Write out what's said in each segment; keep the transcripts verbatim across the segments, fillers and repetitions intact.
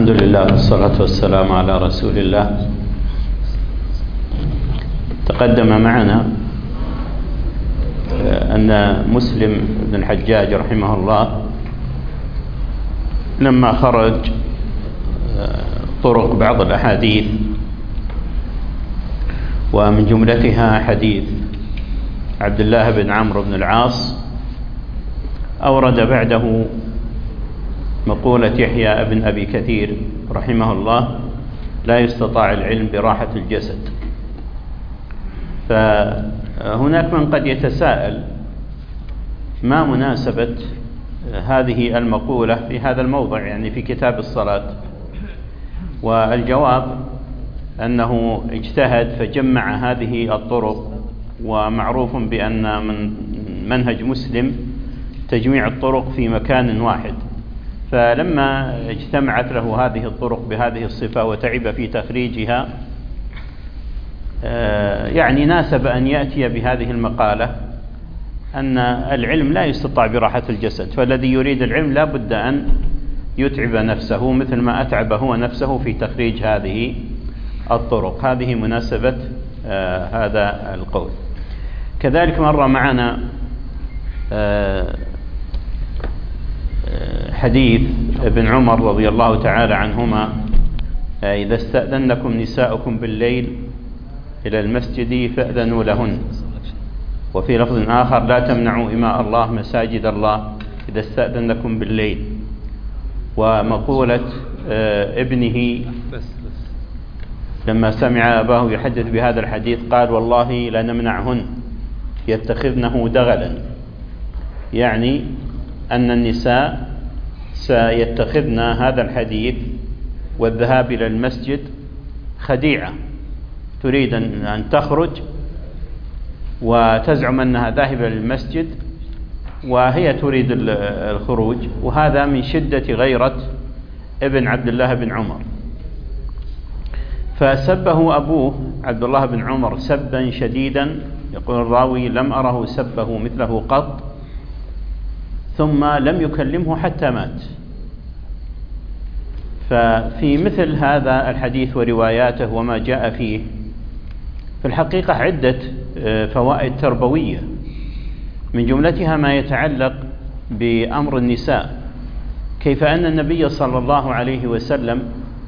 الحمد لله والصلاة والسلام على رسول الله. تقدم معنا أن مسلم بن الحجاج رحمه الله لما خرج طرق بعض الأحاديث ومن جملتها حديث عبد الله بن عمرو بن العاص، أورد بعده مقولة يحيى بن أبي كثير رحمه الله: لا يستطاع العلم براحة الجسد. فهناك من قد يتساءل ما مناسبة هذه المقولة في هذا الموضع، يعني في كتاب الصلاة. والجواب أنه اجتهد فجمع هذه الطرق، ومعروف بأن من منهج مسلم تجميع الطرق في مكان واحد، فلما اجتمعت له هذه الطرق بهذه الصفة وتعب في تخريجها يعني ناسب أن يأتي بهذه المقالة أن العلم لا يستطاع براحة الجسد، فالذي يريد العلم لا بد أن يتعب نفسه مثل ما أتعب هو نفسه في تخريج هذه الطرق. هذه مناسبة هذا القول. كذلك مر معنا حديث ابن عمر رضي الله تعالى عنهما: إذا استأذنكم نساؤكم بالليل إلى المسجد فأذنوا لهن. وفي لفظ آخر: لا تمنعوا إماء الله مساجد الله إذا استأذنكم بالليل. ومقولة ابنه لما سمع أباه يحدث بهذا الحديث قال: والله لا نمنعهن يتخذنه دغلا، يعني أن النساء سيتخذن هذا الحديث والذهاب إلى المسجد خديعة، تريد أن تخرج وتزعم أنها ذاهبة للمسجد وهي تريد الخروج، وهذا من شدة غيرة ابن عبد الله بن عمر. فسبه أبوه عبد الله بن عمر سبا شديدا، يقول الراوي: لم أره سبه مثله قط، ثم لم يكلمه حتى مات. ففي مثل هذا الحديث ورواياته وما جاء فيه في الحقيقة عدة فوائد تربوية، من جملتها ما يتعلق بأمر النساء، كيف أن النبي صلى الله عليه وسلم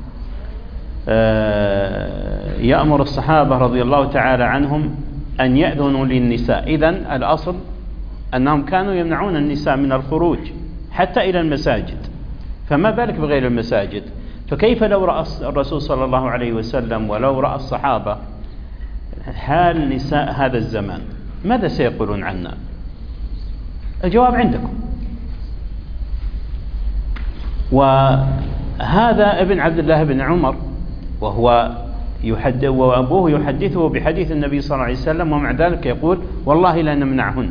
يأمر الصحابة رضي الله تعالى عنهم أن يأذنوا للنساء. إذن الأصل أنهم كانوا يمنعون النساء من الخروج حتى إلى المساجد، فما بالك بغير المساجد؟ فكيف لو رأى الرسول صلى الله عليه وسلم ولو رأى الصحابة حال نساء هذا الزمان، ماذا سيقولون عنا؟ الجواب عندكم. وهذا ابن عبد الله بن عمر وهو يحدث وأبوه يحدثه بحديث النبي صلى الله عليه وسلم، ومع ذلك يقول: والله لا نمنعهن.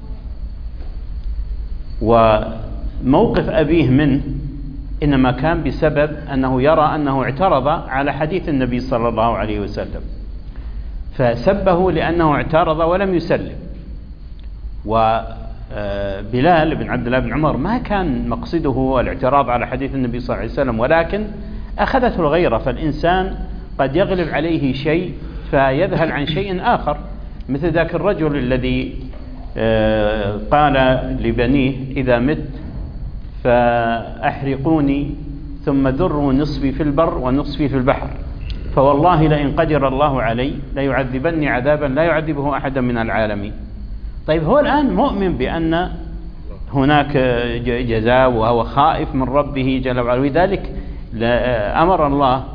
وموقف أبيه منه إنما كان بسبب أنه يرى أنه اعترض على حديث النبي صلى الله عليه وسلم، فسبه لأنه اعترض ولم يسلم. وبلال بن عبد الله بن عمر ما كان مقصده الاعتراض على حديث النبي صلى الله عليه وسلم، ولكن أخذته الغيرة. فالإنسان قد يغلب عليه شيء فيذهل عن شيء آخر، مثل ذاك الرجل الذي قال لبنيه: إذا مت فأحرقوني ثم ذروا نصفي في البر ونصفي في البحر، فوالله لئن قدر الله علي ليعذبني عذابا لا يعذبه أحدا من العالمين. طيب هو الآن مؤمن بأن هناك جزاء وهو خائف من ربه جل وعلا، ولذلك أمر الله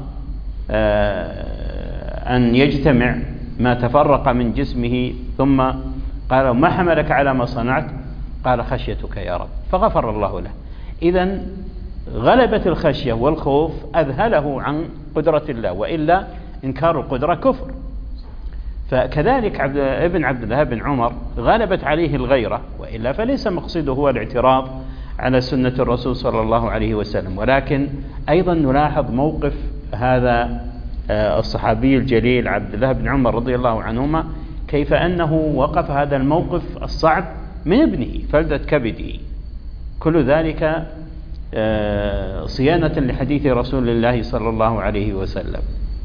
أن يجتمع ما تفرق من جسمه، ثم قال: ما حملك على ما صنعت؟ قال: خشيتك يا رب، فغفر الله له. إذن غلبة الخشية والخوف أذهله عن قدرة الله، وإلا إنكار القدرة كفر. فكذلك عبد ابن عبد الله بن عمر غلبت عليه الغيرة، وإلا فليس مقصده هو الاعتراض على سنة الرسول صلى الله عليه وسلم. ولكن أيضا نلاحظ موقف هذا الصحابي الجليل عبد الله بن عمر رضي الله عنهما، كيف أنه وقف هذا الموقف الصعب من ابنه فلذة كبده. كل ذلك صيانة لحديث رسول الله صلى الله عليه وسلم.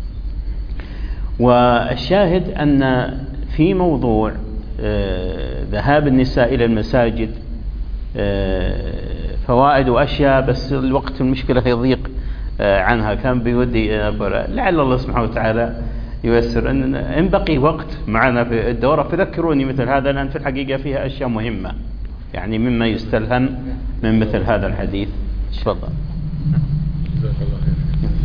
والشاهد أن في موضوع ذهاب النساء إلى المساجد فوائد وأشياء، بس الوقت المشكلة يضيق عنها، كان بيودي لعل الله سبحانه وتعالى ييسر أن إن بقي وقت معنا في الدورة فذكروني مثل هذا، لأن في الحقيقة فيها أشياء مهمة يعني مما يستلهم من مثل هذا الحديث. تفضل. جزاك الله خير.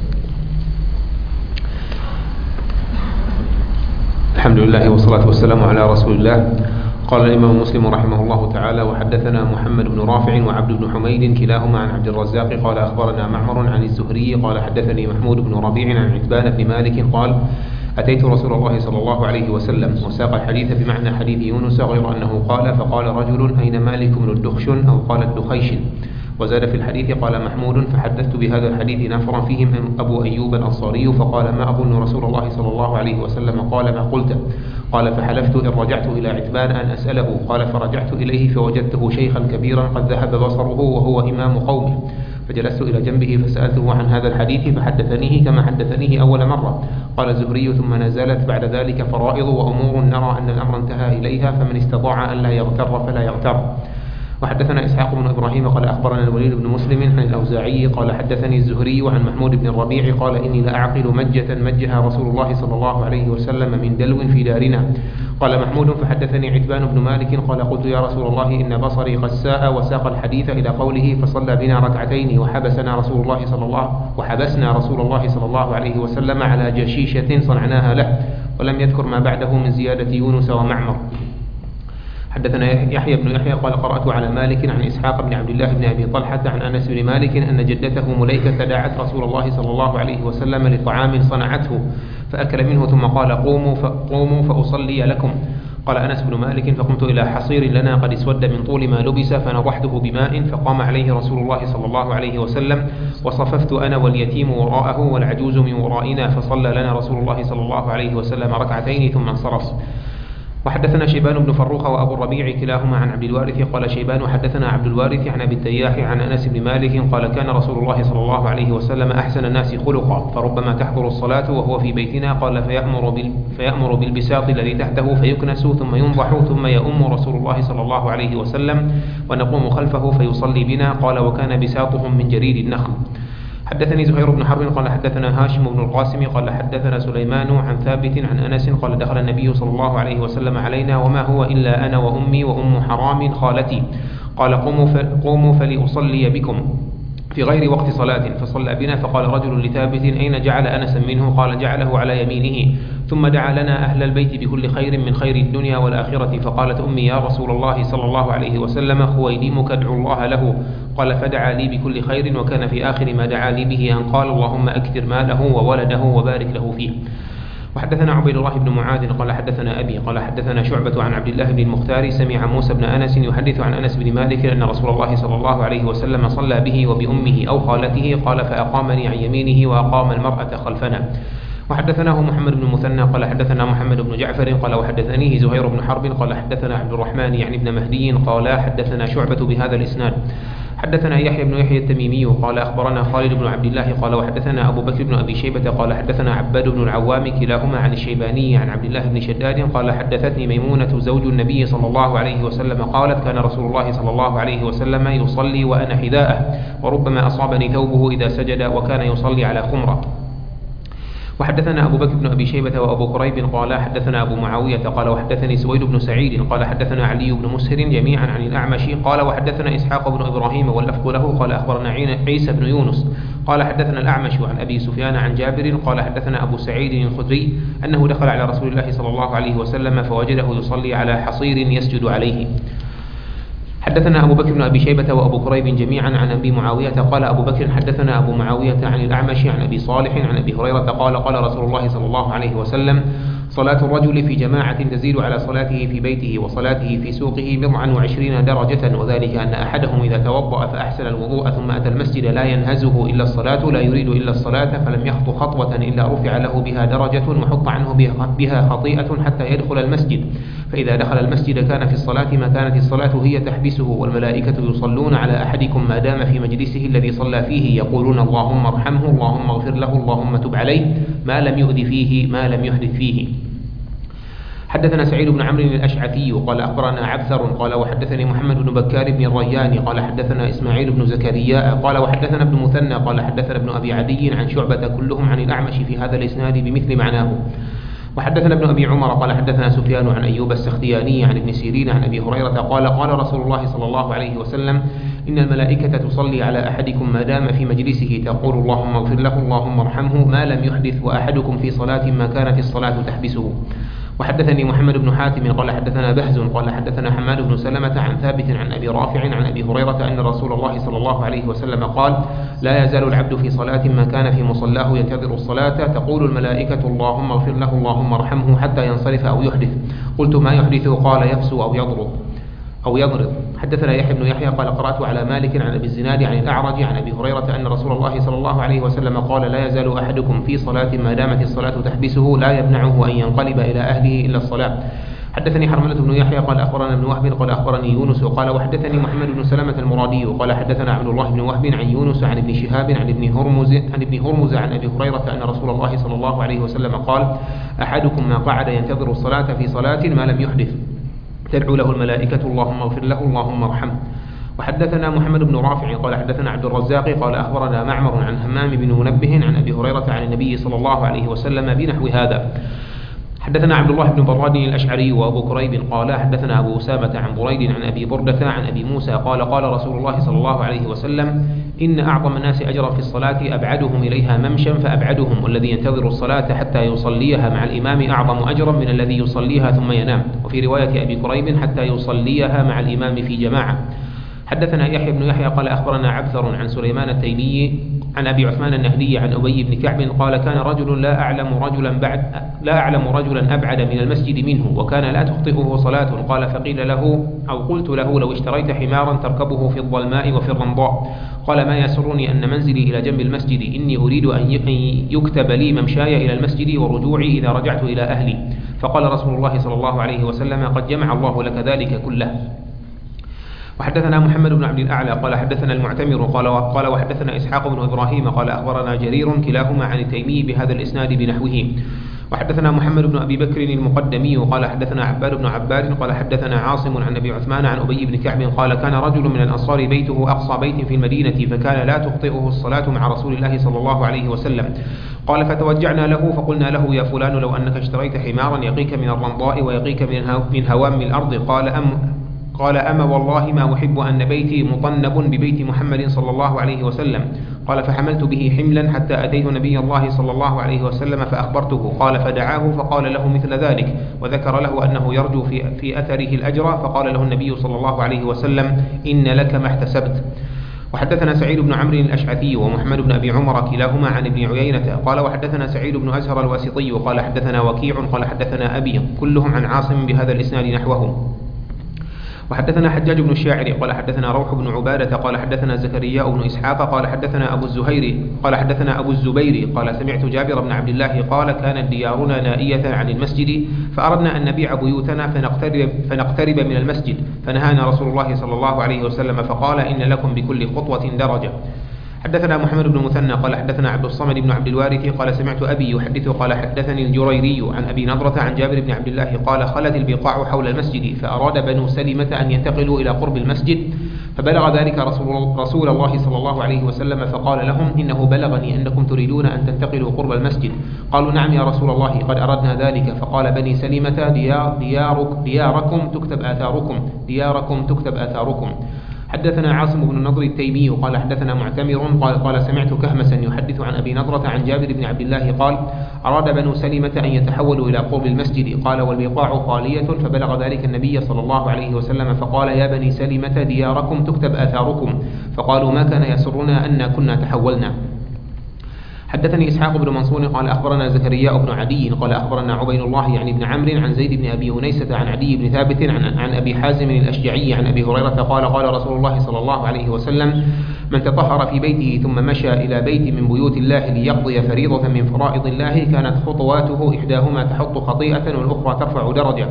الحمد لله والصلاة والسلام على رسول الله. قال الإمام مسلم رحمه الله تعالى: وحدثنا محمد بن رافع وعبد بن حميد كلاهما عن عبد الرزاق قال أخبرنا معمر عن الزهري قال حدثني محمود بن ربيع عن عتبان بن مالك قال: أتيت رسول الله صلى الله عليه وسلم، وساق الحديث بمعنى حديث يونس غير أنه قال: فقال رجل: أين مالك بن الدخشن؟ أو قال الدخيش. وزاد في الحديث: قال محمود: فحدثت بهذا الحديث نفرا فيهم أبو أيوب الأنصاري، فقال: ما أظن رسول الله صلى الله عليه وسلم قال ما قلت. قال: فحلفت إن رجعت إلى عتبان أن أسأله. قال: فرجعت إليه فوجدته شيخا كبيرا قد ذهب بصره وهو إمام قومه، فجلست إلى جنبه فسألته عن هذا الحديث فحدثنيه كما حدثنيه أول مرة. قال الزهري: ثم نزلت بعد ذلك فرائض وأمور نرى أن الأمر انتهى إليها، فمن استطاع أن لا يغتر فلا يغتر. وحدثنا إسحاق بن إبراهيم قال أخبرنا الوليد بن مسلم عن الأوزاعي قال حدثني الزهري عن محمود بن الربيع قال: إني لأعقل مجة مجها رسول الله صلى الله عليه وسلم من دلو في دارنا. قال محمود: فحدثني عتبان بن مالك قال: قلت يا رسول الله إن بصري قد ساء. وساق الحديث إلى قوله: فصلى بنا ركعتين وحبسنا رسول الله صلى الله وحبسنا رسول الله صلى الله عليه وسلم على جشيشة صنعناها له، ولم يذكر ما بعده من زيادة يونس ومعمر. حدثنا يحيى بن يحيى قال: قرأت على مالك عن إسحاق بن عبد الله بن أبي طلحة عن أنس بن مالك أن جدته مليكة دعت رسول الله صلى الله عليه وسلم لطعام صنعته فأكل منه، ثم قال: قوموا فقوموا فأصلي لكم. قال أنس بن مالك: فقمت إلى حصير لنا قد اسود من طول ما لبس فنضحته بماء، فقام عليه رسول الله صلى الله عليه وسلم، وصففت أنا واليتيم وراءه والعجوز من ورائنا، فصلى لنا رسول الله صلى الله عليه وسلم ركعتين ثم انصرف. وحدثنا شيبان بن فروخ وأبو الربيع كلاهما عن عبد الوارث قال شيبان: حدثنا عبد الوارث عن أبي التياح عن أنس بن مالك قال: كان رسول الله صلى الله عليه وسلم أحسن الناس خلقا، فربما تحضر الصلاة وهو في بيتنا قال فيأمر, بال فيأمر بالبساط الذي تحته فيكنس ثم ينضح، ثم يؤم رسول الله صلى الله عليه وسلم ونقوم خلفه فيصلي بنا. قال: وكان بساطهم من جريد النخل. حدثني زهير بن حرب قال حدثنا هاشم بن القاسم قال حدثنا سليمان عن ثابت عن أنس قال: دخل النبي صلى الله عليه وسلم علينا وما هو إلا أنا وأمي وأم حرام خالتي. قال: قوموا, قوموا فلأصلي بكم في غير وقت صلاة، فصلى بنا. فقال رجل لثابت: أين جعل أنسا منه؟ قال: جعله على يمينه. ثم دعا لنا أهل البيت بكل خير من خير الدنيا والآخرة. فقالت أمي: يا رسول الله صلى الله عليه وسلم خويليمك ادعو الله له. قال: فدعا لي بكل خير، وكان في آخر ما دعا لي به أن قال: اللهم أكثر ماله وولده وبارك له فيه. وحدثنا عبيد الله بن معاذ قال حدثنا أبي قال حدثنا شعبة عن عبد الله بن المختار سمع موسى بن أنس يحدث عن أنس بن مالك أن رسول الله صلى الله عليه وسلم صلى به وبأمه أو خالته. قال: فأقامني عن يمينه وأقام المرأة خلفنا. وحدثناه محمد بن المثنى قال حدثنا محمد بن جعفر قال وحدثنيه زهير بن حرب قال حدثنا عبد الرحمن يعني ابن مهدي قال حدثنا شعبة بهذا الإسناد. حدثنا يحيى بن يحيى التميمي قال أخبرنا خالد بن عبد الله قال وحدثنا أبو بكر بن أبي شيبة قال حدثنا عباد بن العوام كلاهما عن الشيباني عن عبد الله بن شداد قال حدثتني ميمونة زوج النبي صلى الله عليه وسلم قالت: كان رسول الله صلى الله عليه وسلم يصلي وأنا حذاءه، وربما أصابني ثوبه إذا سجد، وكان يصلي على خمرة. وحدثنا أبو بكر بن أبي شيبة وأبو كريب قال حدثنا أبو معاوية قال وحدثني سويد بن سعيد قال حدثنا علي بن مسهر جميعا عن الأعمش قال وحدثنا إسحاق بن إبراهيم واللفظ له قال أخبرنا عيسى بن يونس قال حدثنا الأعمش عن أبي سفيان عن جابر قال حدثنا أبو سعيد الخدري أنه دخل على رسول الله صلى الله عليه وسلم فوجده يصلي على حصير يسجد عليه. حدثنا أبو بكر بن أبي شيبة وأبو كريب جميعا عن أبي معاوية قال أبو بكر حدثنا أبو معاوية عن الأعمش عن أبي صالح عن أبي هريرة قال قال رسول الله صلى الله عليه وسلم: صلاة الرجل في جماعة تزيد على صلاته في بيته وصلاته في سوقه بضعا وعشرين درجة، وذلك أن أحدهم إذا توضأ فأحسن الوضوء ثم أتى المسجد لا ينهزه إلا الصلاة لا يريد إلا الصلاة فلم يخط خطوة إلا رفع له بها درجة وحط عنه بها خطيئة حتى يدخل المسجد، فإذا دخل المسجد كان في الصلاة ما كانت الصلاة هي تحبسه، والملائكة يصلون على أحدكم ما دام في مجلسه الذي صلى فيه يقولون اللهم ارحمه، اللهم اغفر له، اللهم تب عليه، ما لم يؤذ فيه، ما لم يحدث فيه. حدثنا سعيد بن عمرو الأشعثي قال أخبرنا عبثر قال وحدثني محمد بن بكار بن الريان قال حدثنا إسماعيل بن زكريا قال وحدثنا ابن مثنى قال حدثنا ابن أبي عدي عن شعبة كلهم عن الأعمش في هذا الإسناد بمثل معناه. وحدثنا ابن أبي عمر قال حدثنا سفيان عن أيوب السختياني عن ابن سيرين عن أبي هريرة قال قال رسول الله صلى الله عليه وسلم إن الملائكة تصلي على أحدكم ما دام في مجلسه تقول اللهم اغفر له، اللهم ارحمه، ما لم يحدث، وأحدكم في صلاة ما كانت الصلاة تحبسه. وحدثني محمد بن حاتم قال حدثنا بهز قال حدثنا حماد بن سلمة عن ثابت عن أبي رافع عن أبي هريرة أن رسول الله صلى الله عليه وسلم قال لا يزال العبد في صلاة ما كان في مصلاه ينتظر الصلاة تقول الملائكة اللهم اغفر له، اللهم ارحمه، حتى ينصرف أو يحدث. قلت ما يحدث؟ قال يفسو أو يضرب أو يضرب. حدثنا يحيى بن يحيى قال قرأت على مالك عن أبي الزناد عن الأعرج عن أبي هريرة أن رسول الله صلى الله عليه وسلم قال لا يزال أحدكم في صلاة ما دامت الصلاة تحبسه لا يمنعه أن ينقلب إلى أهله إلا الصلاة. حدثني حرملة بن يحيى قال أخبرنا ابن وهب قال أخبرني يونس قال وحدثني محمد بن سلمة المرادي قال حدثنا عبد الله بن وهب عن يونس عن ابن شهاب عن ابن هرمز عن ابن هرمز عن أبي هريرة أن رسول الله صلى الله عليه وسلم قال أحدكم ما قعد ينتظر الصلاة في صلاة ما لم يحدث تدعو له الملائكة اللهم اغفر له، اللهم ارحمه. وحدثنا محمد بن رافع قال حدثنا عبد الرزاق قال أخبرنا معمر عن همام بن منبه عن أبي هريرة عن النبي صلى الله عليه وسلم بنحو هذا. حدثنا عبد الله بن براد الأشعري وأبو كريب قال حدثنا أبو أسامة عن بريد عن أبي بردة عن أبي موسى قال قال رسول الله صلى الله عليه وسلم إن أعظم الناس أجرا في الصلاة أبعدهم إليها ممشا فأبعدهم، والذي ينتظر الصلاة حتى يصليها مع الإمام أعظم أجرا من الذي يصليها ثم ينام. وفي رواية أبي كريب حتى يصليها مع الإمام في جماعة. حدثنا يحيى بن يحيى قال أخبرنا عبثر عن سليمان التيمي عن أبي عثمان النهدي عن أبي بن كعب قال كان رجل لا أعلم رجلا بعد لا أعلم رجلا أبعد من المسجد منه وكان لا تخطئه صلاة. قال فقيل له أو قلت له لو اشتريت حمارا تركبه في الظلماء وفي الرمضاء. قال ما يسرني أن منزلي إلى جنب المسجد، إني أريد أن يكتب لي ممشاي إلى المسجد ورجوعي إذا رجعت إلى أهلي. فقال رسول الله صلى الله عليه وسلم قد جمع الله لك ذلك كله. وحدثنا محمد بن عبد الأعلى قال حدثنا المعتمر قال قال وحدثنا إسحاق بن إبراهيم قال أخبرنا جرير كلاهما عن التيمي بهذا الإسناد بنحوه. وحدثنا محمد بن أبي بكر المقدمي قال حدثنا عباد بن عباد قال حدثنا عاصم عن أبي عثمان عن أبي بن كعب قال كان رجل من الأنصار بيته أقصى بيت في المدينة فكان لا تخطئه الصلاة مع رسول الله صلى الله عليه وسلم. قال فتوجعنا له فقلنا له يا فلان لو أنك اشتريت حمارا يقيك من الرمضاء ويقيك من هوام الأرض. قال أم قال أما والله ما أحب أن بيتي مطنب ببيت محمد صلى الله عليه وسلم. قال فحملت به حملا حتى أتيت نبي الله صلى الله عليه وسلم فأخبرته. قال فدعاه فقال له مثل ذلك وذكر له أنه يرجو في, في أثره الأجر. فقال له النبي صلى الله عليه وسلم إن لك ما احتسبت. وحدثنا سعيد بن عمرو الأشعثي ومحمد بن أبي عمر كلاهما عن ابن عيينة قال وحدثنا سعيد بن أزهر الواسطي قال حدثنا وكيع قال حدثنا أبي كلهم عن عاصم بهذا الإسناد نحوه. وحدثنا حجاج بن الشاعر قال حدثنا روح بن عبادة قال حدثنا زكريا بن إسحاق قال حدثنا أبو الزهير قال حدثنا أبو الزبير قال سمعت جابر بن عبد الله قال كانت ديارنا نائية عن المسجد فأردنا أن نبيع بيوتنا فنقترب, فنقترب من المسجد فنهانا رسول الله صلى الله عليه وسلم فقال إن لكم بكل خطوة درجة. حدثنا محمد بن مثنى قال حدثنا عبد الصمد بن عبد الوارث قال سمعت أبي يحدث قال حدثني الجريري عن أبي نضرة عن جابر بن عبد الله قال خلت البقاع حول المسجد فأراد بنو سلمة أن ينتقلوا إلى قرب المسجد فبلغ ذلك رسول, رسول الله صلى الله عليه وسلم فقال لهم إنه بلغني أنكم تريدون أن تنتقلوا قرب المسجد. قالوا نعم يا رسول الله قد أردنا ذلك. فقال بني سلمة ديار ديارك دياركم تكتب آثاركم دياركم تكتب آثاركم. حدثنا عاصم بن النضر التيمي قال حدثنا معتمر قال قال سمعت كهمسا يحدث عن أبي نضرة عن جابر بن عبد الله قال أراد بنو سلمة أن يتحولوا إلى قرب المسجد قال والبقاع خالية فبلغ ذلك النبي صلى الله عليه وسلم فقال يا بني سلمة دياركم تكتب آثاركم. فقالوا ما كان يسرنا أن كنا تحولنا. حدثني إسحاق بن منصور قال أخبرنا زكريا بن عدي قال أخبرنا عبيد الله يعني بن عمرو عن زيد بن أبي أنيسة عن عدي بن ثابت عن, عن أبي حازم الأشجعي عن أبي هريرة قال قال رسول الله صلى الله عليه وسلم من تطهر في بيته ثم مشى إلى بيت من بيوت الله ليقضي فريضة من فرائض الله كانت خطواته إحداهما تحط خطيئة والأخرى ترفع درجة.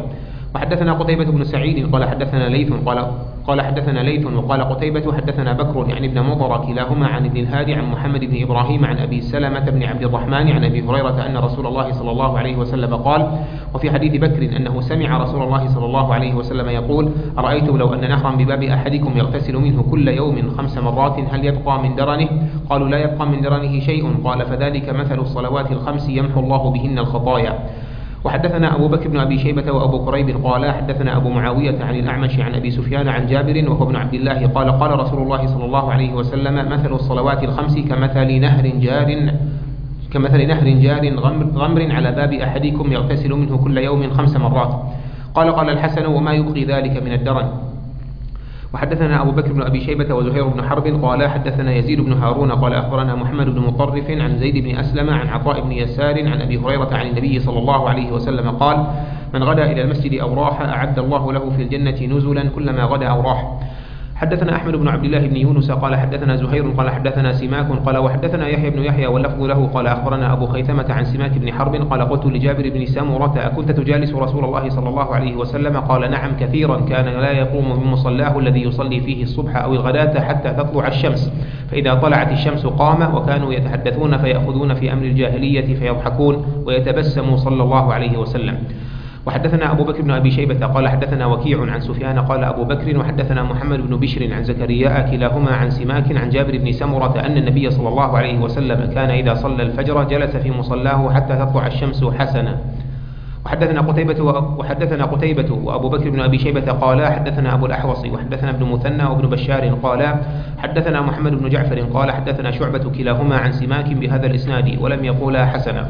وحدثنا قتيبة بن سعيد قال حدثنا ليث قال قال حدثنا ليث وقال قتيبة حدثنا بكر يعني ابن مضر كلاهما عن ابن الهادي عن محمد بن إبراهيم عن أبي سلمة بن عبد الرحمن عن أبي هريرة أن رسول الله صلى الله عليه وسلم قال. وفي حديث بكر أنه سمع رسول الله صلى الله عليه وسلم يقول: أرأيتم لو أن نهرا بباب أحدكم يغتسل منه كل يوم خمس مرات هل يبقى من درنه؟ قالوا: لا يبقى من درنه شيء. قال: فذلك مثل الصلوات الخمس يمحو الله بهن الخطايا. وحدثنا أبو بكر بن أبي شيبة وأبو كريب قال حدثنا أبو معاوية عن الأعمش عن أبي سفيان عن جابر وهو ابن عبد الله قال: قال رسول الله صلى الله عليه وسلم: مثل الصلوات الخمس كمثل نهر جار كمثل نهر جار غمر على باب أحدكم يغتسل منه كل يوم خمس مرات. قال قال الحسن: وما يبقي ذلك من الدرن. وحدثنا أبو بكر بن أبي شيبة وزهير بن حرب قال حدثنا يزيد بن هارون قال أخبرنا محمد بن مطرف عن زيد بن أسلم عن عطاء بن يسار عن أبي هريرة عن النبي صلى الله عليه وسلم قال: من غدا إلى المسجد أو راح أعد الله له في الجنة نزلا كلما غدا أو راح. حدثنا أحمد بن عبد الله بن يونس قال حدثنا زهير قال حدثنا سماك قال وحدثنا يحيى بن يحيى واللفظ له قال أخبرنا أبو خيثمة عن سماك بن حرب قال: قلت لجابر بن سمرة: أكنت تجالس رسول الله صلى الله عليه وسلم؟ قال: نعم كثيرا، كان لا يقوم من مصلاه الذي يصلي فيه الصبح أو الغداة حتى تطلع الشمس، فإذا طلعت الشمس قام، وكانوا يتحدثون فيأخذون في أمر الجاهلية فيضحكون ويتبسم صلى الله عليه وسلم. وحدثنا أبو بكر بن أبي شيبة قال حدثنا وكيع عن سفيان قال أبو بكر وحدثنا محمد بن بشر عن زكريا كلاهما عن سماك عن جابر بن سمرة أن النبي صلى الله عليه وسلم كان إذا صلى الفجر جلس في مصلاه حتى تطلع الشمس حسنا. وحدثنا قتيبة وحدثنا قتيبة وأبو بكر بن أبي شيبة قال حدثنا أبو الأحوص وحدثنا ابن مثنى وابن بشار قال حدثنا محمد بن جعفر قال حدثنا شعبة كلاهما عن سماك بهذا الإسناد ولم يقولا حسنا.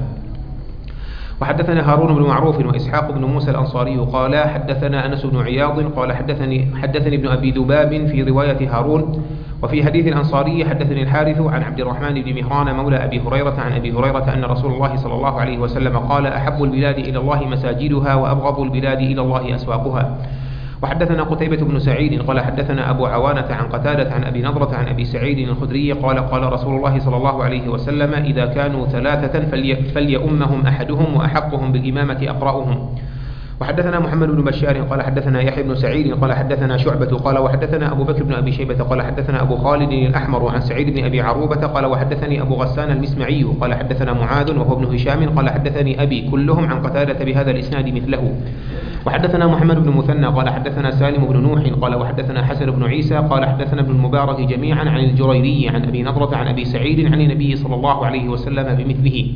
وحدثنا هارون بن معروف وإسحاق بن موسى الأنصاري قال حدثنا أنس بن عياض قال حدثني حدثني ابن أبي ذباب في رواية هارون. وفي حديث الأنصاري حدثني الحارث عن عبد الرحمن بن مهران مولى أبي هريرة عن أبي هريرة أن رسول الله صلى الله عليه وسلم قال: أحب البلاد إلى الله مساجدها وأبغض البلاد إلى الله أسواقها. وحدثنا قتيبة بن سعيد قال حدثنا أبو عوانة عن قتادة عن أبي نضرة عن أبي سعيد الخدري قال: قال رسول الله صلى الله عليه وسلم: إذا كانوا ثلاثة فلي فليؤمهم أحدهم وأحقهم بالإمامة أقرأهم. وحدثنا محمد بن بشار قال حدثنا يحيى بن سعيد قال حدثنا شعبة قال وحدثنا أبو بكر بن أبي شيبة قال حدثنا أبو خالد الأحمر عن سعيد بن أبي عروبة قال وحدثني أبو غسان المسمعي قال حدثنا معاذ وهو ابن هشام قال حدثني أبي كلهم عن قتادة بهذا الإسناد مثله. وحدثنا محمد بن مثنى قال حدثنا سالم بن نوح قال وحدثنا حسن بن عيسى قال حدثنا ابن المبارك جميعا عن الجريري عن أبي نضرة عن أبي سعيد عن النبي صلى الله عليه وسلم بمثله.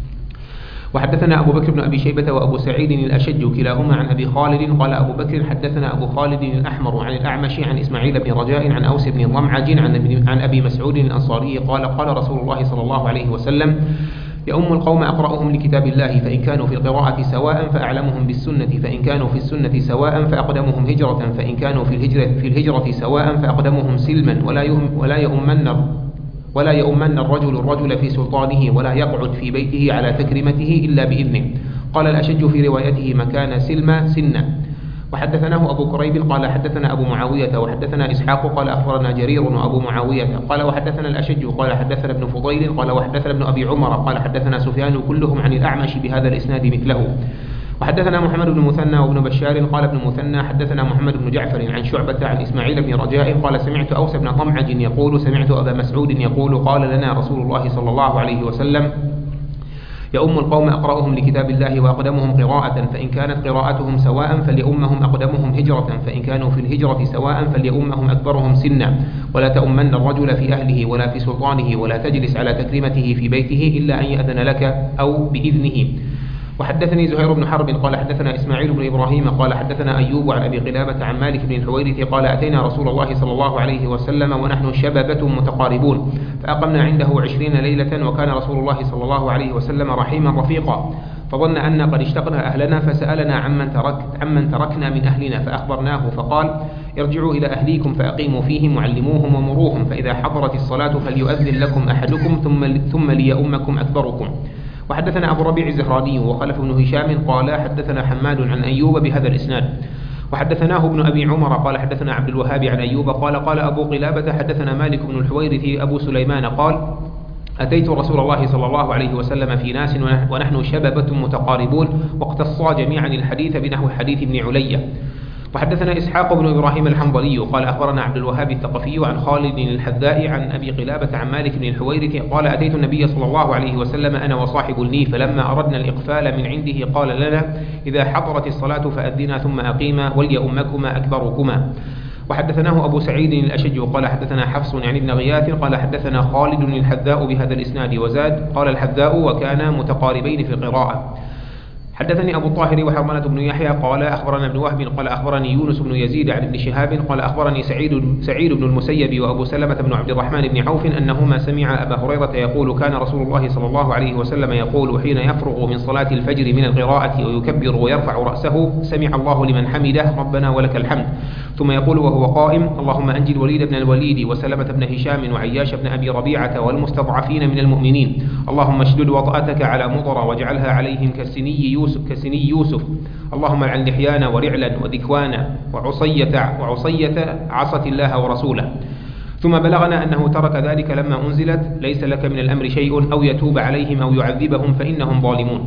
وحدثنا أبو بكر بن أبي شيبة وأبو سعيد الأشج كلاهما عن أبي خالد قال أبو بكر حدثنا أبو خالد الأحمر عن الأعمش عن إسماعيل بن رجاء عن أوس بن ضمعج عن, عن أبي مسعود الأنصاري قال: قال رسول الله صلى الله عليه وسلم: يؤم القوم أقرأهم لكتاب الله، فإن كانوا في القراءة سواء فأعلمهم بالسنة، فإن كانوا في السنة سواء فأقدمهم هجرة، فإن كانوا في الهجرة, في الهجرة سواء فأقدمهم سلما، ولا يؤم ولا يؤمن ولا يؤمن الرجل الرجل في سلطانه، ولا يقعد في بيته على تكريمته إلا بإذنه. قال الأشج في روايته مكان سلمى سنة. وحدثناه أبو كريب قال حدثنا أبو معاوية وحدثنا إسحاق قال أخبرنا جرير وأبو معاوية قال وحدثنا الأشج قال حدثنا ابن فضيل قال وحدثنا ابن أبي عمر قال حدثنا سفيان كلهم عن الأعمش بهذا الإسناد مثله. وحدثنا محمد بن مثنى وابن بشار قال ابن مثنى حدثنا محمد بن جعفر عن شعبة عن إسماعيل بن رجاء قال سمعت أوس بن ضمعج يقول سمعت أبا مسعود يقول: قال لنا رسول الله صلى الله عليه وسلم: يؤم القوم أقرأهم لكتاب الله وأقدمهم قراءة، فإن كانت قراءتهم سواء فليؤمهم أقدمهم هجرة، فإن كانوا في الهجرة سواء فليؤمهم أكبرهم سنا، ولا تؤمن الرجل في أهله ولا في سلطانه، ولا تجلس على تكريمته في بيته إلا أن يأذن لك أو بإذنه. وحدثني زهير بن حرب قال حدثنا إسماعيل بن إبراهيم قال حدثنا أيوب عن أبي قلابة عن مالك بن الحويرث قال أتينا رسول الله صلى الله عليه وسلم ونحن شبابة متقاربون، فأقمنا عنده عشرين ليلة، وكان رسول الله صلى الله عليه وسلم رحيما رفيقا، فظن أن قد اشتقنا أهلنا فسألنا عمن, ترك عمن تركنا من أهلنا، فأخبرناه فقال: ارجعوا إلى أهليكم فأقيموا فيهم وعلموهم ومروهم، فإذا حضرت الصلاة فليؤذن لكم أحدكم ثم, ثم ليؤمكم أكبركم. وحدثنا أبو ربيع الزهراني وخلف بن هشام قال حدثنا حماد عن أيوب بهذا الإسناد. وحدثناه ابن أبي عمر قال حدثنا عبد الوهاب عن أيوب قال: قال أبو قلابة حدثنا مالك بن الحويرث أبو سليمان قال: أتيت رسول الله صلى الله عليه وسلم في ناس ونحن شببة متقاربون واقتصا جميعا الحديث بنحو حديث ابن علية. وحدثنا إسحاق بن إبراهيم الحنظلي قال أخبرنا عبد الوهاب الثقفي عن خالد الحذاء عن أبي قلابة عن مالك بن الحويرث قال أتيت النبي صلى الله عليه وسلم أنا وصاحب لي فلما أردنا الإقفال من عنده قال لنا إذا حضرت الصلاة فأذنا ثم أقيما وليؤمكما أكبركما. وحدثناه أبو سعيد الأشج قال حدثنا حفص يعني ابن غياث قال حدثنا خالد الحذاء بهذا الإسناد وزاد قال الحذاء وكانا متقاربين في القراءة. حدثني أبو الطاهر وحرملة بن يحيى قال أخبرنا ابن وهب قال أخبرني يونس بن يزيد عن ابن شهاب قال أخبرني سعيد, سعيد بن المسيب وأبو سلمة بن عبد الرحمن بن عوف أنهما سمع أبا هريرة يقول كان رسول الله صلى الله عليه وسلم يقول حين يفرغ من صلاة الفجر من القراءة ويكبر ويرفع رأسه سمع الله لمن حمده ربنا ولك الحمد، ثم يقول وهو قائم اللهم أنجي الوليد بن الوليد وسلمة بن هشام وعياش بن أبي ربيعة والمستضعفين من المؤمنين اللهم اشدد وطأتك على مضر واجعلها عليهم كسني يوسف كسني يوسف اللهم العن لحيانا ورعلا وذكوانا وعصية وعصية عصت الله ورسوله. ثم بلغنا أنه ترك ذلك لما أنزلت ليس لك من الأمر شيء أو يتوب عليهم أو يعذبهم فإنهم ظالمون.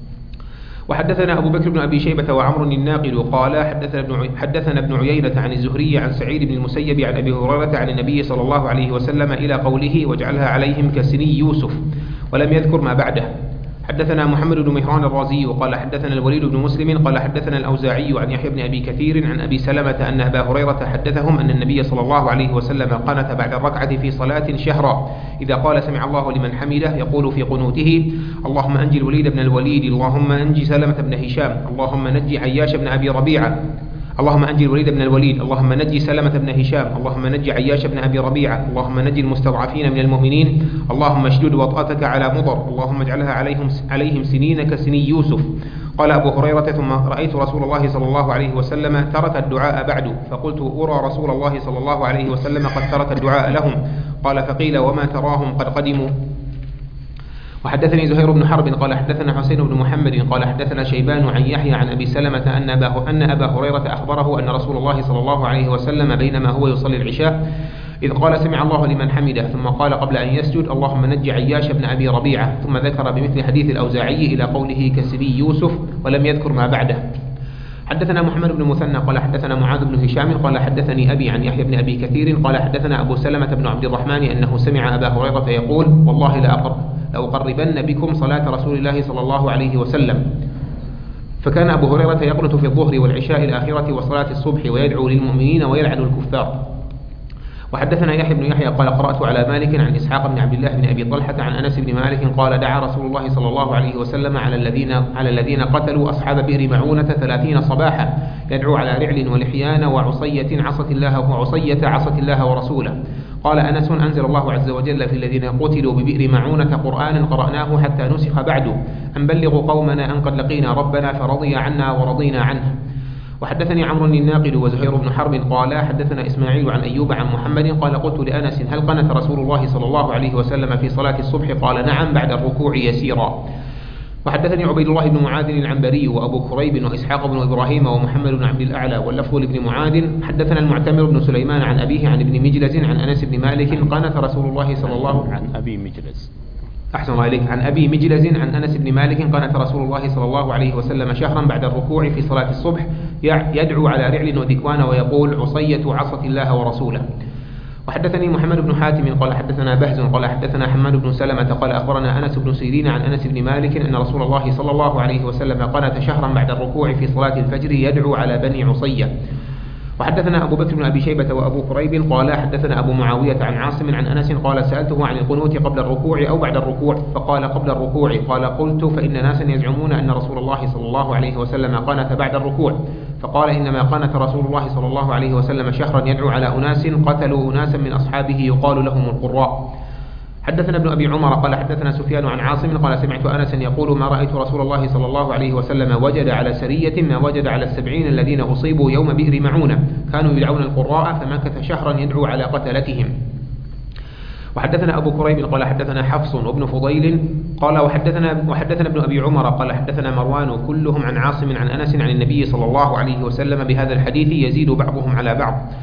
وحدثنا أبو بكر بن أبي شيبة وعمر الناقد قال حدثنا ابن, حدثنا ابن عيينة عن الزهري عن سعيد بن المسيب عن أبي هريرة عن النبي صلى الله عليه وسلم إلى قوله واجعلها عليهم كسني يوسف ولم يذكر ما بعده. حدثنا محمد بن مهران الرازي وقال حدثنا الوليد بن مسلم قال حدثنا الأوزاعي عن يحيى بن أبي كثير عن أبي سلمة أن أبا هريرة حدثهم أن النبي صلى الله عليه وسلم قنت بعد الركعة في صلاة شهرا إذا قال سمع الله لمن حمده يقول في قنوته اللهم أنجي الوليد بن الوليد اللهم أنجي سلمة بن هشام اللهم نجي عياش بن أبي ربيعة اللهم أنجي الوليد بن الوليد اللهم نجي سلمة بن هشام اللهم نجي عياش بن أبي ربيعة اللهم نجي المستضعفين من المؤمنين اللهم اشدد وطأتك على مضر اللهم اجعلها عليهم عليهم سنين كسني يوسف. قال أبو هريرة ثم رأيت رسول الله صلى الله عليه وسلم ترك الدعاء بعد فقلت أرى رسول الله صلى الله عليه وسلم قد ترك الدعاء لهم قال فقيل وما تراهم قد قدموا. وحدثني زهير بن حرب قال حدثنا حسين بن محمد قال حدثنا شيبان عن يحيى عن أبي سلمة أن أبا, أن أبا هريرة أخبره أن رسول الله صلى الله عليه وسلم بينما هو يصلي العشاء إذ قال سمع الله لمن حمده ثم قال قبل أن يسجد اللهم نجي عياش بن أبي ربيعة ثم ذكر بمثل حديث الأوزاعي إلى قوله كسني يوسف ولم يذكر ما بعده. حدثنا محمد بن مثنى قال حدثنا معاذ بن هشام قال حدثني أبي عن يحيى بن أبي كثير قال حدثنا أبو سلمة بن عبد الرحمن أنه سمع أبا هريرة يقول والله لا أقر لأقربن بكم صلاة رسول الله صلى الله عليه وسلم. فكان أبو هريرة يقنت في الظهر والعشاء الآخرة وصلاة الصبح ويدعو للمؤمنين ويلعن الكفار. وحدثنا يحيى بن يحيى قال قرأت على مالك عن إسحاق بن عبد الله بن أبي طلحة عن أنس بن مالك قال دعا رسول الله صلى الله عليه وسلم على الذين على الذين قتلوا أصحاب بئر معونة ثلاثين صباحا يدعو على رعل ولحيان وعصية عصت الله وعصية عصت الله ورسوله. قال أنس أنزل الله عز وجل في الذين قتلوا ببئر معونة قرآنا قرأناه حتى نسخ بعد أن بلغوا قومنا أن قد لقينا ربنا فرضي عنا ورضينا عنه. وحدثني عمرو الناقد وزهير بن حرب قال حدثنا إسماعيل عن أيوب عن محمد قال قلت لأنس هل قنت رسول الله صلى الله عليه وسلم في صلاة الصبح قال نعم بعد الركوع يسيرا. وحدثني عبيد الله بن معاذ العنبري وأبو كريب وإسحاق بن إبراهيم ومحمد بن عبد الأعلى واللفظ لابن معاذ حدثنا المعتمر بن سليمان عن أبيه عن ابن مجلز عن أنس بن مالك قنت رسول الله صلى الله عن أبي مجلز أحسن عليك عن أبي مجلز عن أنس بن مالك قنت رسول الله صلى الله عليه وسلم شهرا بعد الركوع في صلاة الصبح يدعو على رعل وذكوان ويقول عصية عصت الله ورسوله. وحدثني محمد بن حاتم قال حدثنا بهز قال حدثنا حماد بن سلمة قال أخبرنا أنس بن سيرين عن أنس بن مالك أن رسول الله صلى الله عليه وسلم قنت شهرا بعد الركوع في صلاة الفجر يدعو على بني عصية. وحدثنا أبو بكر بن أبي شيبة وأبو كريب قال حدثنا أبو معاوية عن عاصم عن أنس قال سألته عن القنوت قبل الركوع أو بعد الركوع فقال قبل الركوع قال قلت فإن ناسا يزعمون أن رسول الله صلى الله عليه وسلم قنت بعد الركوع فقال إنما قنت رسول الله صلى الله عليه وسلم شهرا يدعو على أناس قتلوا أناسا من أصحابه يقال لهم القراء. حدثنا ابن أبي عمر قال حدثنا سفيان عن عاصم قال سمعت أنسا يقول ما رأيت رسول الله صلى الله عليه وسلم وجد على سرية ما وجد على السبعين الذين أصيبوا يوم بئر معونة كانوا يدعون القراء فمكث شهرا يدعو على قتلتهم. وحدثنا أبو كريب قال حدثنا حفص وابن فضيل قال وحدثنا, وحدثنا ابن أبي عمر قال حدثنا مروان كلهم عن عاصم عن أنس عن النبي صلى الله عليه وسلم بهذا الحديث يزيد بعضهم على بعض.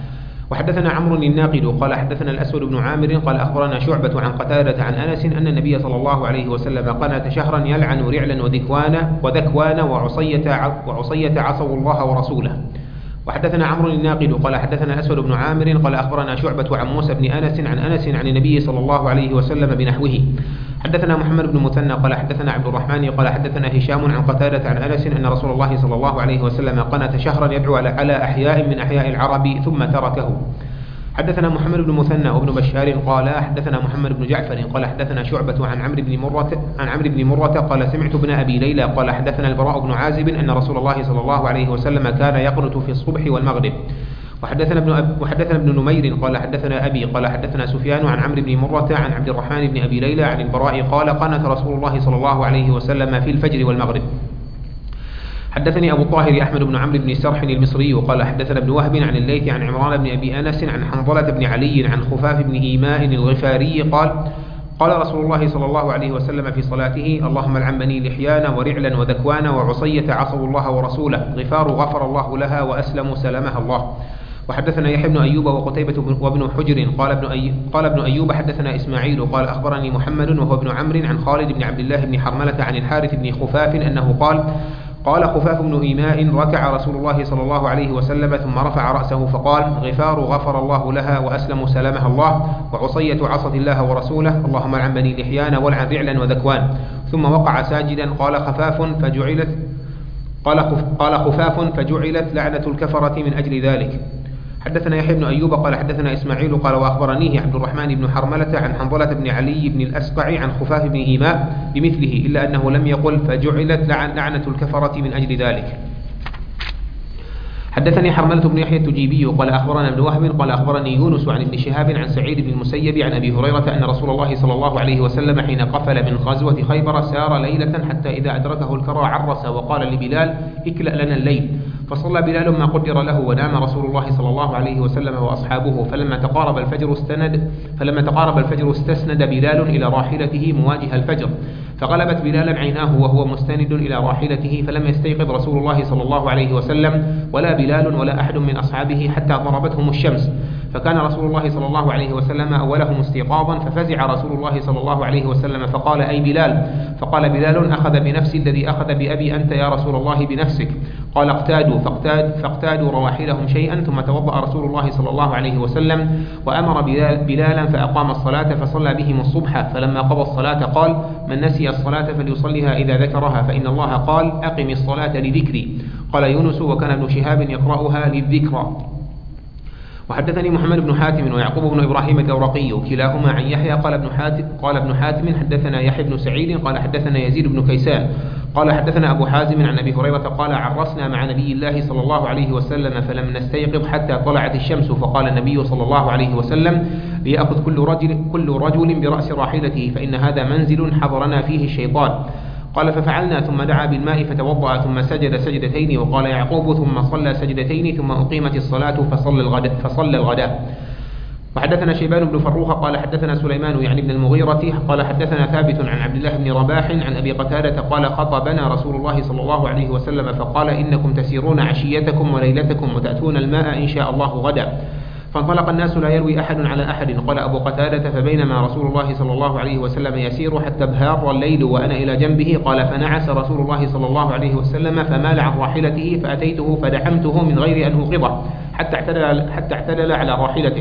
وحدثنا عمرو الناقد قال حدثنا الأسود بن عامر قال أخبرنا شعبة عن قتادة عن أنس أن النبي صلى الله عليه وسلم قنت شهرا يلعن رعلا وذكوان وذكوان وعصية وعصية عصوا الله ورسوله. وحدثنا عمرو الناقد قال حدثنا الأسود بن عامر قال أخبرنا شعبة عن موسى بن أنس عن أنس عن النبي صلى الله عليه وسلم بنحوه. حدثنا محمد بن مثنى قال حدثنا عبد الرحمن قال حدثنا هشام عن قتادة عن أنس أن رسول الله صلى الله عليه وسلم قنت شهرا يدعو على أحياء من أحياء العرب ثم تركه. حدثنا محمد بن مثنى وابن بشار قال حدثنا محمد بن جعفر قال حدثنا شعبة عن عمرو بن مرة عن عمرو بن مرة قال سمعت ابن أبي ليلى قال حدثنا البراء بن عازب أن رسول الله صلى الله عليه وسلم كان يقنت في الصبح والمغرب. وحدثنا ابن أب وحدثنا ابن نمير قال حدثنا أبي قال حدثنا سفيان عن عمرو بن مرة عن عبد الرحمن بن أبي ليلى عن البراء قال قنت رسول الله صلى الله عليه وسلم في الفجر والمغرب. حدثني أبو الطاهر أحمد بن عمرو بن سرح المصري قال حدثنا ابن وهب عن الليث عن عمران بن أبي أنس عن حنظلة بن علي عن خفاف بن إيماء الغفاري قال قال رسول الله صلى الله عليه وسلم في صلاته اللهم العن بني لحيان ورعلا وذكوان وعصية عصوا الله ورسوله غفار غفر الله لها وأسلم سلمها الله. وحدثنا يحيى بن أيوب وقتيبة وابن حجر قال ابن أي... قال ابن أيوب حدثنا إسماعيل قال أخبرني محمد وهو ابن عمرو عن خالد بن عبد الله بن حرملة عن الحارث بن خفاف أنه قال قال خفاف بن إيماء ركع رسول الله صلى الله عليه وسلم ثم رفع رأسه فقال غفار غفر الله لها وأسلم سلمها الله وعصية عصت الله ورسوله اللهم العن بني لحيان والعن رعلا وذكوان ثم وقع ساجدا قال خفاف فجعلت قال خف قال خفاف فجعلت لعنة الكفرة من أجل ذلك. حدثنا يحيى بن أيوب قال حدثنا إسماعيل قال وأخبرنيه عبد الرحمن بن حرملة عن حنظلة بن علي بن الأسقع عن خفاف بن إيماء بمثله إلا أنه لم يقل فجعلت لعنة الكفرة من أجل ذلك. حدثني حرملة بن يحيى التجيبي قال أخبرنا ابن وهب قال أخبرني يونس عن ابن شهاب عن سعيد بن المسيب عن أبي هريرة أن رسول الله صلى الله عليه وسلم حين قفل من غزوة خيبر سار ليلة حتى إذا أدركه الكرى عرس وقال لبلال اكلأ لنا الليل فصلى بلال ما قدر له ونام رسول الله صلى الله عليه وسلم وأصحابه فلما تقارب الفجر استند فلما تقارب الفجر استسند بلال إلى راحلته مواجه الفجر فغلبت بلالا عيناه وهو مستند إلى راحلته فلم يستيقظ رسول الله صلى الله عليه وسلم ولا بلال ولا أحد من أصحابه حتى ضربتهم الشمس فكان رسول الله صلى الله عليه وسلم أولهم استيقاظا ففزع رسول الله صلى الله عليه وسلم فقال أي بلال فقال بلال أخذ بنفسي الذي أخذ بأبي أنت يا رسول الله بنفسك قال اقتادوا فاقتاد فاقتادوا رواحلهم شيئا ثم توضأ رسول الله صلى الله عليه وسلم وأمر بلال بلالا فأقام الصلاة فصلى بهم الصبح فلما قضى الصلاة قال من نسي الصلاة فليصليها إذا ذكرها فإن الله قال أقم الصلاة لذكري قال يونس وكان ابن شهاب يقرأها للذكرى. وحدثني محمد بن حاتم ويعقوب بن إبراهيم الدورقي كلاهما عن يحيى قال ابن حاتم قال ابن حاتم حدثنا يحيى بن سعيد قال حدثنا يزيد بن كيسان قال حدثنا أبو حازم عن أبي هريرة قال عرسنا مع نبي الله صلى الله عليه وسلم فلم نستيقظ حتى طلعت الشمس فقال النبي صلى الله عليه وسلم ليأخذ كل رجل, كل رجل برأس راحلته فإن هذا منزل حضرنا فيه الشيطان قال ففعلنا ثم دعا بالماء فتوضأ ثم سجد سجدتين وقال يعقوب ثم صلى سجدتين ثم أقيمت الصلاة فصلى الغداء, فصلى الغداء. وحدثنا شيبان بن فروخ قال حدثنا سليمان يعني بن المغيرة قال حدثنا ثابت عن عبد الله بن رباح عن أبي قتادة قال خطبنا رسول الله صلى الله عليه وسلم فقال إنكم تسيرون عشيتكم وليلتكم وتأتون الماء إن شاء الله غدا فانطلق الناس لا يلوي أحد على أحد قال أبو قتادة فبينما رسول الله صلى الله عليه وسلم يسير حتى ابهار الليل وأنا إلى جنبه قال فنعس رسول الله صلى الله عليه وسلم فمال عن راحلته فأتيته فدحمته من غير أن أوقظه حتى اعتدل, حتى اعتدل على راحلته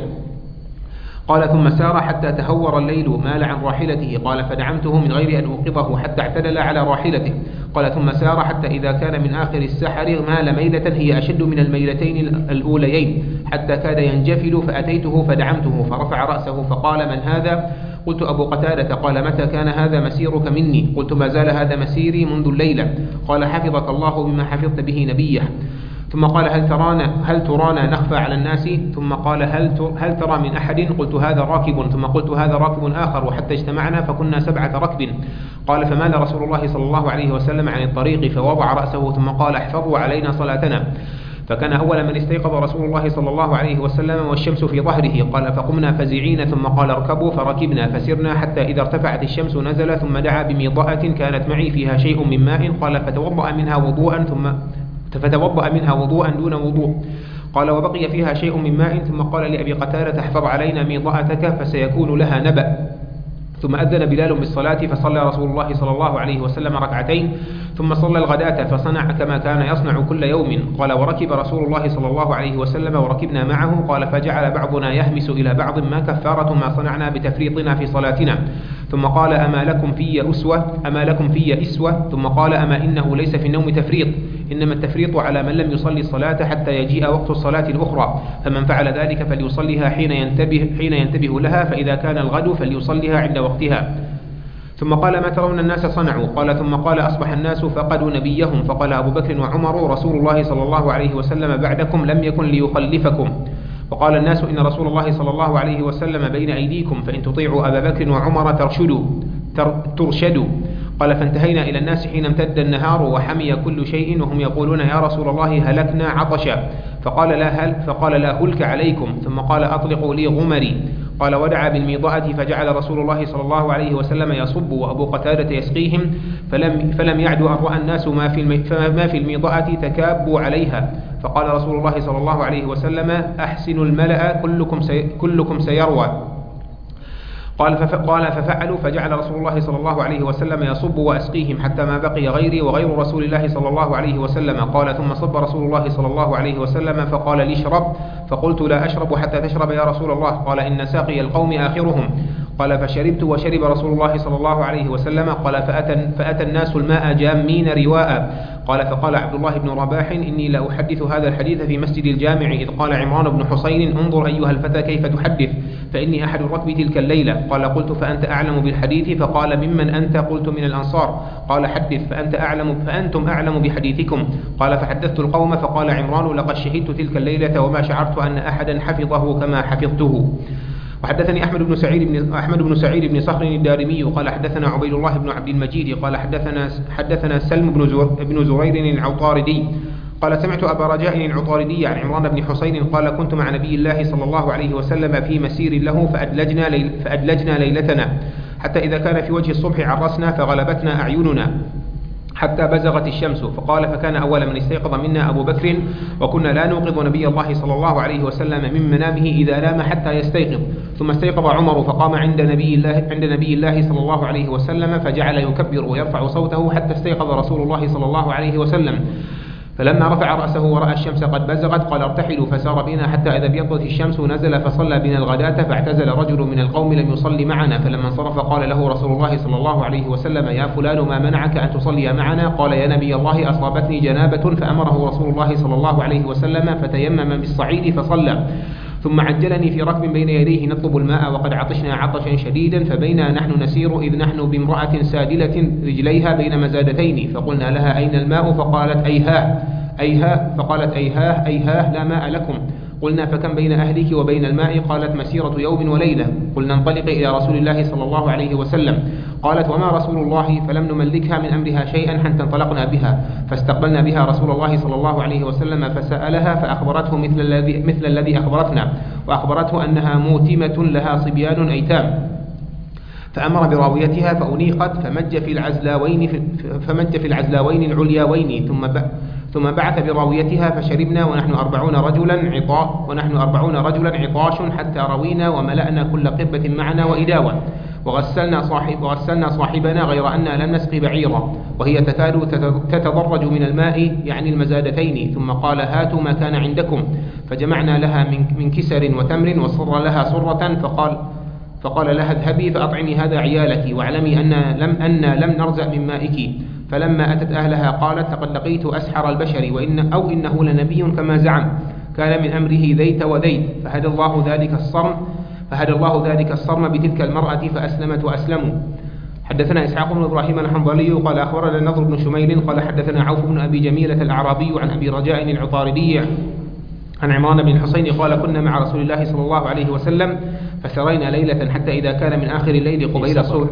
قال ثم سار حتى تهور الليل مال عن راحلته قال فدعمته من غير أن أوقظه حتى اعتدل على راحلته قال ثم سار حتى إذا كان من آخر السحر مال ميلة هي أشد من الميلتين الأوليين حتى كاد ينجفل فأتيته فدعمته فرفع رأسه فقال من هذا قلت أبو قتادة قال متى كان هذا مسيرك مني قلت ما زال هذا مسيري منذ الليلة قال حفظك الله بما حفظت به نبيه ثم قال هل ترانا هل ترانا نخفى على الناس ثم قال هل هل ترى من أحد قلت هذا راكب ثم قلت هذا راكب آخر وحتى اجتمعنا فكنا سبعة ركب قال فمال رسول الله صلى الله عليه وسلم عن الطريق فوضع رأسه ثم قال احفظوا علينا صلاتنا فكان أول من استيقظ رسول الله صلى الله عليه وسلم والشمس في ظهره قال فقمنا فزعين ثم قال اركبوا فركبنا فسرنا حتى إذا ارتفعت الشمس نزل ثم دعا بميضأة كانت معي فيها شيء من ماء قال فتوضأ منها وضوءا ثم فتوضأ منها وضوءا دون وضوء قال وبقي فيها شيء من ماء ثم قال لأبي قتادة احفظ علينا ميضأتك فسيكون لها نبأ. ثم أذن بلال بالصلاة فصلى رسول الله صلى الله عليه وسلم ركعتين ثم صلى الغداة فصنع كما كان يصنع كل يوم. قال وركب رسول الله صلى الله عليه وسلم وركبنا معه. قال فجعل بعضنا يهمس إلى بعض ما كفارة ما صنعنا بتفريطنا في صلاتنا. ثم قال أما لكم في أسوة أما لكم في إسوة ثم قال أما إنه ليس في النوم تفريط إنما التفريط على من لم يصلي الصلاة حتى يجيء وقت الصلاة الأخرى فمن فعل ذلك فليصليها حين ينتبه, حين ينتبه لها فإذا كان الغد فليصليها عند وقتها. ثم قال ما ترون الناس صنعوا؟ قال ثم قال أصبح الناس فقدوا نبيهم. فقال أبو بكر وعمر رسول الله صلى الله عليه وسلم بعدكم لم يكن ليخلفكم. وقال الناس إن رسول الله صلى الله عليه وسلم بين أيديكم فإن تطيعوا أبا بكر وعمر ترشدوا ترشدوا. قال فانتهينا إلى الناس حين امتد النهار وحمي كل شيء وهم يقولون يا رسول الله هلكنا عطشا. فقال لا هل فقال لا هلك عليكم. ثم قال أطلقوا لي غمري. قال ودعا بالميضأة فجعل رسول الله صلى الله عليه وسلم يصب وأبو قتادة يسقيهم فلم, فلم يعد أن رأى الناس ما في, ما في الميضأة تكابوا عليها. فقال رسول الله صلى الله عليه وسلم أحسنوا الملأ كلكم, سي كلكم سيروى. قال قال ففعلوا فجعل رسول الله صلى الله عليه وسلم يصب وأسقيهم حتى ما بقي غيري وغير رسول الله صلى الله عليه وسلم. قال ثم صب رسول الله صلى الله عليه وسلم فقال لي اشرب. فقلت لا أشرب حتى تشرب يا رسول الله. قال إن ساقي القوم آخرهم. قال فشربت وشرب رسول الله صلى الله عليه وسلم. قال فأتى, فأتى الناس الماء جامين رواء. قال فقال عبد الله بن رباح إني لا أحدث هذا الحديث في مسجد الجامع إذ قال عمران بن حسين انظر أيها الفتى كيف تحدث فإني أحد الركب تلك الليلة. قال قلت فأنت أعلم بالحديث. فقال ممن أنت؟ قلت من الأنصار. قال حدث فأنت أعلم فأنتم أعلم بحديثكم. قال فحدثت القوم. فقال عمران لقد شهدت تلك الليلة وما شعرت أن أحدا حفظه كما حفظته. وحدثني أحمد بن سعيد بن أحمد بن سعيد بن صخر الدارمي قال حدثنا عبيد الله بن عبد المجيد قال حدثنا حدثنا سلم بن زر بن زرير العطاردي قال سمعت أبا رجاء العطاردي عن عمران بن حسين قال كنت مع نبي الله صلى الله عليه وسلم في مسير له فأدلجنا, ليل فأدلجنا ليلتنا حتى إذا كان في وجه الصبح عرسنا فغلبتنا أعيننا حتى بزغت الشمس. فقال فكان أول من استيقظ منا أبو بكر وكنا لا نوقظ نبي الله صلى الله عليه وسلم من منامه إذا نام حتى يستيقظ. ثم استيقظ عمر فقام عند نبي الله, عند نبي الله صلى الله عليه وسلم فجعل يكبر ويرفع صوته حتى استيقظ رسول الله صلى الله عليه وسلم. فلما رفع رأسه ورأى الشمس قد بزغت قال ارتحلوا فسار بنا حتى إذا ابيضت الشمس نزل فصلى بنا الغداة فاعتزل رجل من القوم لم يصلي معنا. فلما انصرف قال له رسول الله صلى الله عليه وسلم يا فلان ما منعك أن تصلي معنا؟ قال يا نبي الله أصابتني جنابة. فأمره رسول الله صلى الله عليه وسلم فتيمم بالصعيد فصلى. ثم عجلني في ركب بين يديه نطلب الماء وقد عطشنا عطشا شديدا فبينا نحن نسير إذ نحن بامرأة سادلة رجليها بين مزادتين فقلنا لها أين الماء؟ فقالت أيهاه أيهاه فقالت أيهاه أيهاه لا ماء لكم. قلنا فكم بين أهلك وبين الماء؟ قالت مسيرة يوم وليلة. قلنا انطلق إلى رسول الله صلى الله عليه وسلم. قالت وما رسول الله؟ فلم نملكها من أمرها شيئا حتى انطلقنا بها فاستقبلنا بها رسول الله صلى الله عليه وسلم فسألها فأخبرته مثل الذي, مثل الذي أخبرتنا وأخبرته أنها موتمة لها صبيان أيتام فأمر براويتها فأنيقت فمج في العزلاوين فمج في العزلاوين العلياوين ثم ثم بعث براويتها فشربنا ونحن أربعون رجلا عطاء ونحن أربعون رجلا عطاش حتى روينا وملأنا كل قربة معنا وإداوة وغسلنا صاحب وغسلنا صاحبنا غير أننا لم نسقي بعيرا وهي تكاد تتضرج من الماء يعني المزادتين. ثم قال هاتوا ما كان عندكم فجمعنا لها من من كسر وتمر وصر لها صرة فقال فقال لها اذهبي فأطعمي هذا عيالك واعلمي أن لم أن لم نرزق من مائك. فلما أتت أهلها قالت لقد لقيت أسحر البشر وإن أو إنه لنبي كما زعم كان من أمره ذيت وذيت فهدى الله ذلك الصرم فهدى الله ذلك الصرم بتلك المرأة فأسلمت وأسلموا. حدثنا إسحاق بن إبراهيم الحنظلي قال أخبرنا النضر بن شميل قال حدثنا عوف بن أبي جميلة الأعرابي عن أبي رجاء العطاردي عن عمران بن الحسين قال كنا مع رسول الله صلى الله عليه وسلم فسرينا ليلة حتى إذا كان من آخر الليل قبيل الصبح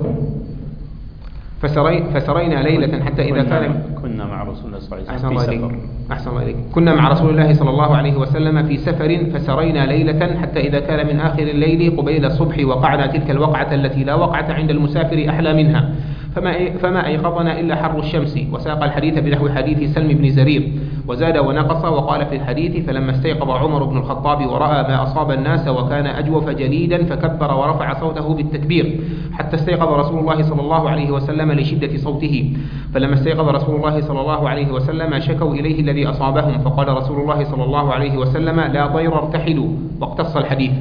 فسري فسرينا ليلة حتى إذا كان كنا مع رسول الله صلى الله عليه وسلم في سفر أحسن الله إليك كنا مع رسول الله صلى الله عليه وسلم في سفر فسرينا ليلة حتى إذا كان من آخر الليل قبيل الصبح وقعنا تلك الوقعة التي لا وقعة عند المسافر أحلى منها فما فما أيقظنا إلا حر الشمس. وساق الحديث بنحو حديث سلم بن زرير وزاد ونقص. وقال في الحديث: فلما استيقظ عمر بن الخطاب ورأى ما أصاب الناس وكان أجوف جليدا فكبر ورفع صوته بالتكبير حتى استيقظ رسول الله صلى الله عليه وسلم لشدة صوته. فلما استيقظ رسول الله صلى الله عليه وسلم شكوا إليه الذي أصابهم، فقال رسول الله صلى الله عليه وسلم: لا ضير ارتحلوا. واقتص الحديث.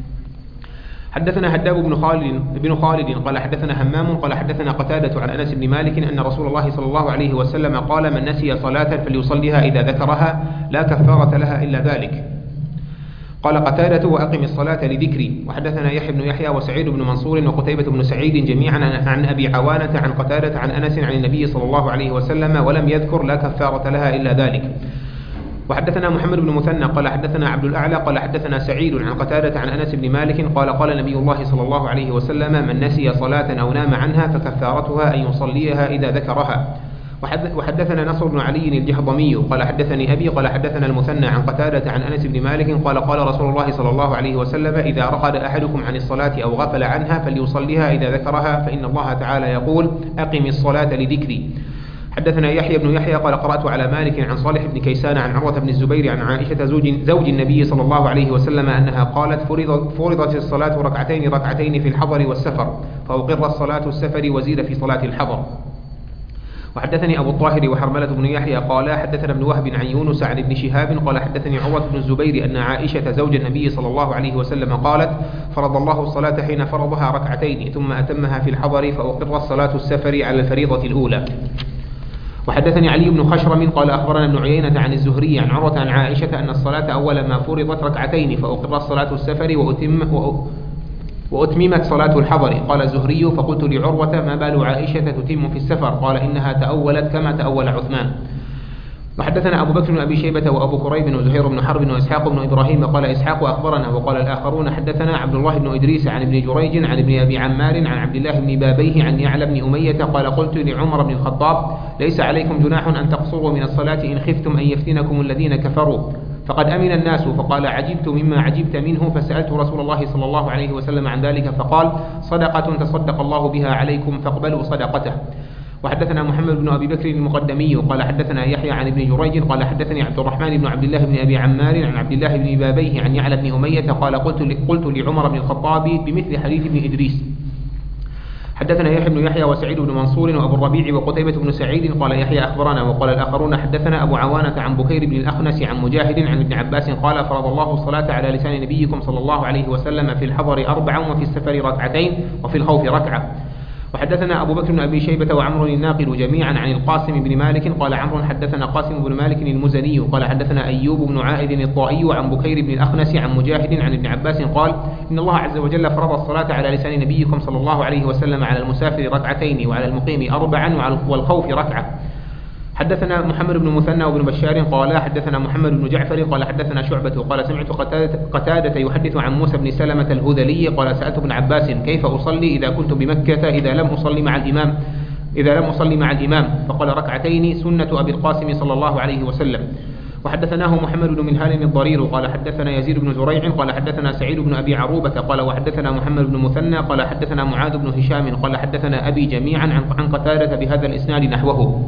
حدثنا هداب بن خالد بن خالد قال حدثنا همام قال حدثنا قتادة عن أنس بن مالك أن رسول الله صلى الله عليه وسلم قال: من نسي صلاة فليصليها إذا ذكرها لا كفارة لها إلا ذلك. قال قتادة: وأقم الصلاة لذكري. وحدثنا يحيى بن يحيى وسعيد بن منصور وقتيبة بن سعيد جميعا عن أبي عوانة عن قتادة عن أنس عن النبي صلى الله عليه وسلم ولم يذكر لا كفارة لها إلا ذلك. وحدثنا محمد بن مثنى قال حدثنا عبد الأعلى قال حدثنا سعيد عن قتادة عن أنس بن مالك قال: قال نبي الله صلى الله عليه وسلم: من نسي صلاة أو نام عنها فكفارتها أن يصليها إذا ذكرها. وحدثنا نصر بن علي الجهضمي قال حدثني أبي قال حدثنا المثنى عن قتادة عن أنس بن مالك قال: قال رسول الله صلى الله عليه وسلم: إذا رقد أحدكم عن الصلاة أو غفل عنها فليصليها إذا ذكرها، فإن الله تعالى يقول: أقم الصلاة لذكري. حدثنا يحيى بن يحيى قال قرأت على مالك عن صالح بن كيسان عن عروة بن الزبير عن عائشة زوج, زوج النبي صلى الله عليه وسلم أنها قالت: فرض فرضت الصلاة ركعتين ركعتين في الحضر والسفر، فأقر الصلاة السفر وزيد في صلاة الحضر. وحدثني أبو الطاهر وحرملة بن يحيى قال حدثنا ابن وهب عن يونس عن ابن شهاب قال حدثني عروة بن الزبير أن عائشة زوج النبي صلى الله عليه وسلم قالت: فرض الله الصلاة حين فرضها ركعتين ثم أتمها في الحضر، فأقر الصلاة السفر على الفريضة الأولى. وحدثني علي بن خشرم قال أخبرنا ابن عيينة عن الزهري عن عروة عن عائشة أن الصلاة أول ما فرضت ركعتين، فأقر الصلاة السفر وأتم وأتممت صلاة الحضر. قال الزهري: فقلت لعروة: ما بال عائشة تتم في السفر؟ قال: إنها تأولت كما تأول عثمان. وحدثنا أبو بكر بن أبي شيبة وأبو كريب وزهير بن حرب وإسحاق بن إبراهيم قال إسحاق أخبرنا. وقال الآخرون حدثنا عبد الله بن إدريس عن ابن جريج عن ابن أبي عمار عن عبد الله بن بابيه عن يعلى بن أمية قال: قلت لعمر بن الخطاب: ليس عليكم جناح أن تقصروا من الصلاة إن خفتم أن يفتنكم الذين كفروا، فقد أمن الناس. فقال: عجبت مما عجبت منه، فسألت رسول الله صلى الله عليه وسلم عن ذلك فقال: صدقة تصدق الله بها عليكم فاقبلوا صدقته. وحدثنا محمد بن أبي بكر المقدمي قال حدثنا يحيى عن ابن جريج قال حدثني عبد الرحمن بن عبد الله بن أبي عمار عن عبد الله بن بابيه عن يعلى بن أمية قال: قلت قلت لعمر بن الخطاب بمثل حديث ابن إدريس. حدثنا يحيى بن يحيى وسعيد بن منصور وأبو الربيع وقتيبة بن سعيد قال يحيى أخبرنا. وقال الآخرون حدثنا أبو عوانة عن بكير بن الأخنس عن مجاهد عن ابن عباس قال: فرض الله الصلاة على لسان نبيكم صلى الله عليه وسلم في الحضر أربعا وفي السفر ركعتين وفي الخوف ركعة. وحدثنا أبو بكر بن أبي شيبة وعمر الناقل جميعا عن القاسم بن مالك قال عمرو حدثنا قاسم بن مالك المزني قال حدثنا أيوب بن عائد الطائي عن بكير بن الأخنس عن مجاهد عن ابن عباس قال: إن الله عز وجل فرض الصلاة على لسان نبيكم صلى الله عليه وسلم على المسافر ركعتين وعلى المقيم أربعا والخوف ركعة. حدثنا محمد بن مثنى وابن بشار قال حدثنا محمد بن جعفر قال حدثنا شعبة قال سمعت قتادة, قتادة يحدث عن موسى بن سلمة الهذلي قال: سألت ابن عباس: كيف أصلي إذا كنت بمكة إذا لم أصلي مع الإمام إذا لم أصلي مع الإمام فقال: ركعتين سنة أبي القاسم صلى الله عليه وسلم. وحدثناه محمد بن منهال الضرير قال حدثنا يزيد بن زريع قال حدثنا سعيد بن أبي عروبة قال وحدثنا محمد بن مثنى قال حدثنا معاذ بن هشام قال حدثنا أبي جميعا عن قتادة بهذا الإسناد نحوه.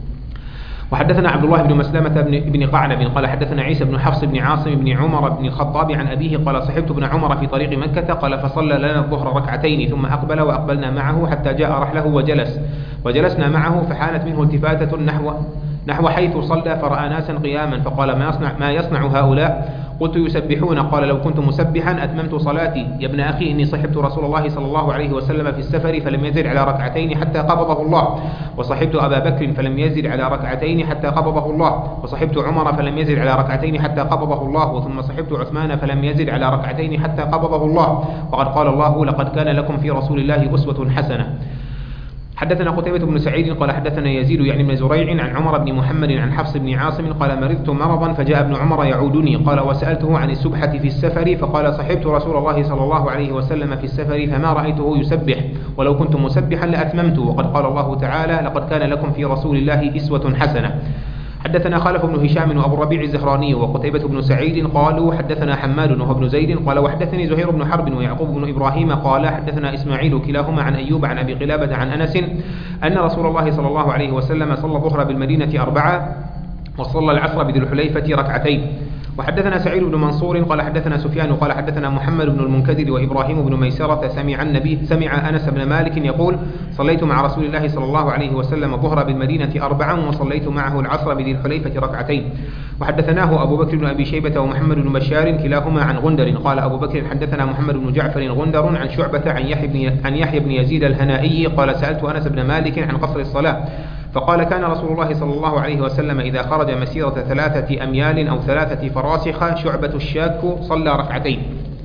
وحدثنا عبد الله بن مسلمة بن قعنب قال حدثنا عيسى بن حفص بن عاصم بن عمر بن الخطاب عن أبيه قال: صحبت ابن عمر في طريق مكة قال فصلى لنا الظهر ركعتين ثم أقبل وأقبلنا معه حتى جاء رحله وجلس وجلسنا معه فحانت منه التفاتة نحو نحو حيث صلى فرأى ناسا قياما فقال: ما يصنع, ما يصنع هؤلاء؟ قلت: يسبحون. قال: لو كنت مسبحا أتممت صلاتي. يا ابن أخي إني صحبت رسول الله صلى الله عليه وسلم في السفر فلم يزد على ركعتين حتى قبضه الله، وصحبت أبا بكر فلم يزد على ركعتين حتى قبضه الله، وصحبت عمر فلم يزد على ركعتين حتى قبضه الله، ثم صحبت عثمان فلم يزد على ركعتين حتى قبضه الله، وقد قال الله: لقد كان لكم في رسول الله أسوة حسنة. حدثنا قتيبة بن سعيد قال حدثنا يزيد يعني بن زريع عن عمر بن محمد عن حفص بن عاصم قال: مرضت مرضا فجاء ابن عمر يعودني قال: وسألته عن السبحة في السفر فقال: صحبت رسول الله صلى الله عليه وسلم في السفر فما رأيته يسبح، ولو كنت مسبحا لأتممت، وقد قال الله تعالى: لقد كان لكم في رسول الله أسوة حسنة. حدثنا خلف بن هشام وأبو الربيع الزهراني وقتيبة بن سعيد قالوا حدثنا حماد وهو بن زيد قال وحدثني زهير بن حرب ويعقوب بن إبراهيم قال حدثنا إسماعيل كلاهما عن أيوب عن أبي قلابة عن أنس أن رسول الله صلى الله عليه وسلم صلى الظهر بالمدينة أربعة وصلى العصر بذي الحليفة ركعتين. وحدثنا سعيد بن منصور قال حدثنا سفيان قال حدثنا محمد بن المنكدر وإبراهيم بن ميسرة سمع النبي سمع أنس بن مالك يقول صليت مع رسول الله صلى الله عليه وسلم الظهر بالمدينة أربعا وصليت معه العصر بذي الحليفة ركعتين. وحدثناه أبو بكر بن أبي شيبة ومحمد بن بشار كلاهما عن غندر قال أبو بكر حدثنا محمد بن جعفر غندر عن شعبة عن يحيى بن عن يحيى بن يزيد الهنائي قال سألت أنس بن مالك عن قصر الصلاة فقال كان رسول الله صلى الله عليه وسلم إذا خرج مسيرة ثلاثة أميال أو ثلاثة فراسخ شعبة الشاك صلى ركعتين.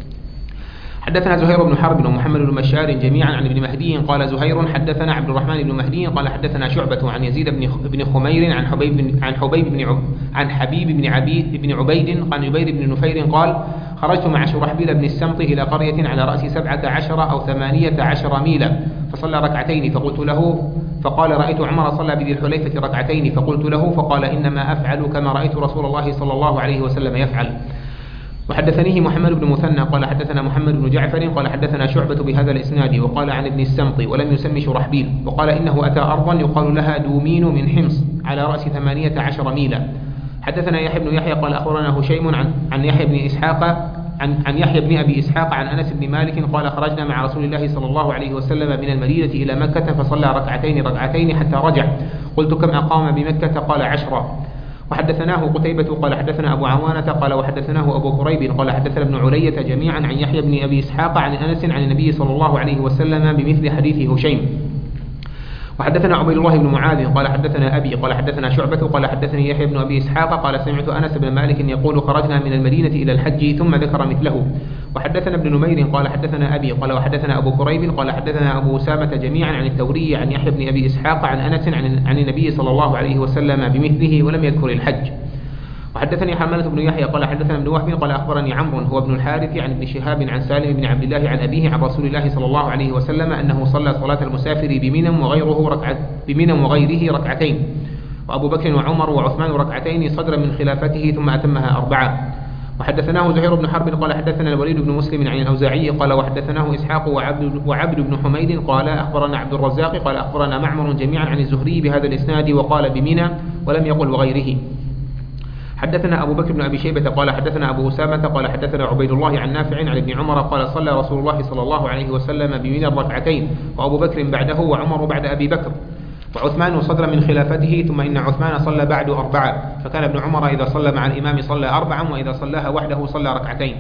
حدثنا زهير بن حرب ومحمد بن بشار جميعا عن ابن مهدي قال زهير حدثنا عبد الرحمن بن مهدي قال حدثنا شعبة عن يزيد بن بن خمير عن حبيب بن عن حبيب بن عن حبيب بن عبيد بن عبيد عن عبيد بن نفير قال خرجت مع شرحبيل بن السمط إلى قرية على رأس سبعة عشر أو ثمانية عشر ميلا فصلى ركعتين فقلت له فقال رأيت عمر صلى بذي الحليفة ركعتين فقلت له فقال إنما أفعل كما رأيت رسول الله صلى الله عليه وسلم يفعل. وحدثنيه محمد بن مثنى قال حدثنا محمد بن جعفر قال حدثنا شعبة بهذا الإسناد وقال عن ابن السمط ولم يسمي شرحبيل وقال إنه أتى أرضا يقال لها دومين من حمص على رأس ثمانية عشر ميلا. حدثنا يحيى بن يحيى قال أخبرنا هشيم عن عن يحيى بن إسحاق عن عن يحيى بن أبي إسحاق عن أنس بن مالك قال خرجنا مع رسول الله صلى الله عليه وسلم من المدينة إلى مكة فصلى ركعتين ركعتين حتى رجع قلت كم أقام بمكة قال عشرا. وحدثناه قتيبة قال حدثنا أبو عوانة قال وحدثناه أبو كريب قال حدثنا ابن علية جميعا عن يحيى بن أبي إسحاق عن أنس عن النبي صلى الله عليه وسلم بمثل حديث هشيم. وحدثنا عبيد الله بن معاذ قال حدثنا أبي قال حدثنا شعبة قال حدثني يحيى بن أبي إسحاق قال سمعت أنس بن مالك يقول خرجنا من المدينة إلى الحج ثم ذكر مثله. وحدثنا ابن نمير قال حدثنا أبي قال وحدثنا أبو كريب قال حدثنا أبو أسامة جميعا عن الثوري عن يحيى بن أبي إسحاق عن أنس عن, عن النبي صلى الله عليه وسلم بمثله ولم يذكر الحج. وحدثني حمالة بن يحيى قال حدثنا ابن وهب قال أخبرني عمرو هو ابن الحارث عن ابن شهاب عن سالم بن عبد الله عن أبيه عن رسول الله صلى الله عليه وسلم أنه صلى صلاة المسافر بمنى وغيره ركعت بمنى وغيره ركعتين وأبو بكر وعمر وعثمان ركعتين صدرا من خلافته ثم أتمها أربعة. وحدثناه زهير بن حرب قال حدثنا الوليد بن مسلم عن الأوزاعي قال وحدثناه إسحاق وعبد, وعبد بن حميد قال أخبرنا عبد الرزاق قال أخبرنا معمر جميعا عن الزهري بهذا الإسناد وقال بمنى ولم يقل وغيره. حدثنا أبو بكر بن أبي شيبة قال حدثنا أبو أسامة قال حدثنا عبيد الله عن نافع عن ابن عمر قال صلى رسول الله صلى الله عليه وسلم بمنى ركعتين وأبو بكر بعده وعمر بعد أبي بكر وعثمان صدر من خلافته ثم إن عثمان صلى بعد أربعة فكان ابن عمر إذا صلى مع الإمام صلى أربعا وإذا صلاها وحده صلى ركعتين.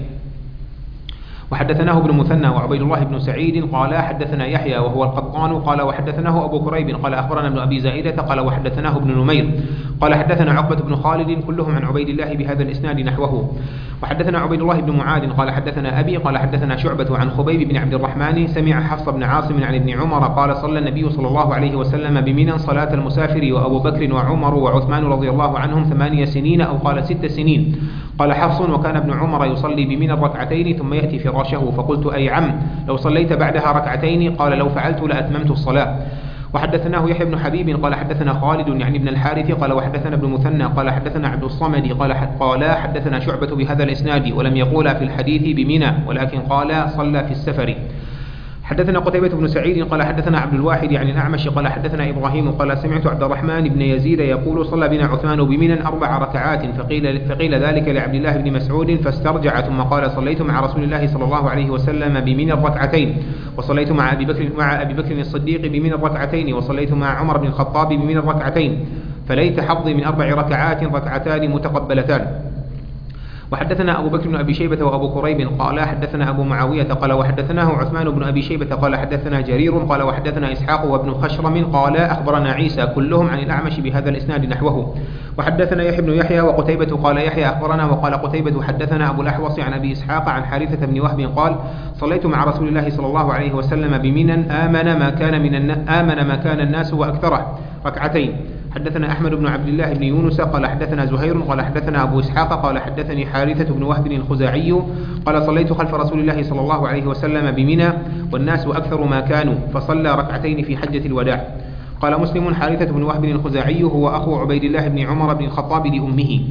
وحدثناه ابن مثنى وعبيد الله بن سعيد قال حدثنا يحيى وهو القطان قال وحدثناه أبو كريب قال أخبرنا ابن أبي زائدة قال وحدثناه ابن نمير قال حدثنا عقبة بن خالد كلهم عن عبيد الله بهذا الإسناد نحوه. وحدثنا عبيد الله بن معاذ قال حدثنا أبي قال حدثنا شعبة عن خبيب بن عبد الرحمن سمع حفص بن عاصم عن ابن عمر قال صلى النبي صلى الله عليه وسلم بمنى صلاة المسافر وأبو بكر وعمر وعثمان رضي الله عنهم ثمانية سنين أو قال ست سنين. قال حفص وكان ابن عمر يصلي بمنى الركعتين ثم يأتي فراشه فقلت أي عم لو صليت بعدها ركعتين قال لو فعلت لأتممت الصلاة. وحدثناه يحيى بن حبيب قال حدثنا خالد يعني ابن الحارث قال وحدثنا ابن مثنى قال حدثنا عبد الصمد قال قال حدثنا شعبة بهذا الإسناد ولم يقول في الحديث بمنى ولكن قال صلى في السفر. حدثنا قتيبة بن سعيد قال حدثنا عبد الواحد يعني الأعمش قال حدثنا إبراهيم قال سمعت عبد الرحمن بن يزيد يقول صلى بنا عثمان بمنى أربع ركعات فقيل, فقيل ذلك لعبد الله بن مسعود فاسترجع ثم قال صليت مع رسول الله صلى الله عليه وسلم بمنى الركعتين وصليت مع أبي بكر, مع أبي بكر الصديق بمنى الركعتين وصليت مع عمر بن الخطاب بمنى الركعتين فليت حظي من أربع ركعات ركعتان متقبلتان. وحدثنا أبو بكر بن أبي شيبة وأبو كريب قال حدثنا أبو معاوية قال وحدثناه عثمان بن أبي شيبة قال حدثنا جرير قال وحدثنا إسحاق وابن خشرم قال أخبرنا عيسى كلهم عن الأعمش بهذا الإسناد نحوه. وحدثنا يحيى بن يحيى وقتيبة قال يحيى أخبرنا وقال قتيبة حدثنا أبو الأحوص عن أبي إسحاق عن حارثة بن وهب قال صليت مع رسول الله صلى الله عليه وسلم بمنى آمن ما كان من آمن ما كان الناس وأكثره ركعتين. حدثنا أحمد بن عبد الله بن يونس قال حدثنا زهير قال حدثنا أبو إسحاق قال حدثني حارثة بن وهب الخزاعي قال صليت خلف رسول الله صلى الله عليه وسلم بمنى والناس أكثر ما كانوا فصلى ركعتين في حجة الوداع. قال مسلم: حارثة بن وهب الخزاعي هو أخو عبيد الله بن عمر بن الخطاب لأمه.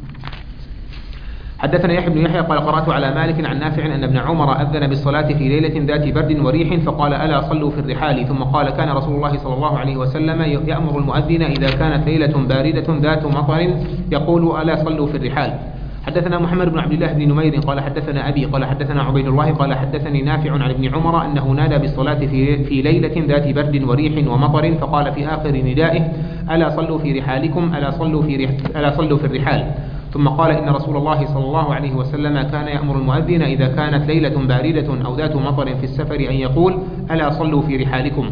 حدثنا يحيى بن يحيى قال قرأت على مالك عن نافع أن ابن عمر أذن بالصلاة في ليلة ذات برد وريح فقال: ألا صلوا في الرحال. ثم قال: كان رسول الله صلى الله عليه وسلم يأمر المؤذن إذا كانت ليلة باردة ذات مطر يقول: ألا صلوا في الرحال. حدثنا محمد بن عبد الله بن نمير قال حدثنا أبي قال حدثنا عبيد الله قال حدثني نافع عن ابن عمر أنه نادى بالصلاة في, في ليلة ذات برد وريح ومطر فقال في آخر ندائه: ألا صلوا في رحالكم ألا صلوا في, رح ألا صلوا في الرحال. ثم قال: إن رسول الله صلى الله عليه وسلم كان يأمر المؤذن إذا كانت ليلة باردة أو ذات مطر في السفر أن يقول: ألا صلوا في رحالكم.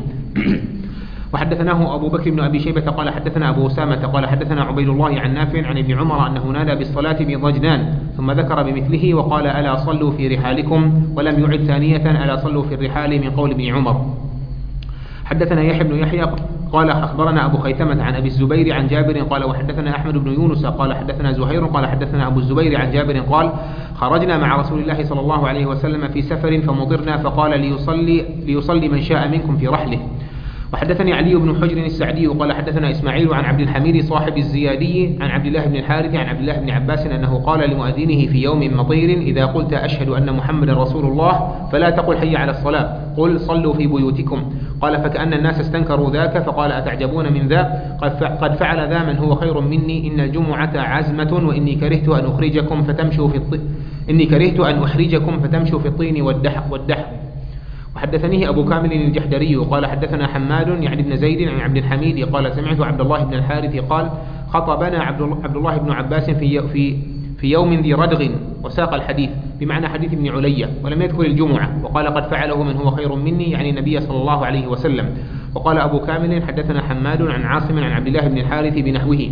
وحدثناه أبو بكر بن أبي شيبة قال حدثنا أبو أسامة قال حدثنا عبيد الله عن نافع عن ابن عمر أنه نادى بالصلاة بضجنان ثم ذكر بمثله وقال: ألا صلوا في رحالكم، ولم يعد ثانية: ألا صلوا في الرحال من قول ابن عمر. حدثنا يحيى بن يحيى قال أخبرنا أبو خيثمة عن أبي الزبير عن جابر قال وحدثنا أحمد بن يونس قال حدثنا زهير قال حدثنا أبو الزبير عن جابر قال: خرجنا مع رسول الله صلى الله عليه وسلم في سفر فمطرنا فقال: ليصلي, ليصلي من شاء منكم في رحله. وحدثني علي بن حجر السعدي قال حدثنا إسماعيل عن عبد الحميد صاحب الزيادي عن عبد الله بن الحارث عن عبد الله بن عباس أنه قال لمؤذنه في يوم مطير: إذا قلت أشهد أن محمد رسول الله فلا تقل حي على الصلاة، قل صلوا في بيوتكم. قال: فكأن الناس استنكروا ذاك فقال: أتعجبون من ذا؟ قد فعل ذا من هو خير مني، إن الجمعة عزمة وإني كرهت أن أخرجكم فتمشوا في الطين إني كرهت أن أحرجكم فتمشوا في الطين والدحر والدحر. وحدثنيه أبو كامل الجحدري قال حدثنا حماد يعني بن زيد عن عبد الحميد قال سمعت عبد الله بن الحارث قال: خطبنا عبد الله بن عباس في في في يوم ذي ردغ، وساق الحديث بمعنى حديث ابن علية ولم يذكر الجمعة، وقال: قد فعله من هو خير مني، يعني النبي صلى الله عليه وسلم. وقال أبو كامل حدثنا حماد عن عاصم عن عبد الله بن الحارث بنحوه.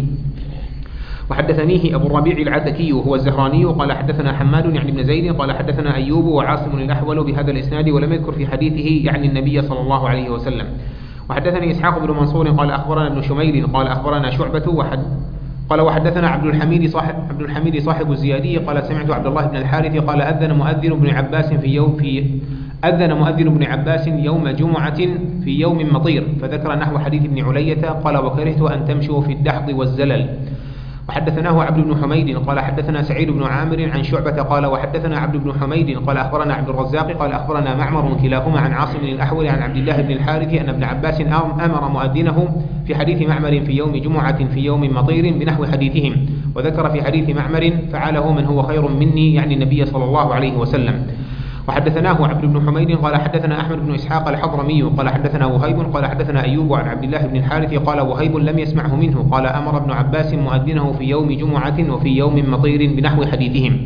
وحدثنيه أبو الربيع العتكي وهو الزهراني قال حدثنا حماد يعني بن زيد قال حدثنا أيوب وعاصم الأحول بهذا الإسناد ولم يذكر في حديثه يعني النبي صلى الله عليه وسلم. وحدثني إسحاق بن منصور قال أخبرنا ابن شميل قال أخبرنا شعبة وحد قال وحدثنا عبد الحميد صاحب عبد الحميد صاحب الزيادي قال سمعت عبد الله بن الحارث قال أذن مؤذن ابن عباس في يوم في أذن مؤذن ابن عباس يوم جمعة في يوم مطير، فذكر نحو حديث ابن علية قال: وكرهت أن تمشوا في الدحض والزلل. وحدثناه عبد بن حميد قال حدثنا سعيد بن عامر عن شعبة قال وحدثنا عبد بن حميد قال أخبرنا عبد الرزاق قال أخبرنا معمر كلاهما عن عاصم الأحول عن عبد الله بن الحارث أن ابن عباس أمر مؤذنه في حديث معمر في يوم جمعة في يوم مطير بنحو حديثهم، وذكر في حديث معمر: فعله من هو خير مني، يعني النبي صلى الله عليه وسلم. وحدثناه عبد بن حميد قال حدثنا أحمد بن إسحاق الحضرمي قال حدثنا وهيب قال حدثنا أيوب عن عبد الله بن الحارث قال وهيب لم يسمعه منه قال: أمر ابن عباس مؤذنه في يوم جمعة وفي يوم مطير بنحو حديثهم.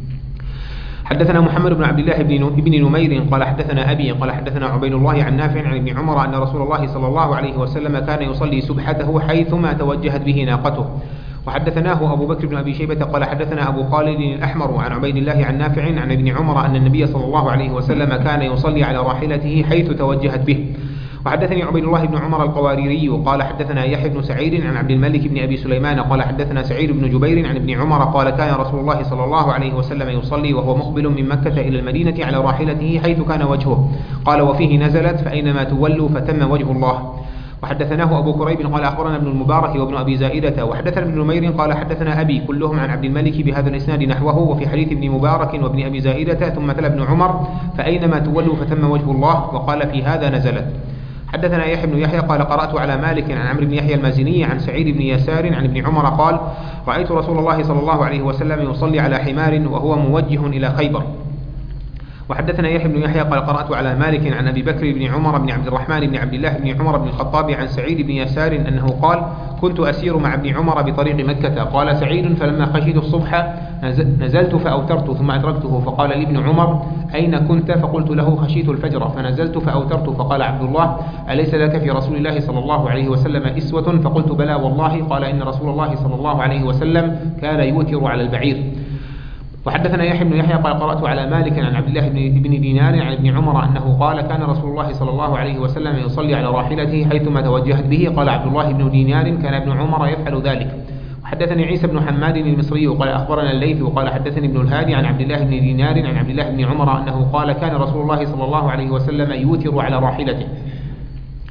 حدثنا محمد بن عبد الله بن نمير قال حدثنا أبي قال حدثنا عبيد الله عن نافع عن ابن عمر أن رسول الله صلى الله عليه وسلم كان يصلي سبحته حيثما توجهت به ناقته. وحدثناه أبو بكر بن أبي شيبة قال حدثنا أبو خالد الأحمر عن عبيد الله عن نافع عن ابن عمر أن النبي صلى الله عليه وسلم كان يصلي على راحلته حيث توجهت به. وحدثني عبيد الله بن عمر القواريري قال حدثنا يحيى بن سعيد عن عبد الملك بن أبي سليمان قال حدثنا سعيد بن جبير عن ابن عمر قال: كان رسول الله صلى الله عليه وسلم يصلي وهو مقبل من مكة إلى المدينة على راحلته حيث كان وجهه، قال: وفيه نزلت: فأينما تولوا فتم وجه الله. وحدثناه أبو كريب قال أخبرنا ابن المبارك وابن أبي زائدة وحدثنا ابن نمير قال حدثنا أبي كلهم عن عبد الملك بهذا الإسناد نحوه، وفي حديث ابن مبارك وابن أبي زائدة ثم تلا ابن عمر: فأينما تولوا فتم وجه الله، وقال: في هذا نزلت. حدثنا يحيى بن يحيى قال قرأت على مالك عن عمرو بن يحيى المازني عن سعيد بن يسار عن ابن عمر قال: رأيت رسول الله صلى الله عليه وسلم يصلي على حمار وهو موجه إلى خيبر. وحدثنا يحيى بن يحيى قال قرأت على مالك عن أبي بكر بن عمر بن عبد الرحمن بن عبد الله بن عمر بن الخطاب عن سعيد بن يسار أنه قال: كنت أسير مع ابن عمر بطريق مكة. قال سعيد: فلما خشيت الصبح نزلت فأوترت ثم أدركته، فقال لي ابن عمر: أين كنت؟ فقلت له: خشيت الفجر فنزلت فأوترت. فقال عبد الله: أليس لك في رسول الله صلى الله عليه وسلم إسوة؟ فقلت: بلى والله. قال: إن رسول الله صلى الله عليه وسلم كان يوتر على البعير. وحدثنا يحيى بن يحيى قال قرأت على مالك عن عبد الله بن دينار عن ابن عمر أنه قال: كان رسول الله صلى الله عليه وسلم يصلي على راحلته حيثما توجهت به. قال عبد الله بن دينار: كان ابن عمر يفعل ذلك. وحدثني عيسى بن حماد المصري قال أخبرنا الليث وقال حدثني ابن الهادي عن عبد الله بن دينار عن عبد الله بن عمر أنه قال: كان رسول الله صلى الله عليه وسلم يوتر على راحلته.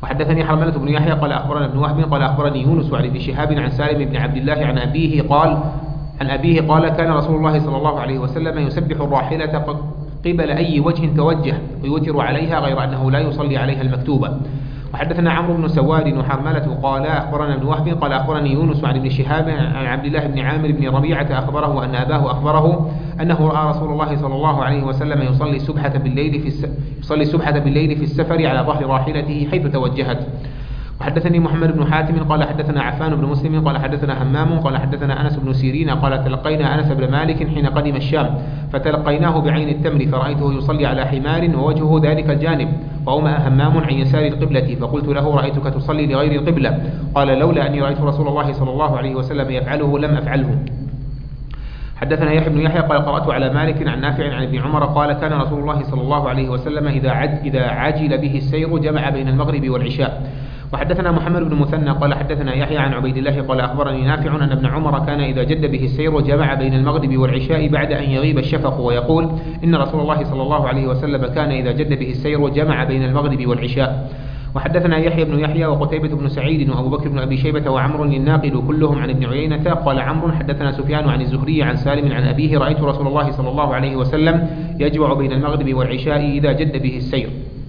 وحدثني حرملة بن يحيى قال أخبرنا ابن وهب قال أخبرني يونس عن ابن شهاب عن سالم بن عبد الله عن أبيه قال عن أبيه قال كان رسول الله صلى الله عليه وسلم يسبح الراحلة قبل أي وجه توجه ويوتر عليها غير أنه لا يصلي عليها المكتوبة. وحدثنا عمرو بن سواد وحرملة قال أخبرنا ابن وهب قال أخبرني يونس عن ابن شهاب عن عبد الله بن عامر بن ربيعة أخبره أن أباه أخبره أنه رأى رسول الله صلى الله عليه وسلم يصلي السبحة بالليل في الس... يصلي السبحة بالليل في السفر على ظهر راحلته حيث توجهت. وحدثني محمد بن حاتم قال حدثنا عفان بن مسلم قال حدثنا همام قال حدثنا أنس بن سيرين قال تلقينا أنس بن مالك حين قدم الشام فتلقيناه بعين التمر فرأيته يصلي على حمار ووجهه ذلك الجانب وأومأ همام عن يسار القبلة فقلت له رأيتك تصلي لغير القبلة قال لولا أني رأيت رسول الله صلى الله عليه وسلم يفعله لم أفعله. حدثنا يحيى بن يحيى قال قرأت على مالك عن نافع عن ابن عمر قال كان رسول الله صلى الله عليه وسلم إذا إذا عجل به السير جمع بين المغرب والعشاء. وحدثنا محمد بن مثنى قال حدثنا يحيى عن عبيد الله قال أخبرني نافع أن ابن عمر كان إذا جد به السير جمع بين المغرب والعشاء بعد أن يغيب الشفق ويقول إن رسول الله صلى الله عليه وسلم كان إذا جد به السير جمع بين المغرب والعشاء. وحدثنا يحيى بن يحيى وقتيبة بن سعيد وأبو بكر بن أبي شيبة وعمر الناقد كلهم عن ابن عيينة قال عمرو حدثنا سفيان عن الزهري عن سالم عن أبيه رأيت رسول الله صلى الله عليه وسلم يجمع بين المغرب والعشاء إذا جد به السير.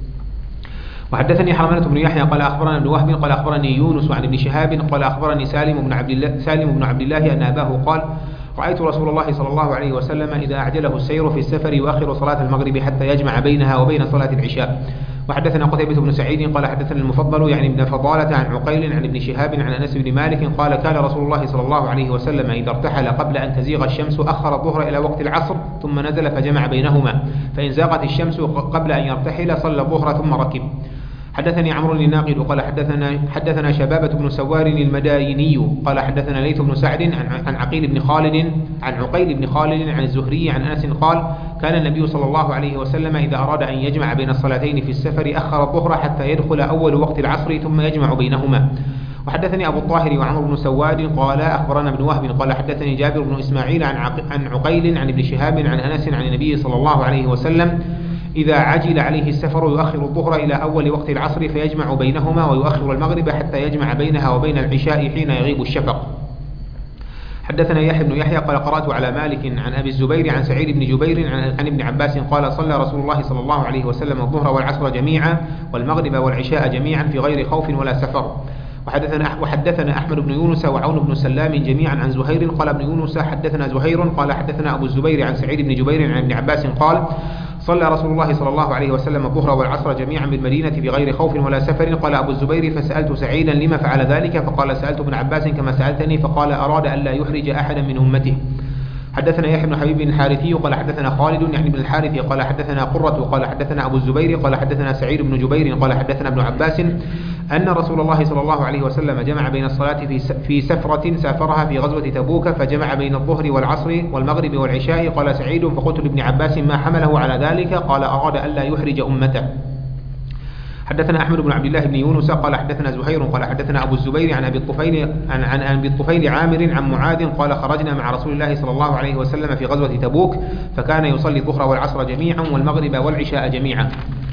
وحدثني حرملة بن يحيى قال أخبرنا ابن وهب قال أخبرني يونس عن ابن شهاب قال أخبرني سالم بن عبد الله سالم بن عبد الله أن أباه قال رأيت رسول الله صلى الله عليه وسلم إذا أعجله السير في السفر يؤخر صلاة المغرب حتى يجمع بينها وبين صلاة العشاء. وحدثنا قتيبة بن سعيد قال حدثنا المفضل يعني ابن فضالة عن عقيل عن ابن شهاب عن أنس بن مالك قال كان رسول الله صلى الله عليه وسلم إذا ارتحل قبل أن تزيغ الشمس أخر الظهر إلى وقت العصر ثم نزل فجمع بينهما فإن زاغت الشمس قبل أن يرتحل صلى الظهر ثم ركب. حدثني عمرو الناقد قال حدثنا حدثنا شبابة بن سوار المدايني قال حدثنا ليث بن سعد عن, عن عقيل بن خالد عن عقيل بن خالد عن الزهري عن أنس قال كان النبي صلى الله عليه وسلم إذا أراد أن يجمع بين الصلاتين في السفر أخر الظهر حتى يدخل أول وقت العصر ثم يجمع بينهما. وحدثني أبو الطاهر وعمر بن سواد قال أخبرنا ابن وهب قال حدثني جابر بن إسماعيل عن, عن عقيل عن ابن شهاب عن أنس عن النبي صلى الله عليه وسلم إذا عجل عليه السفر يؤخر الظهر إلى أول وقت العصر فيجمع بينهما ويؤخر المغرب حتى يجمع بينها وبين العشاء حين يغيب الشفق. حدثنا يحيى بن يحيى قال قرأت على مالك عن أبي الزبير عن سعيد بن جبير عن, عن ابن عباس قال صلى رسول الله صلى الله عليه وسلم الظهر والعصر جميعا والمغرب والعشاء جميعا في غير خوف ولا سفر. وحدثنا وحدثنا أحمد بن يونس وعون بن سلام جميعا عن زهير قال ابن يونس حدثنا زهير قال حدثنا أبو الزبير عن سعيد بن جبير عن ابن عباس قال صلى رسول الله صلى الله عليه وسلم الظهر والعصر جميعا بالمدينة بغير خوف ولا سفر. قال أبو الزبير فسألت سعيدا لما فعل ذلك فقال سألت ابن عباس كما سألتني فقال أراد أن لا يحرج أحدا من أمته. حدثنا يحيى بن حبيب الحارثي قال حدثنا خالد يعني بن الحارث قال حدثنا قرة قال حدثنا أبو الزبير قال حدثنا سعيد بن جبير قال حدثنا ابن عباس أن رسول الله صلى الله عليه وسلم جمع بين الصلاة في سفرة سافرها في غزوة تبوك فجمع بين الظهر والعصر والمغرب والعشاء. قال سعيد فقلت لابن عباس ما حمله على ذلك قال أراد أن لا يحرج أمته. حدثنا أحمد بن عبد الله بن يونس قال حدثنا زهير قال حدثنا أبو الزبير عن أبي الطفيل عن, عن أبي الطفيل عامر عن معاذ قال خرجنا مع رسول الله صلى الله عليه وسلم في غزوة تبوك فكان يصلي الظهر والعصر جميعا والمغرب والعشاء جميعا.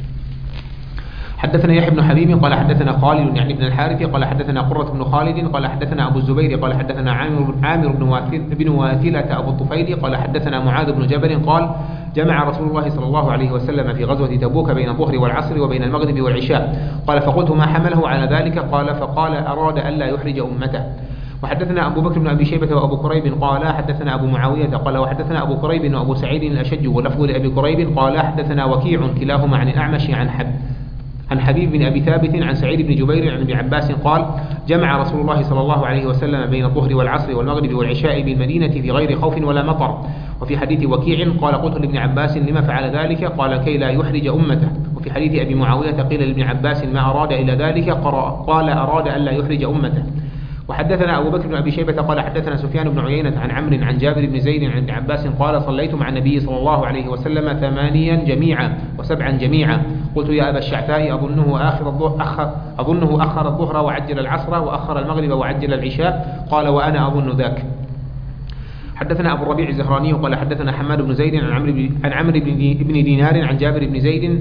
حدثنا يحيى بن حبيب قال حدثنا خالد يعني بن الحارث قال حدثنا قرة بن خالد قال حدثنا أبو الزبير قال حدثنا عامر عامر بن واثل بن واثلة أبو الطفيل قال حدثنا معاذ بن جبل قال جمع رسول الله صلى الله عليه وسلم في غزوة تبوك بين الظهر والعصر وبين المغرب والعشاء. قال فقلت ما حمله على ذلك قال فقال أراد أن لا يحرج أمته. وحدثنا أبو بكر بن أبي شيبة وأبو كريب قال حدثنا أبو معاوية قال وحدثنا أبو كريب وأبو سعيد الأشج ولفظ لأبي كريب قال حدثنا وكيع كلاهما عن الأعمش عن حب عن حبيب بن أبي ثابت عن سعيد بن جبير عن ابن عباس قال جمع رسول الله صلى الله عليه وسلم بين الظهر والعصر والمغرب والعشاء بالمدينة في غير خوف ولا مطر. وفي حديث وكيع قال قلت لابن عباس لما فعل ذلك قال كي لا يحرج أمته. وفي حديث أبي معاوية قيل لابن عباس ما أراد إلى ذلك قال أراد أن لا يحرج أمته. وحدثنا أبو بكر بن أبي شيبة قال حدثنا سفيان بن عيينة عن عمرو عن جابر بن زيد عن ابن عباس قال صليت مع النبي صلى الله عليه وسلم ثمانيا جميعا وسبعا جميعا. قلت يا أبا الشعثاء أظنه آخر الظهر أخر أظنه أخر الظهر وعجل العصر وأخر المغرب وعجل العشاء قال وأنا أظن ذاك. حدثنا أبو الربيع الزهراني قال حدثنا حماد بن زيد عن عمرو عن عمرو بن دينار عن جابر بن زيد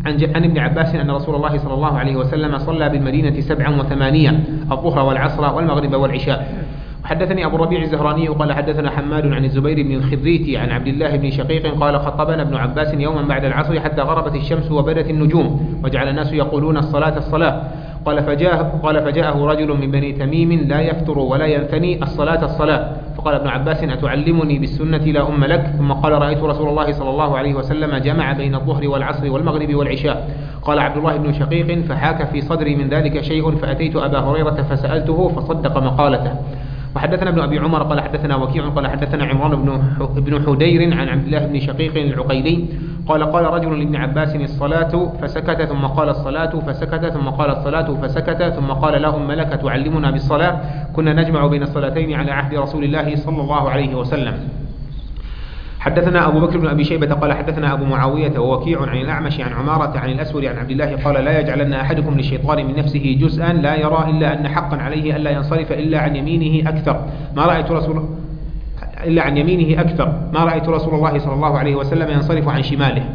عن, عن ابن عباس أن رسول الله صلى الله عليه وسلم صلى بالمدينة سبعا وثمانية الظهر والعصر والمغرب والعشاء. وحدثني أبو الربيع الزهراني قال حدثنا حماد عن الزبير بن الخريتي عن عبد الله بن شقيق قال خطبنا ابن عباس يوما بعد العصر حتى غربت الشمس وبدت النجوم وجعل الناس يقولون الصلاة الصلاة. قال فجاء قال فجاءه رجل من بني تميم لا يفتر ولا ينثني الصلاة الصلاة، فقال ابن عباس أتعلمني بالسنة لا أم لك؟ ثم قال رأيت رسول الله صلى الله عليه وسلم جمع بين الظهر والعصر والمغرب والعشاء. قال عبد الله بن شقيق فحاك في صدري من ذلك شيء فأتيت أبا هريرة فسألته فصدق مقالته. وحدثنا ابن أبي عمر قال حدثنا وكيع قال حدثنا عمران بن حدير عن عبد الله بن شقيق العقيلي قال قال رجل لابن عباس الصلاة فسكت ثم قال الصلاة فسكت ثم قال الصلاة فسكت ثم قال لا أم لك تعلمنا بالصلاة؟ كنا نجمع بين الصلاتين على عهد رسول الله صلى الله عليه وسلم. حدثنا أبو بكر بن أبي شيبة قال حدثنا أبو معاوية ووكيع عن الأعمش عن عمارة عن الأسود عن عبد الله قال لا يجعلن أحدكم للشيطان من نفسه جزءا لا يرى إلا أن حقا عليه ألا ينصرف إلا عن يمينه أكثر ما رأيت رسول إلا عن يمينه أكثر ما رأيت رسول الله صلى الله عليه وسلم ينصرف عن شماله.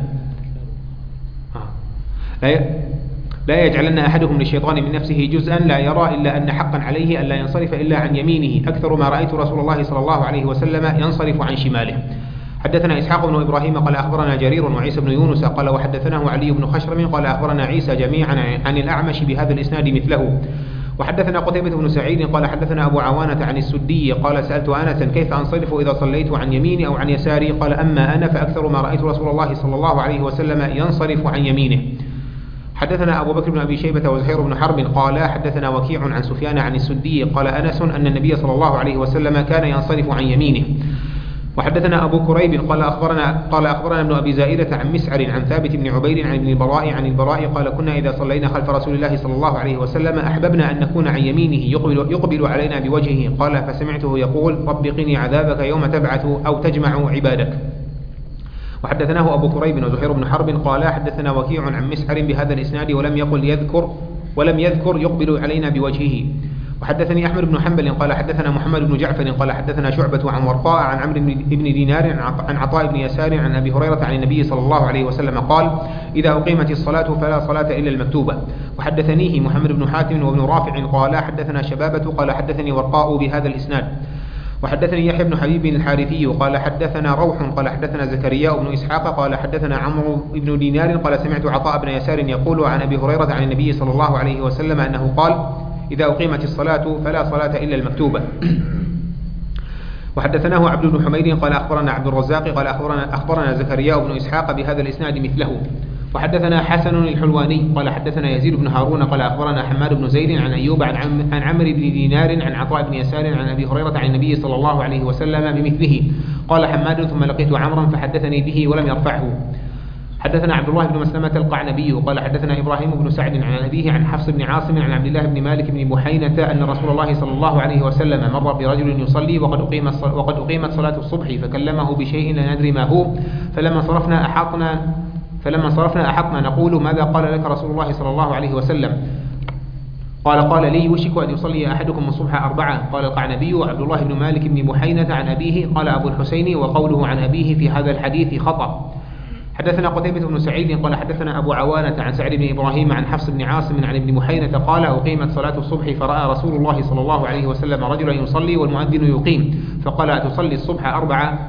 لا لا يجعلن أحدكم للشيطان من نفسه جزءا لا يرى إلا أن حقا عليه ألا ينصرف إلا عن يمينه أكثر ما رأيت رسول الله صلى الله عليه وسلم ينصرف عن شماله. حدثنا إسحاق بن إبراهيم قال أخبرنا جرير وعيسى بن يونس قال وحدثناه علي بن خشرم قال أخبرنا عيسى جميعا عن الأعمش بهذا الإسناد مثله. وحدثنا قتيبة بن سعيد قال حدثنا أبو عوانة عن السدي قال سألت أنسا كيف أنصرف إذا صليت عن يميني أو عن يساري؟ قال أما أنا فأكثر ما رأيت رسول الله صلى الله عليه وسلم ينصرف عن يمينه. حدثنا أبو بكر بن أبي شيبة وزهير بن حرب قال حدثنا وكيع عن سفيان عن السدي قال أنس أن النبي صلى الله عليه وسلم كان ينصرف عن يمينه. وحدثنا أبو كريب قال أخبرنا قال أخبرنا ابن أبي زائدة عن مسعر عن ثابت بن عبيد عن ابن البراء عن البراء قال كنا إذا صلينا خلف رسول الله صلى الله عليه وسلم أحببنا أن نكون عن يمينه يقبل, يقبل علينا بوجهه. قال فسمعته يقول رب قني عذابك يوم تبعث أو تجمع عبادك. وحدثناه أبو كريب وزهير بن حرب قال حدثنا وكيع عن مسعر بهذا الإسناد ولم يقل يذكر ولم يذكر يقبل علينا بوجهه. وحدثني أحمد بن حنبل قال حدثنا محمد بن جعفر قال حدثنا شعبة عن ورقاء عن عمرو بن دينار عن عطاء بن يسار عن أبي هريرة عن النبي صلى الله عليه وسلم قال إذا أقيمت الصلاة فلا صلاة إلا المكتوبة. وحدثنيه محمد بن حاتم وابن رافع قال حدثنا شبابة قال حدثني ورقاء بهذا الإسناد. وحدثني يحيى بن حبيب الحارثي قال حدثنا روح قال حدثنا زكريا بن إسحاق قال حدثنا عمرو بن دينار قال سمعت عطاء بن يسار يقول عن أبي هريرة عن النبي صلى الله عليه وسلم أنه قال إذا أقيمت الصلاة فلا صلاة إلا المكتوبة. وحدثناه عبد بن حميد قال أخبرنا عبد الرزاق قال أخبرنا, أخبرنا زكريا بن إسحاق بهذا الإسناد مثله. وحدثنا حسن الحلواني قال حدثنا يزيد بن هارون قال أخبرنا حماد بن زيد عن أيوب عن, عم عن عمرو بن دينار عن عطاء بن يسار عن أبي هريرة عن النبي صلى الله عليه وسلم بمثله. قال حماد ثم لقيت عمرا فحدثني به ولم يرفعه. حدثنا عبد الله بن مسلمة القعنبي قال حدثنا إبراهيم بن سعد عن أبيه عن حفص بن عاصم عن عبد الله بن مالك بن بحينة أن رسول الله صلى الله عليه وسلم مر برجل يصلي وقد أقيمت وقد أقيمت صلاة الصبح فكلمه بشيء لا ندري ما هو فلما صرفنا أحطنا فلما صرفنا أحطنا نقول ماذا قال لك رسول الله صلى الله عليه وسلم؟ قال قال لي يوشك أن يصلي أحدكم الصبح أربعة. قال القعنبي وعبد الله بن مالك بن بحينة عن أبيه قال أبو الحسين وقوله عن أبيه في هذا الحديث خطأ. حدثنا قتيبة بن سعيد قال حدثنا أبو عوانة عن سعد بن إبراهيم عن حفص بن عاصم عن ابن بحينة قال أقيمت صلاة الصبح فرأى رسول الله صلى الله عليه وسلم رجلا يصلي والمؤذن يقيم فقال أتصلي الصبح أربعة.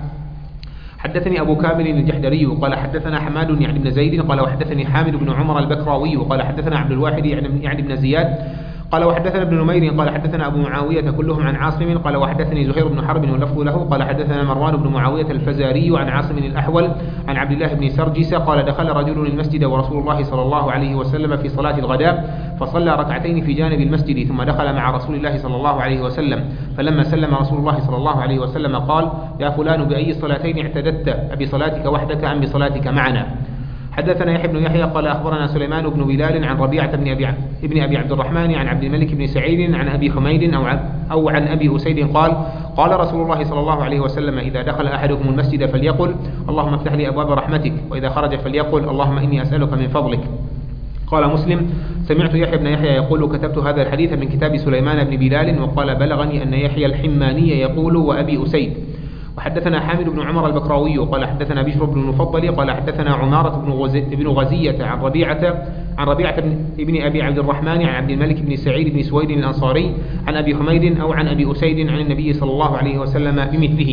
حدثني أبو كامل الجحدري قال حدثنا حماد يعني بن زيد قال وحدثني حامد بن عمر البكراوي قال حدثنا عبد الواحد يعني بن زياد قال وحدثنا ابن نمير قال حدثنا أبو معاوية كلهم عن عاصم قال وحدثني زهير بن حرب واللفظ له قال حدثنا مروان بن معاوية الفزاري عن عاصم الأحول عن عبد الله بن سرجس قال دخل رجل المسجد ورسول الله صلى الله عليه وسلم في صلاة الغداء فصلى ركعتين في جانب المسجد ثم دخل مع رسول الله صلى الله عليه وسلم فلما سلم رسول الله صلى الله عليه وسلم قال يا فلان بأي الصلاتين اعتددت أبصلاتك وحدك أم بصلاتك معنا؟ حدثنا يحيى بن يحيى قال أخبرنا سليمان بن بلال عن ربيعة بن أبي ابن أبي عبد الرحمن عن عبد الملك بن سعيد عن أبي حميد أو عن, أو عن أبي أسيد قال قال رسول الله صلى الله عليه وسلم إذا دخل أحدكم المسجد فليقل اللهم افتح لي أبواب رحمتك وإذا خرج فليقل اللهم إني أسألك من فضلك. قال مسلم سمعت يحيى بن يحيى يقول كتبت هذا الحديث من كتاب سليمان بن بلال وقال بلغني أن يحيى الحماني يقول وأبي أسيد. وحدثنا حامد بن عمر البكراوي قال حدثنا بشر بن المفضل قال حدثنا عمارة بن غزية عن ربيعة عن ربيعة بن أبي عبد الرحمن عن عبد الملك بن سعيد بن سويد الأنصاري عن أبي حميد أو عن أبي أسيد عن النبي صلى الله عليه وسلم بمثله.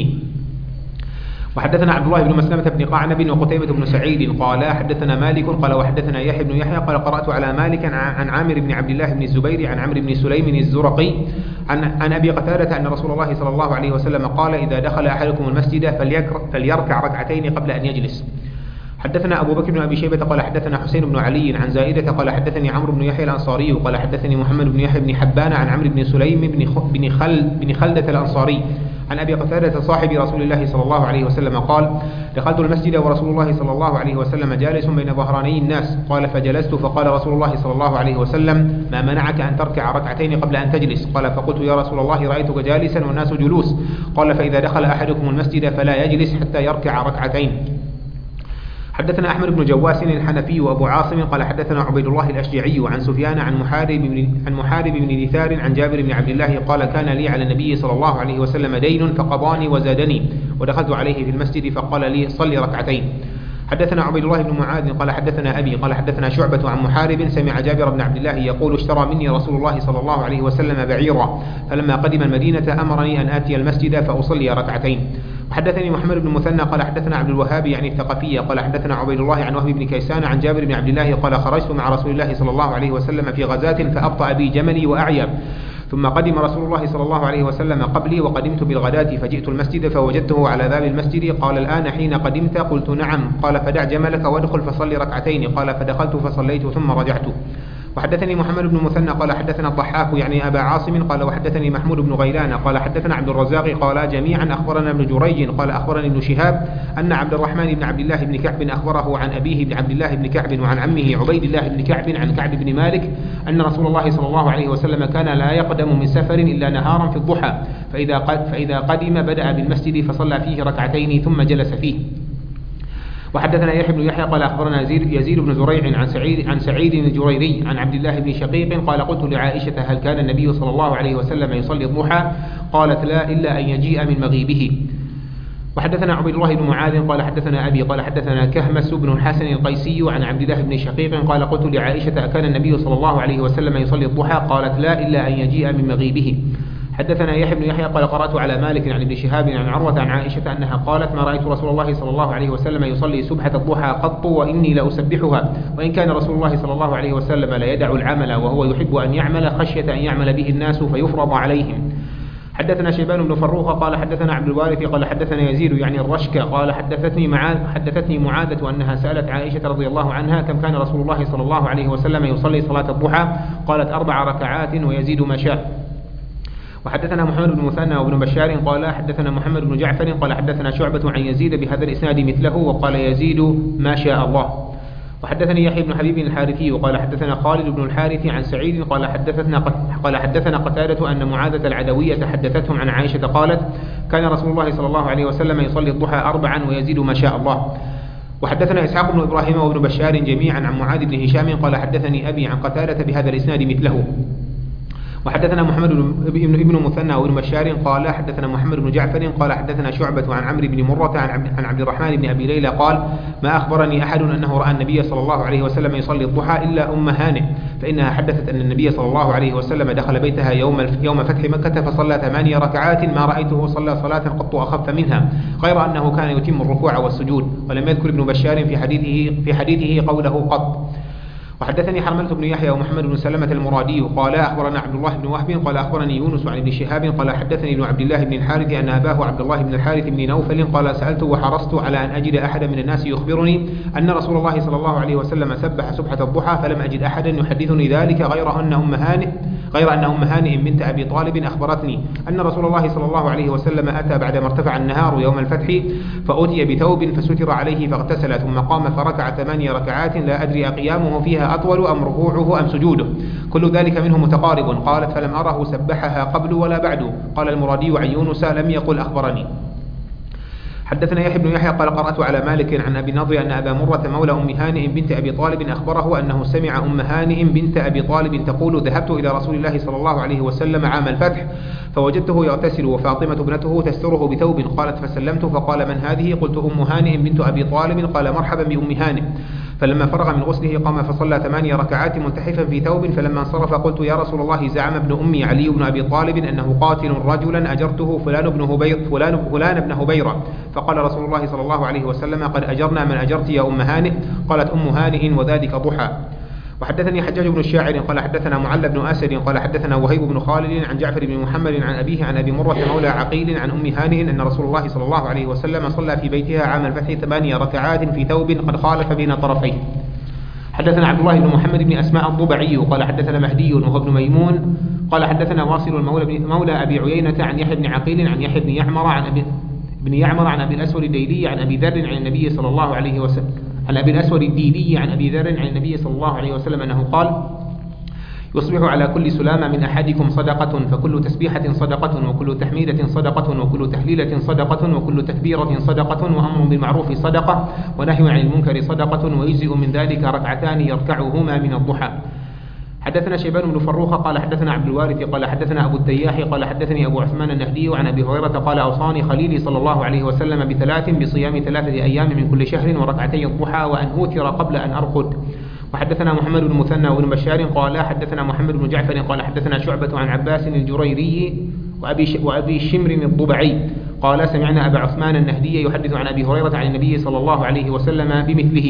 وحدثنا عبد الله بن مسلمة بن قعنب وقتيبة بن سعيد قال حدثنا مالك قال وحدثنا يحيى بن يحيى قال قرأت على مالك عن عامر بن عبد الله بن الزبير عن عمرو بن سليم الزرقي عن عن أبي قتادة أن رسول الله صلى الله عليه وسلم قال إذا دخل أحدكم المسجد فليركع ركعتين قبل أن يجلس. حدثنا أبو بكر بن أبي شيبة قال حدثنا حسين بن علي عن زائدة قال حدثني عمرو بن يحيى الأنصاري قال حدثني محمد بن يحيى بن حبان عن عمرو بن سليم بن خلد بن خلدة الأنصاري عن أبي قتادة صاحب رسول الله صلى الله عليه وسلم قال دخلت المسجد ورسول الله صلى الله عليه وسلم جالس بين ظهراني الناس قال فجلست فقال رسول الله صلى الله عليه وسلم ما منعك أن تركع ركعتين قبل أن تجلس؟ قال فقلت يا رسول الله رأيتك جالسا والناس جلوس. قال فإذا دخل أحدكم المسجد فلا يجلس حتى يركع ركعتين. حدثنا أحمد بن جواس الحنفي وأبو عاصم قال حدثنا عبيد الله الأشجعي عن سفيان عن محارب بن عن محارب بن دثار عن جابر بن عبد الله قال كان لي على النبي صلى الله عليه وسلم دين فقضاني وزادني ودخلت عليه في المسجد فقال لي صلي ركعتين. حدثنا عبيد الله بن معاذ قال حدثنا أبي قال حدثنا شعبة عن محارب سمع جابر بن عبد الله يقول اشترى مني رسول الله صلى الله عليه وسلم بعيرا فلما قدم المدينة أمرني أن آتي المسجد فأصلي ركعتين. وحدثني محمد بن مثنى قال حدثنا عبد الوهاب يعني الثقفي قال حدثنا عبيد الله عن وهب بن كيسان عن جابر بن عبد الله قال خرجت مع رسول الله صلى الله عليه وسلم في غزاة فأبطأ بي جملي وأعيا ثم قدم رسول الله صلى الله عليه وسلم قبلي وقدمت بالغداة فجئت المسجد فوجدته على باب المسجد قال الآن حين قدمت؟ قلت نعم. قال فدع جملك وادخل فصلي ركعتين. قال فدخلت فصليت ثم رجعت. وحدثني محمد بن مثنى قال حدثنا الضحاك يعني أبا عاصم قال وحدثني محمود بن غيلان قال حدثنا عبد الرزاق قال جميعا أخبرنا ابن جريج قال أخبرني ابن شهاب أن عبد الرحمن بن عبد الله بن كعب أخبره عن أبيه بن عبد الله بن كعب وعن عمه عبيد الله بن كعب عن كعب بن مالك أن رسول الله صلى الله عليه وسلم كان لا يقدم من سفر إلا نهارا في الضحى فإذا قد فإذا قدم بدأ بالمسجد فصلى فيه ركعتين ثم جلس فيه. وحدثنا يحيى بن يحيى قال أخبرنا يزيد بن زريع عن سعيد عن سعيد الجريري عن عبد الله بن شقيق قال قلت لعائشة هل كان النبي صلى الله عليه وسلم يصلي الضحى؟ قالت لا إلا أن يجيء من مغيبه. وحدثنا عبيد الله بن معاذ قال حدثنا أبي قال حدثنا كهمس بن الحسن القيسي عن عبد الله بن شقيق قال قلت لعائشة أكان النبي صلى الله عليه وسلم يصلي الضحى؟ قالت لا إلا أن يجيء من مغيبه. حدثنا يحيى بن يحيى قال قرأت على مالك عن ابن شهاب عن عروة عن عائشة أنها قالت ما رأيت رسول الله صلى الله عليه وسلم يصلي سبحة الضحى قط وإني لأسبحها وإن كان رسول الله صلى الله عليه وسلم لا يدع العمل وهو يحب أن يعمل خشية أن يعمل به الناس فيفرض عليهم. حدثنا شيبان بن فروخ قال حدثنا عبد الوارث قال حدثنا يزيد يعني الرشك قال حدثتني معاذ حدثتني معاذة أنها سألت عائشة رضي الله عنها كم كان رسول الله صلى الله عليه وسلم يصلي صلاة الضحى؟ قالت أربع ركعات ويزيد ما شاء. وحدثنا محمد بن مثنى وابن بشار قال حدثنا محمد بن جعفر قال حدثنا شعبة عن يزيد بهذا الإسناد مثله وقال يزيد ما شاء الله. وحدثني يحيى بن حبيب الحارثي وقال حدثنا خالد بن الحارث عن سعيد قال حدثنا قال حدثنا قتادة أن معاذة العدوية حدثتهم عن عائشة قالت كان رسول الله صلى الله عليه وسلم يصلي الضحى أربعا ويزيد ما شاء الله. وحدثنا إسحاق بن إبراهيم وابن بشار جميعا عن معاذ بن هشام قال حدثني أبي عن قتادة بهذا الإسناد مثله. وحدثنا محمد بن ابن مثنى وابن بشار قال حدثنا محمد بن جعفر قال حدثنا شعبة عن عمرو بن مرة عن عبد, عن عبد الرحمن بن أبي ليلى قال ما أخبرني أحد أنه رأى النبي صلى الله عليه وسلم يصلي الضحى إلا أم هانئ فإنها حدثت أن النبي صلى الله عليه وسلم دخل بيتها يوم يوم فتح مكة فصلى ثماني ركعات ما رأيته صلى صلاة قط أخف منها غير أنه كان يتم الركوع والسجود ولم يذكر ابن بشار في حديثه في حديثه قوله قط. وحدثني حرملة بن يحيى ومحمد بن سلمة المرادي قال أخبرنا عبد الله بن وهب قال أخبرني يونس عن ابن شهاب قال حدثني ابن عبد الله بن الحارث أن أباه عبد الله بن الحارث بن نوفل قال سألت وحرصت على أن أجد أحدا من الناس يخبرني أن رسول الله صلى الله عليه وسلم سبح سبحة الضحى فلم أجد أحدا يحدثني ذلك غير أن أم هانئ غير أن أم هانئ بنت أبي طالب أخبرتني أن رسول الله صلى الله عليه وسلم أتى بعدما ارتفع النهار يوم الفتح فأتي بثوب فستر عليه فاغتسل ثم قام فركع ثماني ركعات لا أدري أقيامه فيها أطول أم ركوعه أم سجوده كل ذلك منه متقارب. قالت فلم أره سبحها قبل ولا بعد. قال المرادي عن يونس لم يقل أخبرني. حدثنا يحيى بن يحيى قال قرأت على مالك عن أبي النضر أن أبا مرة مولى أم هانئ بنت أبي طالب أخبره أنه سمع أم هانئ بنت أبي طالب تقول ذهبت إلى رسول الله صلى الله عليه وسلم عام الفتح فوجدته يغتسل وفاطمة ابنته تستره بثوب، قالت فسلمت فقال من هذه؟ قلت أم هانئ بنت أبي طالب، قال مرحبا بأم هانئ. فلما فرغ من غسله قام فصلى ثمانية ركعات ملتحفا في ثوب، فلما انصرف قلت يا رسول الله زعم ابن أمي علي بن أبي طالب أنه قاتل رجلا أجرته فلان بن هبير فلان, فلان بن هبيرة، فقال رسول الله صلى الله عليه وسلم قد أجرنا من أجرت يا أم هانئ. قالت أم هانئ وذلك ضحى. وحدثني حجاج بن الشاعر قال حدثنا معل بن أسد قال حدثنا وهيب بن خالد عن جعفر بن محمد عن أبيه عن أبي مرة مولى عقيل عن أم هانئ أن رسول الله صلى الله عليه وسلم صلى في بيتها عام الفتح ثمانية ركعات في ثوب قد خالف بين طرفيه. حدثنا عبد الله بن محمد بن أسماء الضبعي قال حدثنا مهدي وهو ابن ميمون قال حدثنا واصل المولى مولى أبي عيينة عن يحيى بن عقيل عن يحيى بن يعمر عن أبي بن يعمر عن أبي الأسود الديلي عن أبي ذر عن النبي صلى الله عليه وسلم عن أبي الأسود الديلي عن أبي ذر عن النبي صلى الله عليه وسلم أنه قال يصبح على كل سلامة من أحدكم صدقة، فكل تسبيحة صدقة، وكل تحميدة صدقة، وكل تهليلة صدقة، وكل تكبيرة صدقة، وأمر بالمعروف صدقة، ونهي عن المنكر صدقة، ويجزئ من ذلك ركعتان يركعهما من الضحى. حدثنا شيبان بن فروخ قال حدثنا عبد الوارث قال حدثنا أبو التياح قال حدثني أبو عثمان النهدي عن أبي هريرة قال أوصاني خليلي صلى الله عليه وسلم بثلاث بصيام ثلاثة أيام من كل شهر وركعتي الضحى وأن أوتر قبل أن أرقد. وحدثنا محمد بن مثنى وابن بشار قال حدثنا محمد بن جعفر قال حدثنا شعبة عن عباس الجريري وأبي, وأبي شمر الضبعي قال سمعنا أبا عثمان النهدي يحدث عن أبي هريرة عن النبي صلى الله عليه وسلم بمثله.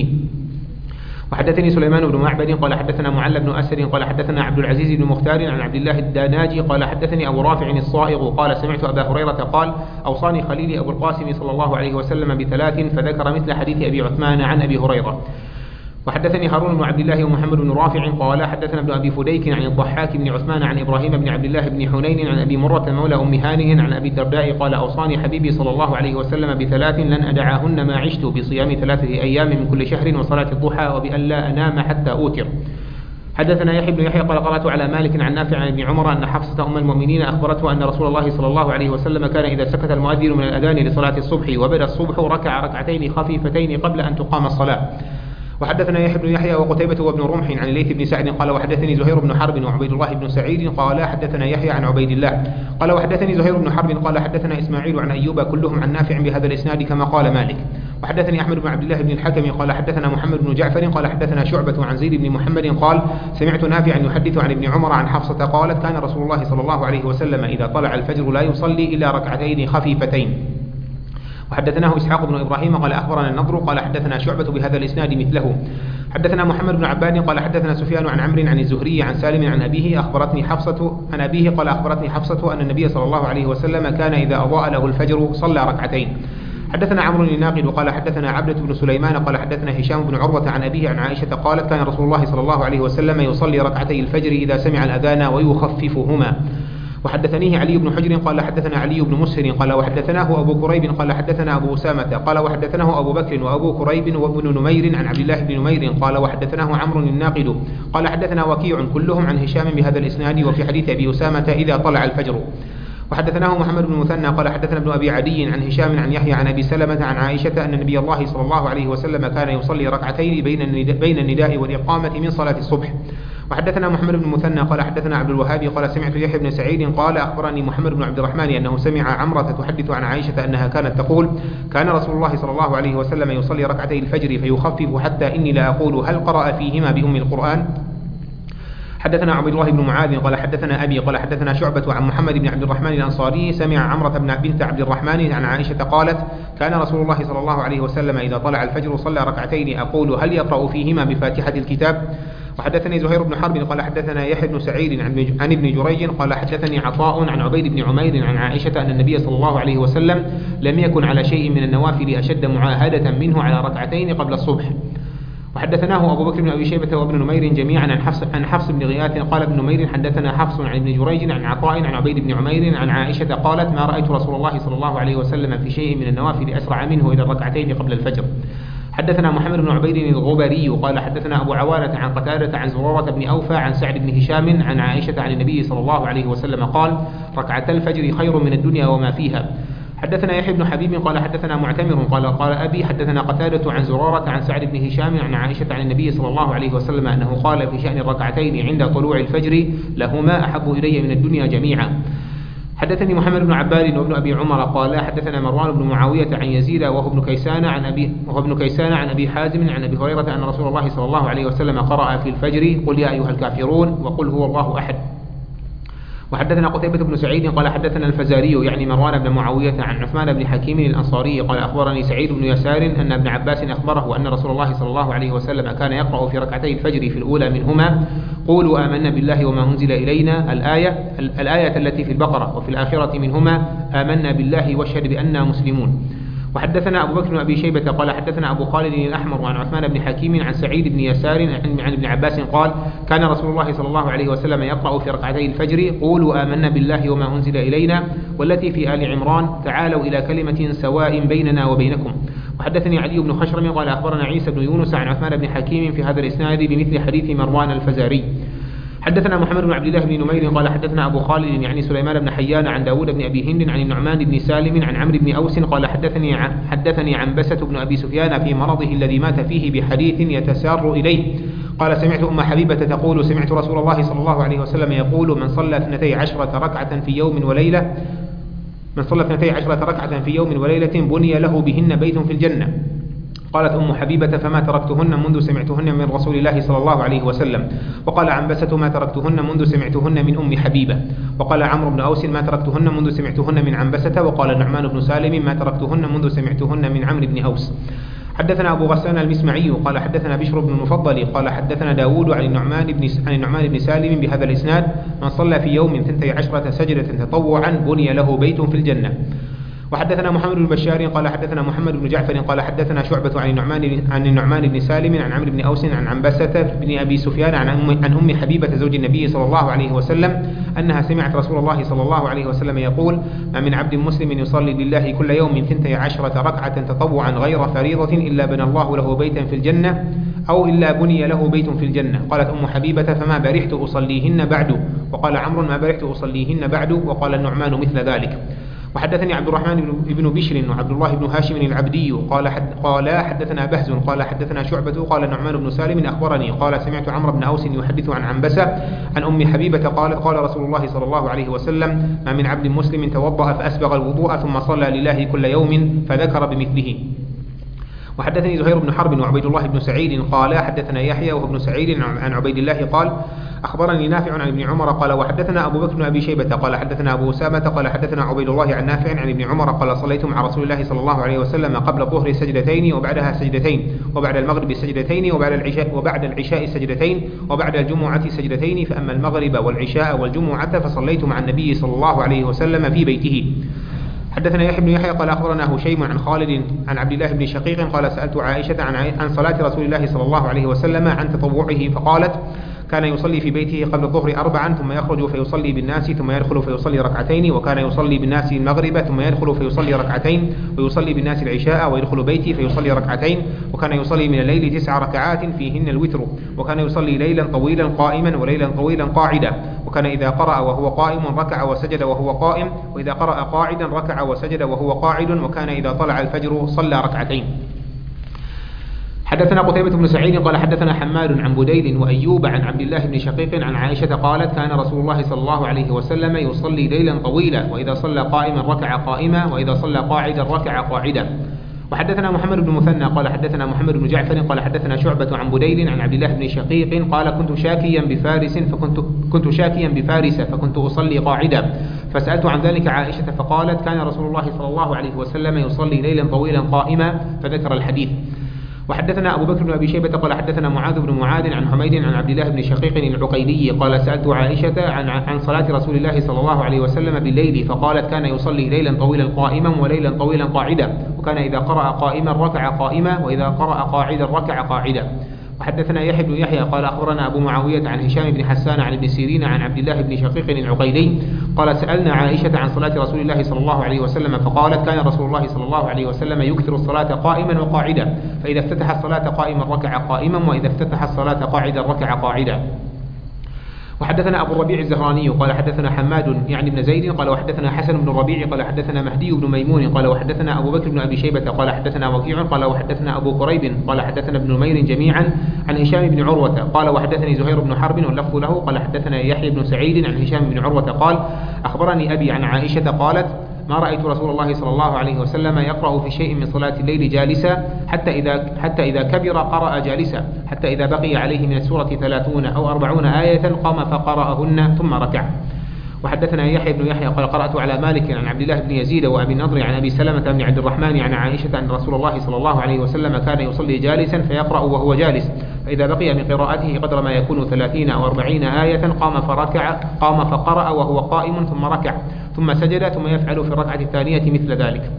وحدثني سليمان بن معبد قال حدثنا معل بن أسد قال حدثنا عبد العزيز بن مختار عن عبد الله الداناجي قال حدثني أبو رافع الصائغ قال سمعت أبا هريرة قال أوصاني خليلي أبو القاسم صلى الله عليه وسلم بثلاث، فذكر مثل حديث أبي عثمان عن أبي هريرة. وحدثني هارون بن عبد الله ومحمد بن رافع قال حدثنا ابن أبي فديك عن الضحاك بن عثمان عن إبراهيم بن عبد الله بن حنين عن أبي مرة مولى أم هانئ عن أبي الدرداء قال أوصاني حبيبي صلى الله عليه وسلم بثلاث لن أدعاهن ما عشت بصيام ثلاثة أيام من كل شهر وصلاة الضحى وبأن لا أنام حتى أوتر. حدثنا يحيى بن يحيى قال قرأت على مالك عن نافع عن ابن عمر أن حفصة أم المؤمنين أخبرته أن رسول الله صلى الله عليه وسلم كان إذا سكت المؤذن من الأذان لصلاة الصبح وبدأ الصبح ركع ركعتين خفيفتين قبل أن تقام الصلاة. وحدثنا يحيى بن يحيى وقتيبة وابن رمح عن الليث بن سعد قال وحدثني زهير بن حرب وعبيد الله بن سعيد قال حدثنا يحيى عن عبيد الله قال وحدثني زهير بن حرب قال حدثنا إسماعيل عن أيوب كلهم عن نافع بهذا الإسناد كما قال مالك. وحدثني أحمد بن عبد الله بن الحكم قال حدثنا محمد بن جعفر قال حدثنا شعبة عن زيد بن محمد قال سمعت نافعا يحدث عن ابن عمر عن حفصة قالت كان رسول الله صلى الله عليه وسلم إذا طلع الفجر لا يصلي إلا ركعتين خفيفتين. وحدثناه إسحاق بن إبراهيم قال أخبرنا النضر قال حدثنا شعبة بهذا الإسناد مثله. حدثنا محمد بن عباد قال حدثنا سفيان عن عمرو عن الزهري عن سالم عن أبيه أخبرتني حفصة عن أبيه قال أخبرتني حفصة أن النبي صلى الله عليه وسلم كان إذا أضاء له الفجر صلى ركعتين. حدثنا عمرو الناقد قال حدثنا عبدة بن سليمان قال حدثنا هشام بن عروة عن أبيه عن عائشة قالت كان رسول الله صلى الله عليه وسلم يصلي ركعتي الفجر إذا سمع الأذان ويخففهما. وحدثنيه علي بن حجر قال حدثنا علي بن مسهر قال وحدثناه أبو كريب قال حدثنا أبو أسامة قال وحدثناه أبو بكر وأبو كريب وابن نمير عن عبد الله بن نمير قال وحدثناه عمرو الناقد قال حدثنا وكيع كلهم عن هشام بهذا الإسناد وفي حديث أبي أسامة إذا طلع الفجر. وحدثناه محمد بن مثنى قال حدثنا ابن أبي عدي عن هشام عن يحيى عن أبي سلمة عن عائشة أن النبي الله صلى الله عليه وسلم كان يصلي ركعتين بين النداء والإقامة من صلاة الصبح. وحدثنا محمد بن مثنى قال حدثنا عبد الوهاب قال سمعت يحيى بن سعيد قال أخبرني محمد بن عبد الرحمن أنه سمع عمرة تحدث عن عائشة أنها كانت تقول كان رسول الله صلى الله عليه وسلم يصلي ركعتي الفجر فيخفف حتى إني لا أقول هل قرأ فيهما بأم القرآن. حدثنا عبد الله بن معاذ قال حدثنا أبي قال حدثنا شعبة عن محمد بن عبد الرحمن الأنصاري سمع عمرة بن بنت عبد الرحمن عن عائشة قالت كان رسول الله صلى الله عليه وسلم إذا طلع الفجر صلى ركعتين أقول هل يقرأ فيهما بفاتحة الكتاب. وحدثني زهير بن حرب قال حدثنا يحيى بن سعيد عن ابن جريج قال حدثني عطاء عن عبيد بن عمير عن عائشة أن النبي صلى الله عليه وسلم لم يكن على شيء من النوافل أشد معاهدة منه على ركعتين قبل الصبح. وحدثناه أبو بكر بن أبي شيبة وابن نمير جميعا عن حفص عن حفص بن غياث قال ابن نمير حدثنا حفص عن ابن جريج عن عطاء عن عبيد بن عمير عن عائشة قالت ما رأيت رسول الله صلى الله عليه وسلم في شيء من النوافل أسرع منه إلى الركعتين قبل الفجر. حدثنا محمد بن عبيد الغبري قال حدثنا أبو عوانة عن قتادة عن زرارة بن أوفى عن سعد بن هشام عن عائشة عن النبي صلى الله عليه وسلم قال ركعتا الفجر خير من الدنيا وما فيها. حدثنا يحيى بن حبيب قال حدثنا معتمر قال قال أبي حدثنا قتادة عن زرارة عن سعد بن هشام عن عائشة عن النبي صلى الله عليه وسلم أنه قال في شأن الركعتين عند طلوع الفجر لهما أحب إلي من الدنيا جميعا. حدثني محمد بن عباد وابن أبي عمر قال حدثنا مروان بن معاوية عن يزيد وهو ابن كيسان عن أبي وهو ابن كيسان عن أبي حازم عن أبي هريرة أن رسول الله صلى الله عليه وسلم قرأ في الفجر قل يا أيها الكافرون وقل هو الله أحد. وحدثنا قتيبة بن سعيد قال حدثنا الفزاري يعني مروان بن معاوية عن عثمان بن حكيم الأنصاري قال أخبرني سعيد بن يسار أن ابن عباس أخبره أن رسول الله صلى الله عليه وسلم كان يقرأ في ركعتي الفجر في الأولى منهما قولوا آمنا بالله وما أنزل إلينا الآية الآية التي في البقرة وفي الآخرة منهما آمنا بالله واشهد بأننا مسلمون. وحدثنا أبو بكر بن أبي شيبة قال حدثنا أبو خالد الأحمر عن عثمان بن حكيم عن سعيد بن يسار عن ابن عباس قال كان رسول الله صلى الله عليه وسلم يقرأ في ركعتي الفجر قولوا آمنا بالله وما أنزل إلينا والتي في آل عمران تعالوا إلى كلمة سواء بيننا وبينكم. وحدثني علي بن خشرم قال أخبرنا عيسى بن يونس عن عثمان بن حكيم في هذا الإسناد بمثل حديث مروان الفزاري. حدثنا محمد بن عبد الله بن نمير قال حدثنا أبو خالد يعني سليمان بن حيان عن داود بن أبي هند عن النعمان بن سالم عن عمرو بن أوس قال حدثني عن حدثني عنبسة بن أبي سفيان في مرضه الذي مات فيه بحديث يتسار إليه قال سمعت أم حبيبة تقول سمعت رسول الله صلى الله عليه وسلم يقول من صلى اثنتي عشرة ركعة في يوم وليلة من صلى اثنتي عشرة ركعة في يوم وليلة بني له بهن بيت في الجنة. قالت أم حبيبة فما تركتهن منذ سمعتهن من رسول الله صلى الله عليه وسلم. وقال عنبسة ما تركتهن منذ سمعتهن من أم حبيبة. وقال عمرو بن أوس ما تركتهن منذ سمعتهن من عنبسة. وقال النعمان بن سالم ما تركتهن منذ سمعتهن من عمرو بن أوس. حدثنا أبو غسان المسمعي قال حدثنا بشر بن المفضل قال حدثنا داود عن النعمان بن عن النعمان بن سالم بهذا الإسناد من صلى في يوم ثنتي عشرة سجدة تطوعا بني له بيت في الجنة. وحدثنا محمد بن بشار قال حدثنا محمد بن جعفر قال حدثنا شعبة عن النعمان عن النعمان بن سالم عن عمرو بن أوس عن عنبسة بن أبي سفيان عن أم عن أم حبيبة زوج النبي صلى الله عليه وسلم أنها سمعت رسول الله صلى الله عليه وسلم يقول ما من عبد مسلم يصلي لله كل يوم ثنتي عشرة ركعة تطوعا غير فريضة إلا بنى الله له بيتا في الجنة أو إلا بني له بيت في الجنة. قالت أم حبيبة فما برحت أصليهن بعد. وقال عمرو ما برحت أصليهن بعد. وقال النعمان مثل ذلك. وحدثني عبد الرحمن بن بشر وعبد الله بن هاشم العبدي قال حد قال حدثنا بهز قال حدثنا شعبة قال النعمان بن سالم أخبرني قال سمعت عمرو بن أوس يحدث عن عنبسة عن أم حبيبة قالت قال رسول الله صلى الله عليه وسلم ما من عبد مسلم توضأ فأسبغ الوضوء ثم صلى لله كل يوم فذكر بمثله. وحدثني زهير بن حرب وعبيد الله بن سعيد قال حدثنا يحيى وهو ابن سعيد عن عبيد الله قال أخبرني نافع عن ابن عمر قال وحدثنا أبو بكر بن أبي شيبة قال حدثنا أبو أسامة قال حدثنا عبيد الله عن نافع عن ابن عمر قال صليت مع رسول الله صلى الله عليه وسلم قبل الظهر سجدتين وبعدها سجدتين وبعد المغرب سجدتين وبعد العشاء وبعد العشاء سجدتين وبعد الجمعة سجدتين فأما المغرب والعشاء والجمعة فصليت مع النبي صلى الله عليه وسلم في بيته. حدثنا يحيى بن يحيى قال أخبرنا هشيم عن خالد عن عبد الله بن شقيق قال سألت عائشة عن عن صلاة رسول الله صلى الله عليه وسلم عن تطوعه فقالت كان يصلي في بيته قبل الظهر أربعا ثم يخرج فيصلي بالناس ثم يدخل فيصلي ركعتين وكان يصلي بالناس المغرب ثم يدخل فيصلي ركعتين ويصلي بالناس العشاء ويدخل بيتي فيصلي ركعتين وكان يصلي من الليل تسع ركعات فيهن الوتر وكان يصلي ليلا طويلا قائما وليلا طويلا قاعدا وكان إذا قرأ وهو قائم ركع وسجد وهو قائم وإذا قرأ قاعدا ركع وسجد وهو قاعد وكان إذا طلع الفجر صلى ركعتين. حدثنا قتيبة بن سعيد قال حدثنا حماد عن بديل وأيوب عن عبد الله بن شقيق عن عائشة قالت كان رسول الله صلى الله عليه وسلم يصلي ليلا طويلا وإذا صلى قائما ركع قائما وإذا صلى قاعدا ركع قاعدا. وحدثنا محمد بن مثنى قال حدثنا محمد بن جعفر قال حدثنا شعبة عن بديل عن عبد الله بن شقيق قال كنت شاكيا بفارس فكنت كنت شاكيا بفارس فكنت أصلي قاعدا فسألت عن ذلك عائشة فقالت كان رسول الله صلى الله عليه وسلم يصلي ليلا طويلا قائما فذكر الحديث. وحدثنا أبو بكر بن أبي شيبة قال حدثنا معاذ بن معاذ عن حميد عن عبد الله بن شقيق العقيلي قال سألت عائشة عن عن صلاة رسول الله صلى الله عليه وسلم بالليل فقالت كان يصلي ليلا طويلا قائما وليلا طويلا قاعدا وكان إذا قرأ قائما ركع قائما وإذا قرأ قاعدا ركع قاعدا. وحدثنا يحيى بن يحيى قال أخبرنا أبو معاوية عن هشام بن حسان عن ابن سيرين عن عبد الله بن شقيق العقيلي قال سألنا عائشة عن صلاة رسول الله صلى الله عليه وسلم فقالت كان رسول الله صلى الله عليه وسلم يكثر الصلاة قائما وقاعدا فإذا افتتح الصلاة قائما ركع قائما وإذا افتتح الصلاة قاعدا ركع قاعدا. وحدثنا أبو الربيع الزهراني قال حدثنا حماد يعني بن زيد قال وحدثنا حسن بن الربيع قال حدثنا مهدي بن ميمون قال وحدثنا أبو بكر بن أبي شيبة قال حدثنا وكيع قال وحدثنا أبو كريب قال حدثنا ابن نمير جميعا عن هشام بن عروة قال وحدثني زهير بن حرب واللفظ له قال حدثنا يحيى بن سعيد عن هشام بن عروة قال أخبرني أبي عن عائشة قالت ما رأيت رسول الله صلى الله عليه وسلم يقرأ في شيء من صلاة الليل جالسا حتى إذا حتى إذا كبر قرأ جالسا حتى إذا بقي عليه من السورة ثلاثون أو أربعون آية قام فقرأهن ثم ركع. وحدثنا يحيى بن يحيى قال قرأت على مالك عن عبد الله بن يزيد وأبي النضر عن أبي سلمة بن عبد الرحمن عن عائشة أن رسول الله صلى الله عليه وسلم كان يصلي جالسا فيقرأ وهو جالس فإذا بقي من قراءته قدر ما يكون ثلاثين أو أربعين آية قام فركع قام فقرأ وهو قائم ثم ركع ثم سجد ثم يفعل في الركعة الثانية مثل ذلك.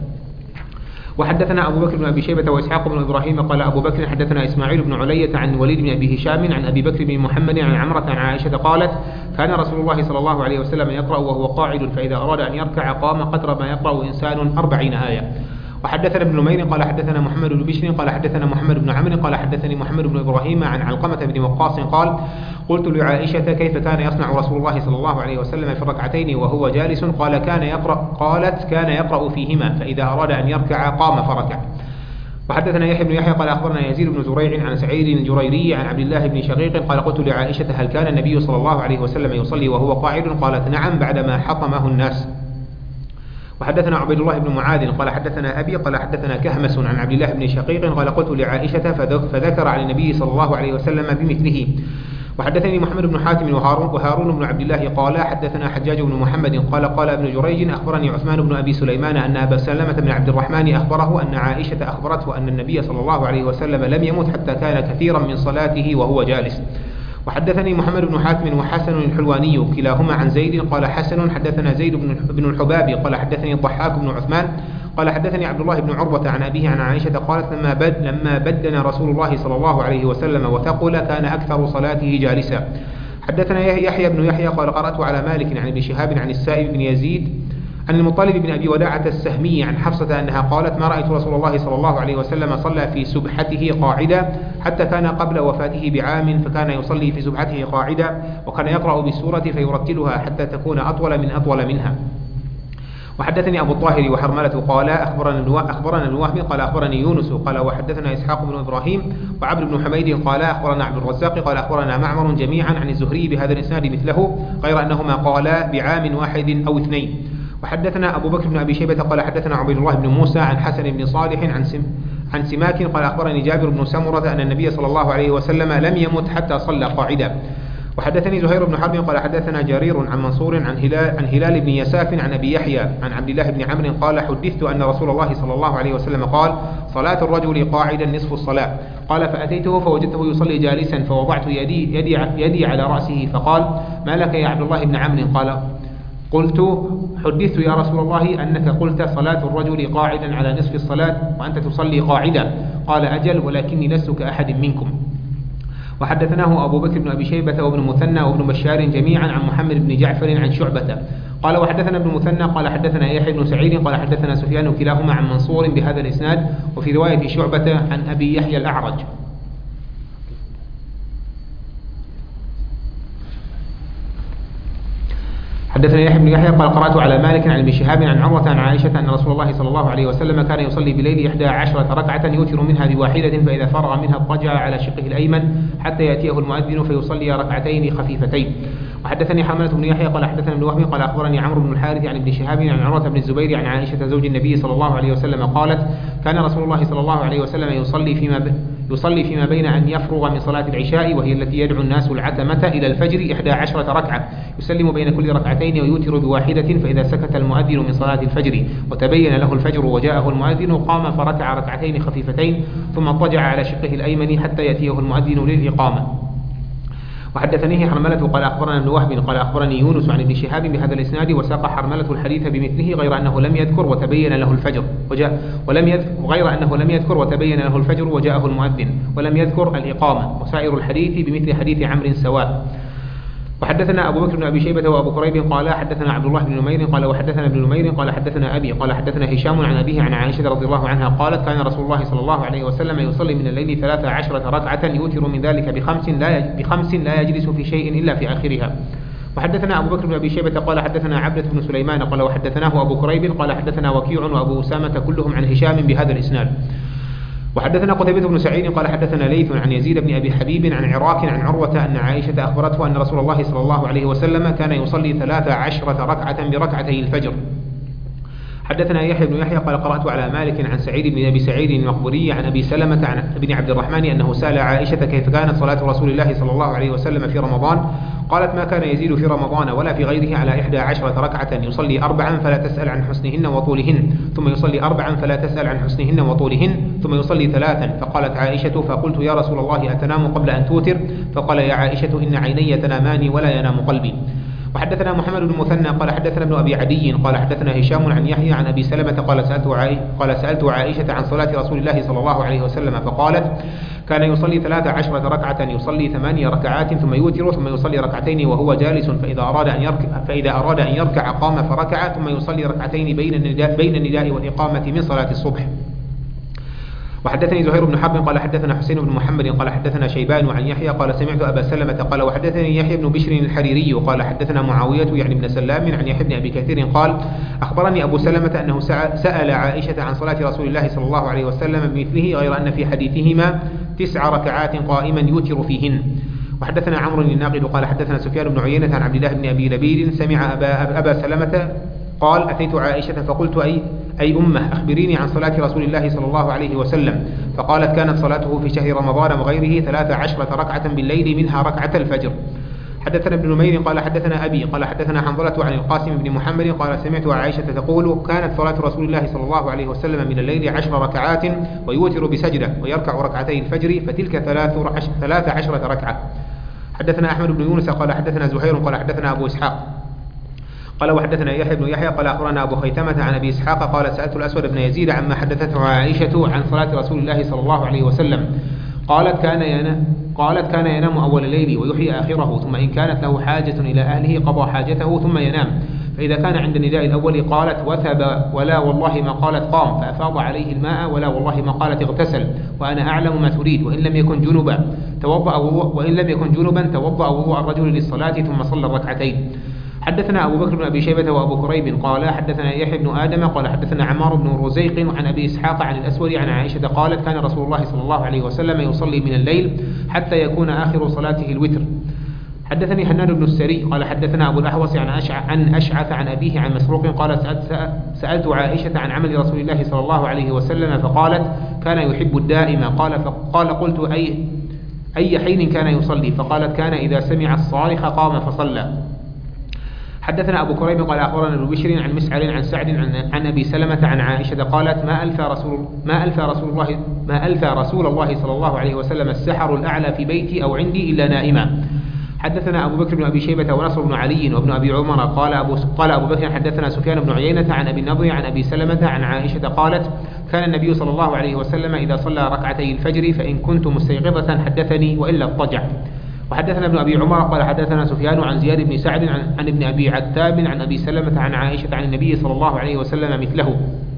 وحدثنا أبو بكر بن أبي شيبة وإسحاق بن إبراهيم قال أبو بكر حدثنا إسماعيل بن علية عن وليد بن أبي هشام عن أبي بكر بن محمد عن عمرة عن عائشة قالت كان رسول الله صلى الله عليه وسلم يقرأ وهو قاعد فإذا أراد أن يركع قام قدر ما يقرأ إنسان أربعين آية. وحدثنا ابن نمير قال حدثنا محمد بن بشر قال حدثنا محمد بن عمرو قال حدثني محمد بن إبراهيم عن علقمة بن وقاص قال قلت لعائشة كيف كان يصنع رسول الله صلى الله عليه وسلم في الركعتين وهو جالس قال كان يقرأ قالت كان يقرأ فيهما فإذا أراد أن يركع قام فركع. وحدثنا يحيى بن يحيى قال أخبرنا يزيد بن زريع عن سعيد الجريري عن عبد الله بن شقيق قال قلت لعائشة هل كان النبي صلى الله عليه وسلم يصلي وهو قاعد قالت نعم بعدما حطمه الناس. وحدثنا عبيد الله بن معاذ قال حدثنا أبي قال حدثنا كهمس عن عبد الله بن شقيق قال قلت لعائشة فذكر عن النبي صلى الله عليه وسلم بمثله. وحدثني محمد بن حاتم وهارون, وهارون بن عبد الله قال حدثنا حجاج بن محمد قال قال ابن جريج أخبرني عثمان بن أبي سليمان أن أبا سلمة بن عبد الرحمن أخبره أن عائشة أخبرته أن النبي صلى الله عليه وسلم لم يمت حتى كان كثيرا من صلاته وهو جالس. وحدثني محمد بن حاتم وحسن الحلواني كلاهما عن زيد قال حسن حدثنا زيد بن الحباب قال حدثني الضحاك بن عثمان قال حدثني عبد الله بن عروة عن أبيه عن عائشة قالت لما بد لما بدنا رسول الله صلى الله عليه وسلم وثقل كان أكثر صلاته جالسا. حدثنا يحيى بن يحيى قال قرأت على مالك عن ابن شهاب عن السائب بن يزيد عن المطلب بن أبي وداعة السهمي عن حفصة أنها قالت ما رأيت رسول الله صلى الله عليه وسلم صلى في سبحته قاعدا حتى كان قبل وفاته بعام فكان يصلي في سبحته قاعدا وكان يقرأ بالسورة فيرتلها حتى تكون أطول من أطول منها. وحدثني أبو الطاهر وحرملة قال أخبرنا أخبرنا الوهمي قال أخبرني يونس قال وحدثنا إسحاق بن إبراهيم وعبد بن حميد قال أخبرنا عبد الرزاق قال أخبرنا معمر جميعا عن الزهري بهذا الإسناد مثله غير أنهما قالا بعام واحد أو اثنين. وحدثنا أبو بكر بن أبي شيبة قال حدثنا عبيد الله بن موسى عن حسن بن صالح عن سم عن سماك قال أخبرني جابر بن سمرة أن النبي صلى الله عليه وسلم لم يمت حتى صلى قاعدا. وحدثني زهير بن حرب قال حدثنا جرير عن منصور عن هلال, عن هلال بن يساف عن أبي يحيى عن عبد الله بن عمرو قال حدثت أن رسول الله صلى الله عليه وسلم قال صلاة الرجل قاعدا نصف الصلاة قال فأتيته فوجدته يصلي جالسا فوضعت يدي, يدي, يدي على رأسه فقال ما لك يا عبد الله بن عمرو قال قلت حدثت يا رسول الله أنك قلت صلاة الرجل قاعدا على نصف الصلاة وأنت تصلي قاعدا قال أجل ولكني لست كأحد منكم. وحدثناه أبو بكر بن أبي شيبة وابن مثنى وابن بشار جميعا عن محمد بن جعفر عن شعبة قال وحدثنا ابن مثنى قال حدثنا يحيى بن سعيد قال حدثنا سفيان كلاهما عن منصور بهذا الإسناد وفي رواية شعبة عن أبي يحيى الأعرج. حدثنا يحيى بن يحيى قال قرأت على مالك عن ابن شهاب عن عروة عن عائشة أن رسول الله صلى الله عليه وسلم كان يصلي بليل إحدى عشرة ركعة يوتر منها بواحدة فإذا فرغ منها اضطجع على شقه الأيمن حتى يأتيه المؤذن فيصلي ركعتين خفيفتين. وحدثني حرملة بن يحيى قال حدثنا ابن وهب قال أخبرني عمرو بن الحارث عن ابن شهاب عن عروة بن الزبير عن عائشة زوج النبي صلى الله عليه وسلم قالت كان رسول الله صلى الله عليه وسلم يصلي فيما ب... يصلي فيما بين أن يفرغ من صلاة العشاء وهي التي يدعو الناس العتمة إلى الفجر إحدى عشرة ركعة يسلم بين كل ركعتين ويوتر بواحدة فإذا سكت المؤذن من صلاة الفجر وتبين له الفجر وجاءه المؤذن قام فركع ركعتين خفيفتين ثم اضطجع على شقه الأيمن حتى يأتيه المؤذن للإقامة. وحدثنيه حرملة قال أخبرنا ابن وهب قال أخبرني يونس عن ابن شهاب بهذا الإسناد وساق حرملة الحديث بمثله غير أنه لم يذكر وتبين له الفجر وجاء ولم يذكر غير أنه لم يذكر وتبين له الفجر وجاءه المؤذن ولم يذكر الإقامة وسائر الحديث بمثل حديث عمرو سواء. وحدثنا أبو بكر بن أبي شيبة وأبو كريب قال حدثنا عبد الله بن نمير قال وحدثنا ابن نمير قال حدثنا أبي قال حدثنا هشام عن أبيه عن عائشة رضي الله عنها قالت كان رسول الله صلى الله عليه وسلم يصلي من الليل ثلاث عشرة ركعة يوتر من ذلك بخمس لا بخمس لا يجلس في شيء إلا في آخرها. وحدثنا أبو بكر بن أبي شيبة قال حدثنا عبدة بن سليمان قال وحدثناه أبو كريب قال حدثنا وكيع وأبو أسامة كلهم عن هشام بهذا الإسناد. وحدثنا قتيبة بن سعيد قال حدثنا ليث عن يزيد بن أبي حبيب عن عراك عن عروة أن عائشة أخبرته أن رسول الله صلى الله عليه وسلم كان يصلي ثلاث عشرة ركعة بركعتي الفجر. حدثنا يحيى بن يحيى قال قرأت على مالك عن سعيد بن أبي سعيد المقبوري عن أبي سلمة عن ابن عبد الرحمن أنه سأل عائشة كيف كانت صلاة رسول الله صلى الله عليه وسلم في رمضان. قالت ما كان يزيد في رمضان ولا في غيره على إحدى عشرة ركعة يصلي أربعا فلا تسأل عن حسنهن وطولهن ثم يصلي أربعا فلا تسأل عن حسنهن وطولهن ثم يصلي ثلاثا. فقالت عائشة فقلت يا رسول الله أتنام قبل أن توتر؟ فقال يا عائشة إن عيني تنامان ولا ينام قلبي. وحدثنا محمد بن المثنى قال حدثنا ابن أبي عدي قال حدثنا هشام عن يحيى عن أبي سلمة قال سألت عائشة, قال سألت عائشة عن صلاة رسول الله صلى الله عليه وسلم فقالت كان يصلي ثلاث عشرة ركعة يصلي ثمانية ركعات ثم يوتر ثم يصلي ركعتين وهو جالس فإذا أراد أن يركع, فإذا أراد أن يركع قام فركع ثم يصلي ركعتين بين النداء, بين النداء والإقامة من صلاة الصبح. وحدثني زهير بن حرب قال حدثنا حسين بن محمد قال حدثنا شيبان عن يحيى قال سمعت أبا سلمة قال وحدثني يحيى بن بشر الحريري قال حدثنا معاوية يعني بن سلام عن يحيى بن أبي كثير قال أخبرني أبو سلمة أنه سأل عائشة عن صلاة رسول الله صلى الله عليه وسلم بمثله غير أن في حديثهما تسع ركعات قائما يوتر فيهن. وحدثنا عمرو الناقد قال حدثنا سفيان بن عيينة عن عبد الله بن أبي لبيد سمع أبا, أبا سلمة قال أتيت عائشة فقلت أي, أي أمه أخبريني عن صلاة رسول الله صلى الله عليه وسلم. فقالت كانت صلاته في شهر رمضان وغيره ثلاث عشرة ركعة بالليل منها ركعة الفجر. حدثنا ابن نمير قال حدثنا أبي قال حدثنا حنظلة عن القاسم بن محمد قال سمعت عائشة تقول كانت صلاة رسول الله صلى الله عليه وسلم من الليل عشر ركعات ويوتر بسجدة ويركع ركعتي الفجر فتلك ثلاث عشرة ركعة. حدثنا أحمد بن يونس قال حدثنا زهير قال حدثنا أبو إسحاق قال وحدثنا يحيى بن يحيى قال أخبرنا أبو خيثمة عن أبي إسحاق قال سألت الأسود بن يزيد عما حدثته عائشة عن صلاة رسول الله صلى الله عليه وسلم قالت كان ينام قالت كان ينام أول الليل ويحيي آخره ثم إن كانت له حاجة إلى أهله قضى حاجته ثم ينام فإذا كان عند النداء الأول قالت وثب ولا والله ما قالت قام فأفاض عليه الماء ولا والله ما قالت اغتسل وأنا أعلم ما تريد وإن لم يكن جنبا توضأ وإن لم يكن جنبا توضأ وضوء الرجل للصلاة ثم صلى الركعتين. حدثنا أبو بكر بن أبي شيبة وأبو كريب قال حدثنا يحيى بن آدم قال حدثنا عمار بن رزيق عن أبي إسحاق عن الأسود عن عائشة قالت كان رسول الله صلى الله عليه وسلم يصلي من الليل حتى يكون آخر صلاته الوتر. حدثني حنان بن السري قال حدثنا أبو الأحوص عن أشعث عن, أشعث عن أبيه عن مسروق قال سألت, سألت عائشة عن عمل رسول الله صلى الله عليه وسلم فقالت كان يحب الدائم قال فقال قلت أي أي حين كان يصلي فقالت كان إذا سمع الصارخ قام فصلى. حدثنا أبو كريب قال أخبرنا ابن بشر عن مسعر عن سعد عن, عن أبي سلمة عن عائشة قالت ما ألفى رسول ما ألفى رسول الله ما ألفى رسول الله صلى الله عليه وسلم السحر الأعلى في بيتي أو عندي إلا نائما. حدثنا أبو بكر بن أبي شيبة ونصر بن علي وابن أبي عمر قال أبو قال أبو بكر حدثنا سفيان بن عيينة عن أبي النضر عن أبي سلمة عن عائشة قالت كان النبي صلى الله عليه وسلم إذا صلى ركعتي الفجر فإن كنت مستيقظة حدثني وإلا اضطجع. وحدثنا ابن أبي عمر قال حدثنا سفيان عن زياد بن سعد عن, عن ابن أبي عتاب عن أبي سلمة عن عائشة عن النبي صلى الله عليه وسلم مثله.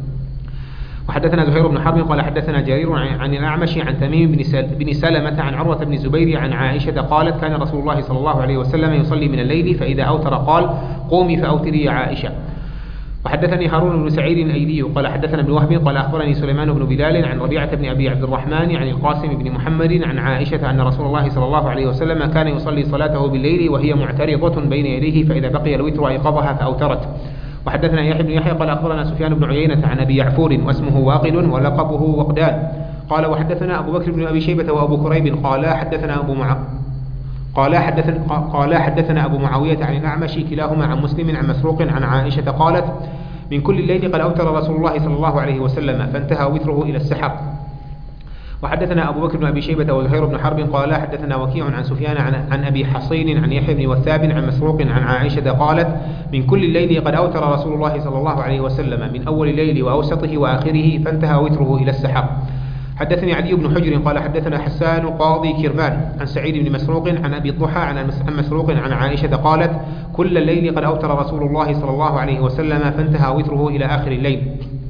وحدثنا زهير بن حرب قال حدثنا جرير عن الأعمش عن تميم بن, سل بن سلمة عن عروة بن الزبير عن عائشة قالت كان رسول الله صلى الله عليه وسلم يصلي من الليل فإذا أوتر قال قومي فأوتري يا عائشة. وحدثني هارون بن سعيد الأيلي قال حدثنا ابن وهب قال أخبرني سليمان بن بلال عن ربيعة بن أبي عبد الرحمن عن القاسم بن محمد عن عائشة أن رسول الله صلى الله عليه وسلم كان يصلي صلاته بالليل وهي معترضة بين يديه فإذا بقي الوتر أيقظها فأوترت. وحدثنا يحيى بن يحيى قال أخبرنا سفيان بن عيينة عن أبي يعفور واسمه واقد ولقبه وقدان قال وحدثنا أبو بكر بن أبي شيبة وأبو كريب قال حدثنا أبو مع قال حدثنا قال حدثنا أبو معاوية عن الأعمش كلاهما عن مسلم عن مسروق عن عائشة قالت من كل الليل قد أوتر رسول الله صلى الله عليه وسلم فانتهى وتره إلى السحر. وحدثنا أبو بكر بن أبي شيبة وزهير بن حرب قال حدثنا وكيع عن سفيان عن, عن أبي حصين عن يحيى بن وثاب عن مسروق عن عائشة قالت من كل الليل قد أوتر رسول الله صلى الله عليه وسلم من أول الليل وأوسطه وآخره فانتهى وتره إلى السحر. حدثني علي بن حجر قال حدثنا حسان قاضي كرمان عن سعيد بن مسروق عن أبي الضحى عن مسروق عن عائشة قالت كل الليل قد أوتر رسول الله صلى الله عليه وسلم فانتهى وتره إلى آخر الليل.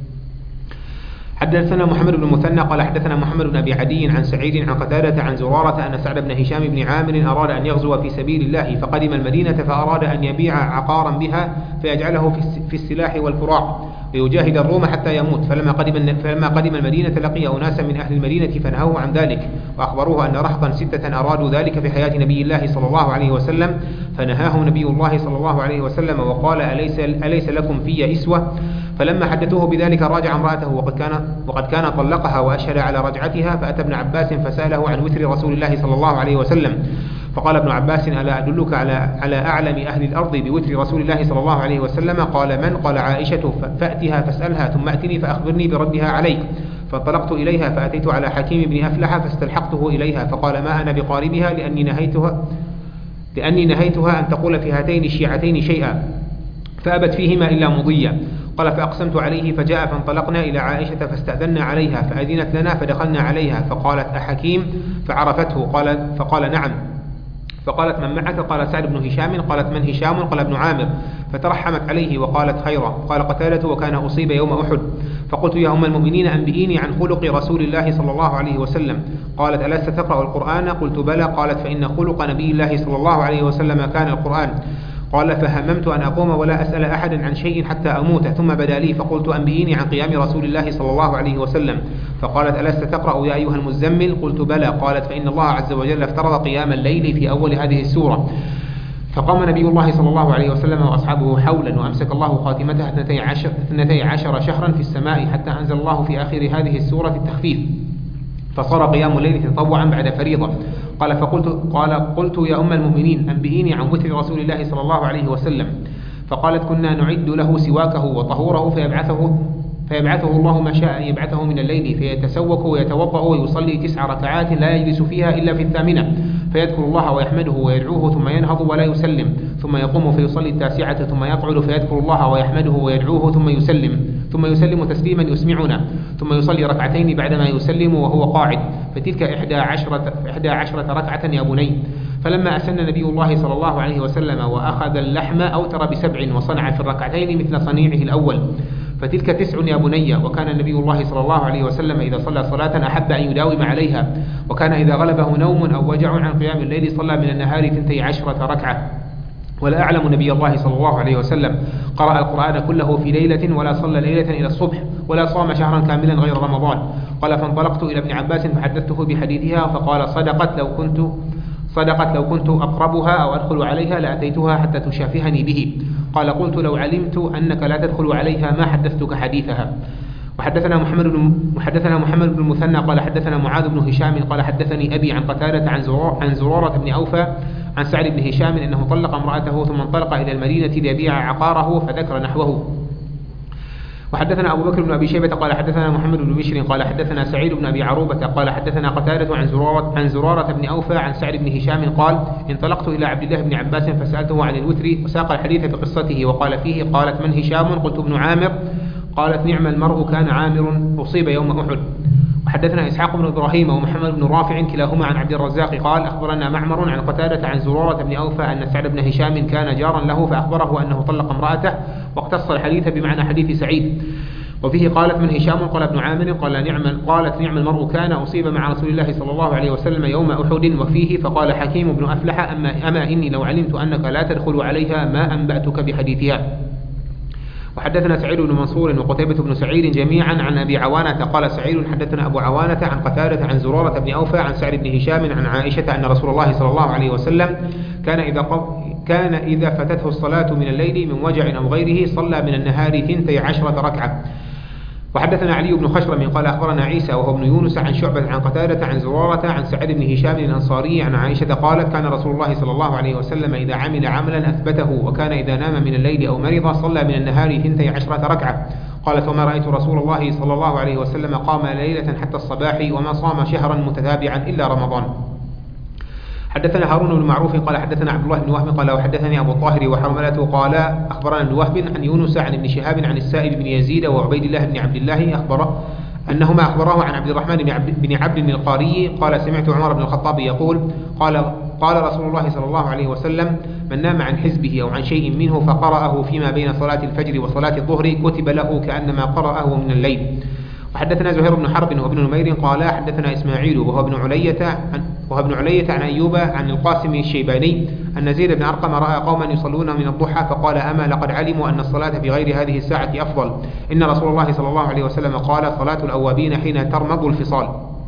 حدثنا محمد بن المثنى قال حدثنا محمد بن أبي عدي عن سعيد عن قتادة عن زرارة أن سعد بن هشام بن عامر أراد أن يغزو في سبيل الله فقدم المدينة فأراد أن يبيع عقارا بها فيجعله في السلاح والكراع ويجاهد الروم حتى يموت. فلما قدم فلما قدم المدينة لقي أناسا من أهل المدينة فنهوه عن ذلك وأخبروه أن رهطا ستة أرادوا ذلك في حياة نبي الله صلى الله عليه وسلم فنهاهم نبي الله صلى الله عليه وسلم وقال أليس, أليس لكم في إسوة؟ فلما حدثوه بذلك راجع امرأته وقد كان, وقد كان طلقها وأشهد على رجعتها فأتى ابن عباس فسأله عن وتر رسول الله صلى الله عليه وسلم فقال ابن عباس ألا أدلك على, على أعلم أهل الأرض بوتر رسول الله صلى الله عليه وسلم؟ قال من؟ قال عائشة فأتها فاسألها ثم أتني فأخبرني بردها عليك. فانطلقت إليها فأتيت على حكيم بن أفلح فاستلحقته إليها فقال ما أنا بقاربها لأني نهيتها, لأني نهيتها أن تقول في هاتين الشيعتين شيئا فأبت فيهما إلا مضيا. قال فأقسمت عليه فجاء فانطلقنا إلى عائشة فاستأذنا عليها فأذنت لنا فدخلنا عليها فقالت أحكيم؟ فعرفته قال فقال نعم. فقالت من معك؟ قال سعد بن هشام. قالت من هشام؟ قال ابن عامر. فترحمت عليه وقالت خيرا. قال قتادة وكان أصيب يوم أحد. فقلت يا أم المؤمنين أنبئيني عن خلق رسول الله صلى الله عليه وسلم. قالت ألست تقرأ القرآن؟ قلت بلى. قالت فإن خلق نبي الله صلى الله عليه وسلم كان القرآن. قال فهممت أن أقوم ولا أسأل أحدا عن شيء حتى أموت ثم بدا لي فقلت أنبئيني عن قيام رسول الله صلى الله عليه وسلم. فقالت ألست تقرأ يا أيها المزمل؟ قلت بلى. قالت فإن الله عز وجل افترض قيام الليل في أول هذه السورة. فقام نبي الله صلى الله عليه وسلم وأصحابه حولا وأمسك الله خاتمتها اثنتي عشر, اثنتي عشر شهرا في السماء حتى أنزل الله في آخر هذه السورة التخفيف فصار قيام الليل تطوعا بعد فريضة. قال فقلت قال قلت يا أم المؤمنين أنبئيني عن وتر رسول الله صلى الله عليه وسلم. فقالت كنا نعد له سواكه وطهوره فيبعثه فيبعثه الله ما شاء يبعثه من الليل فيتسوك ويتوضأ ويصلي تسع ركعات لا يجلس فيها إلا في الثامنة فيذكر الله ويحمده ويدعوه ثم ينهض ولا يسلم ثم يقوم فيصلي التاسعة ثم يقعد فيذكر الله ويحمده ويدعوه ثم يسلم ثم يسلم تسليما يسمعنا ثم يصلي ركعتين بعدما يسلم وهو قاعد فتلك إحدى عشرة, إحدى عشرة ركعة يا بني. فلما أسن نبي الله صلى الله عليه وسلم وأخذ اللحم أوتر بسبع وصنع في الركعتين مثل صنيعه الأول فتلك تسع يا بني. وكان النبي الله صلى الله عليه وسلم إذا صلى صلاة أحب أن يداوم عليها وكان إذا غلبه نوم أو وجع عن قيام الليل صلى من النهار ثنتي عشرة ركعة. ولا أعلم نبي الله صلى الله عليه وسلم قرأ القرآن كله في ليلة ولا صلى ليلة إلى الصبح ولا صام شهرا كاملا غير رمضان. قال فانطلقت إلى ابن عباس فحدثته بحديثها فقال صدقت لو كنت صدقت لو كنت أقربها أو أدخل عليها لأتيتها حتى تشافهني به. قال قلت لو علمت أنك لا تدخل عليها ما حدثتك حديثها. وحدثنا محمد بن حدثنا محمد بن المثنى قال حدثنا معاذ بن هشام قال حدثني أبي عن قتادة عن زرار عن زرارة بن أوفى عن سعد بن هشام أنه طلق امرأته ثم انطلق إلى المدينة ليبيع عقاره فذكر نحوه. وحدثنا أبو بكر بن أبي شيبة قال حدثنا محمد بن بشر قال حدثنا سعيد بن أبي عروبة قال حدثنا قتادة عن زرارة عن زرارة بن أوفى عن سعد بن هشام قال انطلقت إلى عبد الله بن عباس فسألته عن الوتر وساق الحديث بقصته وقال فيه قالت من هشام؟ قلت ابن عامر. قالت نعم المرء كان عامر أصيب يوم أحد. وحدثنا إسحاق بن إبراهيم ومحمد بن رافع كلاهما عن عبد الرزاق قال أخبرنا معمر عن قتادة عن زرارة بن أوفى أن سعد بن هشام كان جارا له فأخبره أنه طلق امرأته واقتص الحديث بمعنى حديث سعيد. وفيه قالت من هشام؟ قال ابن عامر. قال نعم قالت نعم المرء كان أصيب مع رسول الله صلى الله عليه وسلم يوم أحد. وفيه فقال حكيم بن أفلح أما, أما إني لو علمت أنك لا تدخل عليها ما أنبأتك بحديثها. وحدثنا سعيد بن منصور وقتيبة بن سعيد جميعا عن أبي عوانة قال سعيد حدثنا أبو عوانة عن قتادة عن زرارة بن أوفى عن سعد بن هشام عن عائشة أن رسول الله صلى الله عليه وسلم كان إذا كان إذا فتته الصلاة من الليل من وجع أو غيره صلى من النهار ثنتي عشرة ركعة. وحدثنا علي بن خشرم قال أخبرنا عيسى وهو ابن يونس عن شعبة عن قتادة عن زرارة عن سعد بن هشام الأنصاري عن عائشة قالت كان رسول الله صلى الله عليه وسلم إذا عمل عملا أثبته وكان إذا نام من الليل أو مرض صلى من النهار ثنتي عشرة ركعة. قالت وما رأيت رسول الله صلى الله عليه وسلم قام ليلة حتى الصباح وما صام شهرا متتابعا إلا رمضان. حدثنا هارون بن معروف قال حدثنا عبد الله بن وهب قال وحدثني أبو الطاهر وحرملته قال أخبرنا ابن وهب عن يونس عن ابن شهاب عن السائب بن يزيد وعبيد الله بن عبد الله أخبره أنهما أخبراه عن عبد الرحمن بن عبد القاري قال سمعت عمر بن الخطاب يقول قال قال رسول الله صلى الله عليه وسلم من نام عن حزبه أو عن شيء منه فقرأه فيما بين صلاة الفجر وصلاة الظهر كتب له كأنما قرأه من الليل. وحدثنا زهير بن حرب وابن نمير قال حدثنا إسماعيل وهو ابن علية عن وهو ابن علية عن أيوب عن القاسم الشيباني أن زيد بن أرقم رأى قوما يصلون من الضحى فقال أما لقد علموا أن الصلاة في غير هذه الساعة أفضل، إن رسول الله صلى الله عليه وسلم قال صلاة الأوابين حين ترمض الفصال.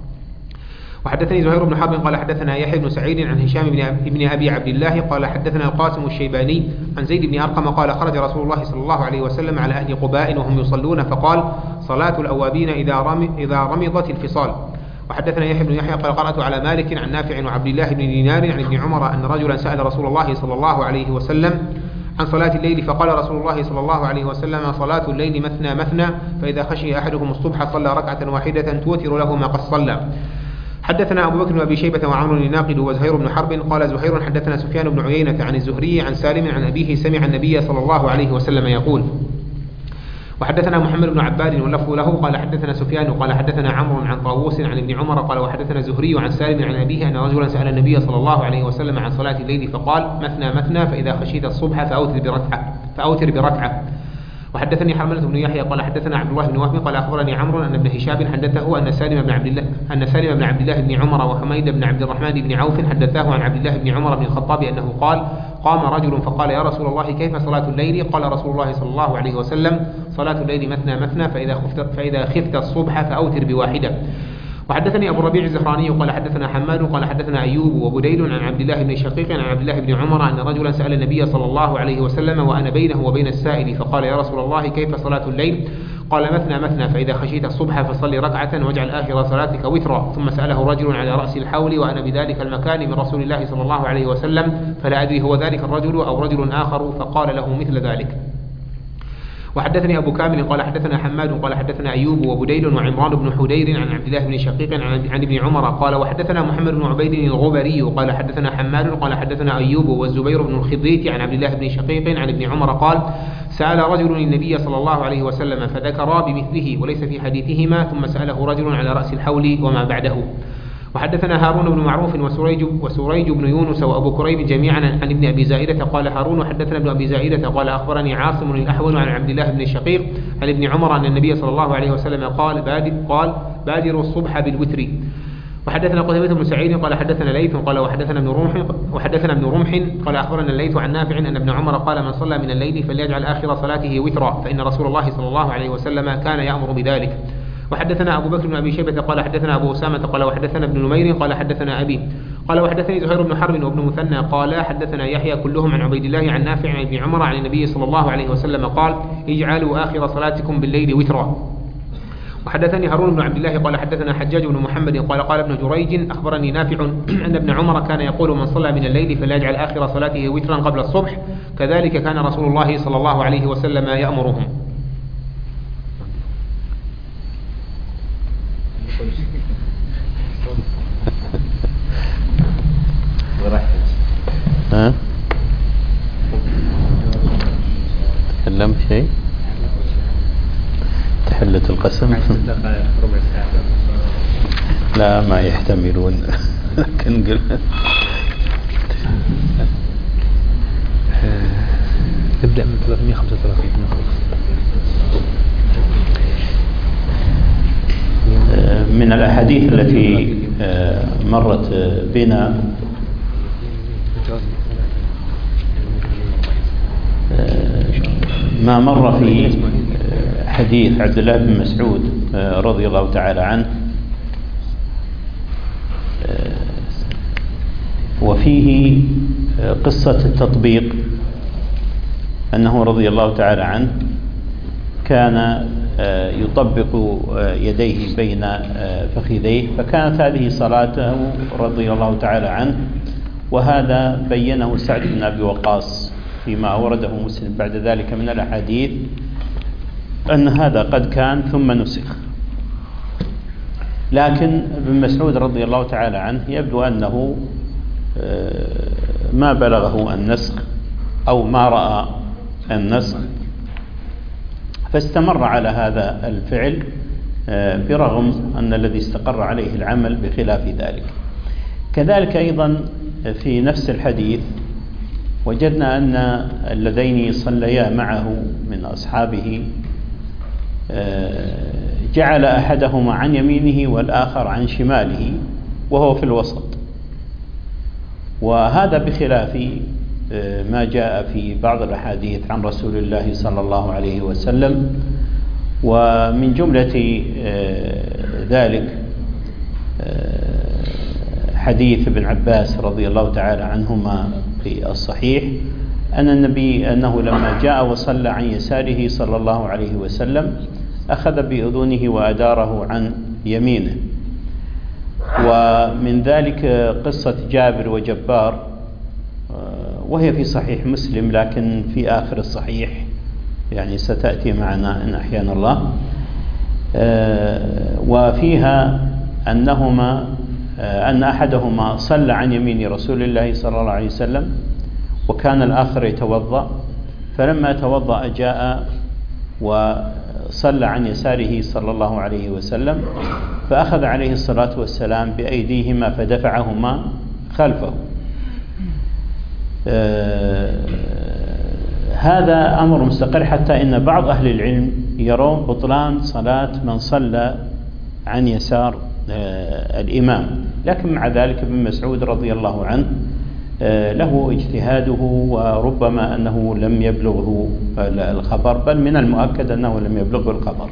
وحدثني زهير بن حرب قال حدثنا يحيى بن سعيد عن هشام بن أبي عبد الله قال حدثنا القاسم الشيباني عن زيد بن أرقم قال خرج رسول الله صلى الله عليه وسلم على أهل قباء وهم يصلون فقال صلاة الأوابين إذا رم إذا رمضت الفصال. وحدثنا يحيى بن يحيى قال قرأت على مالك عن نافع وعبد الله بن دينار عن ابن عمر أن رجلا سأل رسول الله صلى الله عليه وسلم عن صلاة الليل فقال رسول الله صلى الله عليه وسلم صلاة الليل مثنى مثنى فإذا خشي أحدكم الصبح صلى ركعة واحدة توتر له ما قد صلى. حدثنا أبو بكر وأبي شيبة وعمر الناقد وزهير بن حرب قال زهير حدثنا سفيان بن عيينة عن الزهري عن سالم عن أبيه سمع النبي صلى الله عليه وسلم يقول. وحدثنا محمد بن عباد واللفظ له قال حدثنا سفيان قال حدثنا عمرو عن طاووس عن ابن عمر قال وحدثنا الزهري عن سالم عن أبيه أن رجلا سأل النبي صلى الله عليه وسلم عن صلاة الليل فقال مثنى مثنى فإذا خشيت الصبح فأوتر بركعة فأوتر بركعة. وحدثني حرملة بن يحيى قال حدثنا عبد الله بن وهب قال أخبرني عمرو أن ابن هشام حدثه أن سالم بن عبد الله أن سالم بن عبد الله بن عمر وحميد بن عبد الرحمن بن عوف حدثاه عن عبد الله بن عمر بن الخطاب أنه قال قام رجل فقال يا رسول الله كيف صلاة الليل؟ قال رسول الله صلى الله عليه وسلم صلاة الليل مثنى مثنى فإذا خفت فإذا خفت الصبح فأوتر بواحدة. وحدثني أبو الربيع الزهراني قال حدثنا حماد قال حدثنا أيوب وبديل عن عبد الله بن شقيق عن عبد الله بن عمر أن رجلا سأل النبي صلى الله عليه وسلم وأنا بينه وبين السائل فقال يا رسول الله كيف صلاة الليل؟ قال مثنى مثنى فإذا خشيت الصبح فصلي ركعة واجعل آخر صلاتك وترا. ثم سأله رجل على رأس الحول وأنا بذلك المكان من رسول الله صلى الله عليه وسلم فلا أدري هو ذلك الرجل أو رجل آخر فقال له مثل ذلك. وحدثني أبو كامل قال حدثنا حماد قال حدثنا أيوب وبديل وعمران بن حدير عن عبد الله بن شقيق عن ابن عمر قال وحدثنا محمد بن عبيد الغبري قال حدثنا حماد قال حدثنا أيوب والزبير بن الخضيت عن عبد الله بن شقيق عن ابن عمر قال سأل رجل النبي صلى الله عليه وسلم فذكرا بمثله وليس في حديثهما ثم سأله رجل على رأس الحول وما بعده. وحدثنا هارون بن معروف وسريج, وسريج بن يونس وأبو كريب جميعا عن ابن أبي زائدة قال هارون حدثنا ابن أبي زائدة قال أخبرني عاصم الأحول عن عبد الله بن شقيق عن ابن عمر أن النبي صلى الله عليه وسلم قال بادر قال بادروا الصبح بالوتر. وحدثنا قتيبة بن سعيد قال حدثنا ليث قال وحدثنا ابن رمح وحدثنا ابن رمح قال أخبرنا الليث عن نافع أن ابن عمر قال من صلى من الليل فليجعل آخر صلاته وترا فإن رسول الله صلى الله عليه وسلم كان يأمر بذلك. وحدثنا أبو بكر بن أبي شيبة قال حدثنا أبو أسامة قال وحدثنا ابن نمير قال حدثنا أبي قال وحدثني زهير بن حرب وابن مثنى قال حدثنا يحيى كلهم عن عبيد الله عن نافع عن ابن عمر عن النبي صلى الله عليه وسلم قال اجعلوا آخر صلاتكم بالليل وترا. وحدثني هارون بن عبد الله قال حدثنا حجاج بن محمد قال قال ابن جريج أخبرني نافع أن ابن عمر كان يقول من صلى من الليل فليجعل آخر صلاته وترا قبل الصبح كذلك كان رسول الله صلى الله عليه وسلم يأمرهم. ها تكلمت شيء تحلة القسم لا ما يحتملون لكن قل نبدأ من ثلاثمائة وخمسة وثلاثين من الأحاديث التي مرت بنا ما مر في حديث عبد الله بن مسعود رضي الله تعالى عنه وفيه قصة التطبيق أنه رضي الله تعالى عنه كان يطبق يديه بين فخذيه فكانت هذه صلاته رضي الله تعالى عنه. وهذا بينه سعد بن أبي وقاص فيما أورده مسلم بعد ذلك من الأحاديث أن هذا قد كان ثم نسخ. لكن ابن مسعود رضي الله تعالى عنه يبدو أنه ما بلغه النسخ أو ما رأى النسخ فاستمر على هذا الفعل برغم أن الذي استقر عليه العمل بخلاف ذلك. كذلك أيضا في نفس الحديث وجدنا أن اللذين صليا معه من أصحابه جعل أحدهما عن يمينه والآخر عن شماله وهو في الوسط، وهذا بخلاف ما جاء في بعض الأحاديث عن رسول الله صلى الله عليه وسلم. ومن جملة ذلك حديث ابن عباس رضي الله تعالى عنهما في الصحيح أن النبي أنه لما جاء وصلى عن يساره صلى الله عليه وسلم أخذ بأذنه وأداره عن يمينه. ومن ذلك قصة جابر وجبار وهي في صحيح مسلم لكن في آخر الصحيح، يعني ستأتي معنا إن أحيانا الله، وفيها أنهما أن أحدهما صلى عن يمين رسول الله صلى الله عليه وسلم وكان الآخر يتوضأ، فلما توضأ جاء وصلى عن يساره صلى الله عليه وسلم فأخذ عليه الصلاة والسلام بأيديهما فدفعهما خلفه. هذا أمر مستقر، حتى إن بعض أهل العلم يرون بطلان صلاة من صلى عن يسار الإمام، لكن مع ذلك ابن مسعود رضي الله عنه له اجتهاده وربما أنه لم يبلغه الخبر، بل من المؤكد أنه لم يبلغه الخبر.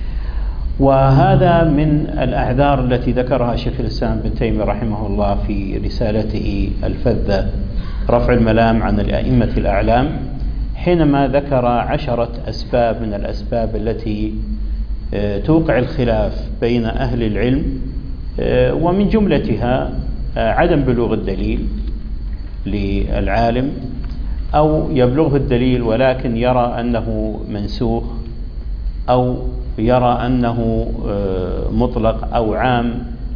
وهذا من الأعذار التي ذكرها شيخ الإسلام ابن تيمية رحمه الله في رسالته الفذة رفع الملام عن الأئمة الأعلام، حينما ذكر عشرة أسباب من الأسباب التي توقع الخلاف بين أهل العلم، ومن جملتها عدم بلوغ الدليل للعالم، أو يبلغه الدليل ولكن يرى أنه منسوخ، أو يرى أنه مطلق أو عام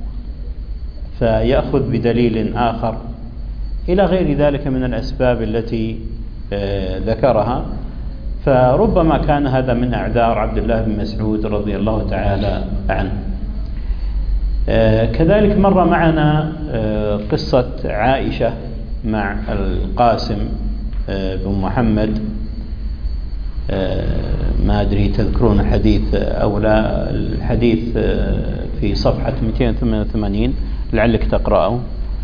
فيأخذ بدليل آخر، إلى غير ذلك من الأسباب التي ذكرها. فربما كان هذا من أعذار عبد الله بن مسعود رضي الله تعالى عنه. كذلك مر معنا قصة عائشة مع القاسم بن محمد، ما أدري تذكرون الحديث أو لا، الحديث في صفحة مئتين وثمانية وثمانين لعلك تقرأه،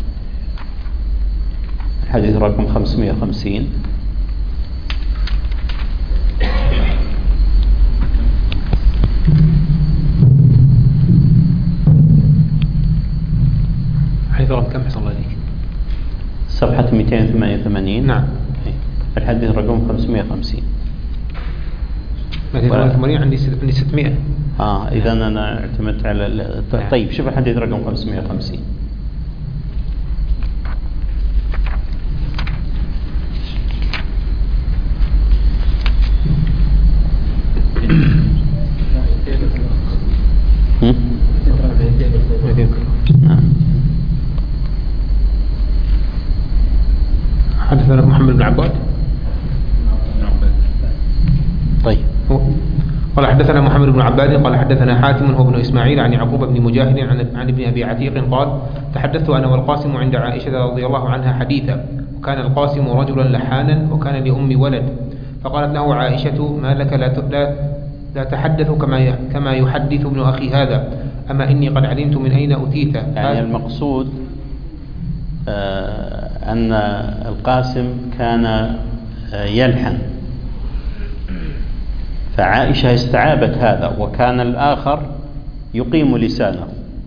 الحديث رقم خمسمائة وخمسين. حديث رقم كم حصل عليك؟ صفحة مئتين وثمانية وثمانين. نعم. الحديث رقم خمسمائة وخمسين. مئتين وثمانية وثمانين عندي عندي ستمائة. اه اذا انا اعتمدت على طيب شوف الحديث رقم خمسمائة وخمسين. حدثنا محمد بن عباد. طيب. قال حدثنا محمد بن عباد قال حدثنا حاتم هو ابن إسماعيل عن يعقوب بن مجاهد عن, عن ابن أبي عتيق قال تحدثت أنا والقاسم عند عائشة رضي الله عنها حديثا، وكان القاسم رجلا لحانا وكان لأم ولد، فقالت له عائشة ما لك لا لا, لا تحدث كما كما يحدث ابن أخي هذا، أما إني قد علمت من أين أتيت. يعني المقصود آه أن القاسم كان آه يلحن، فعائشة استعابت هذا، وكان الآخر يقيم لسانه،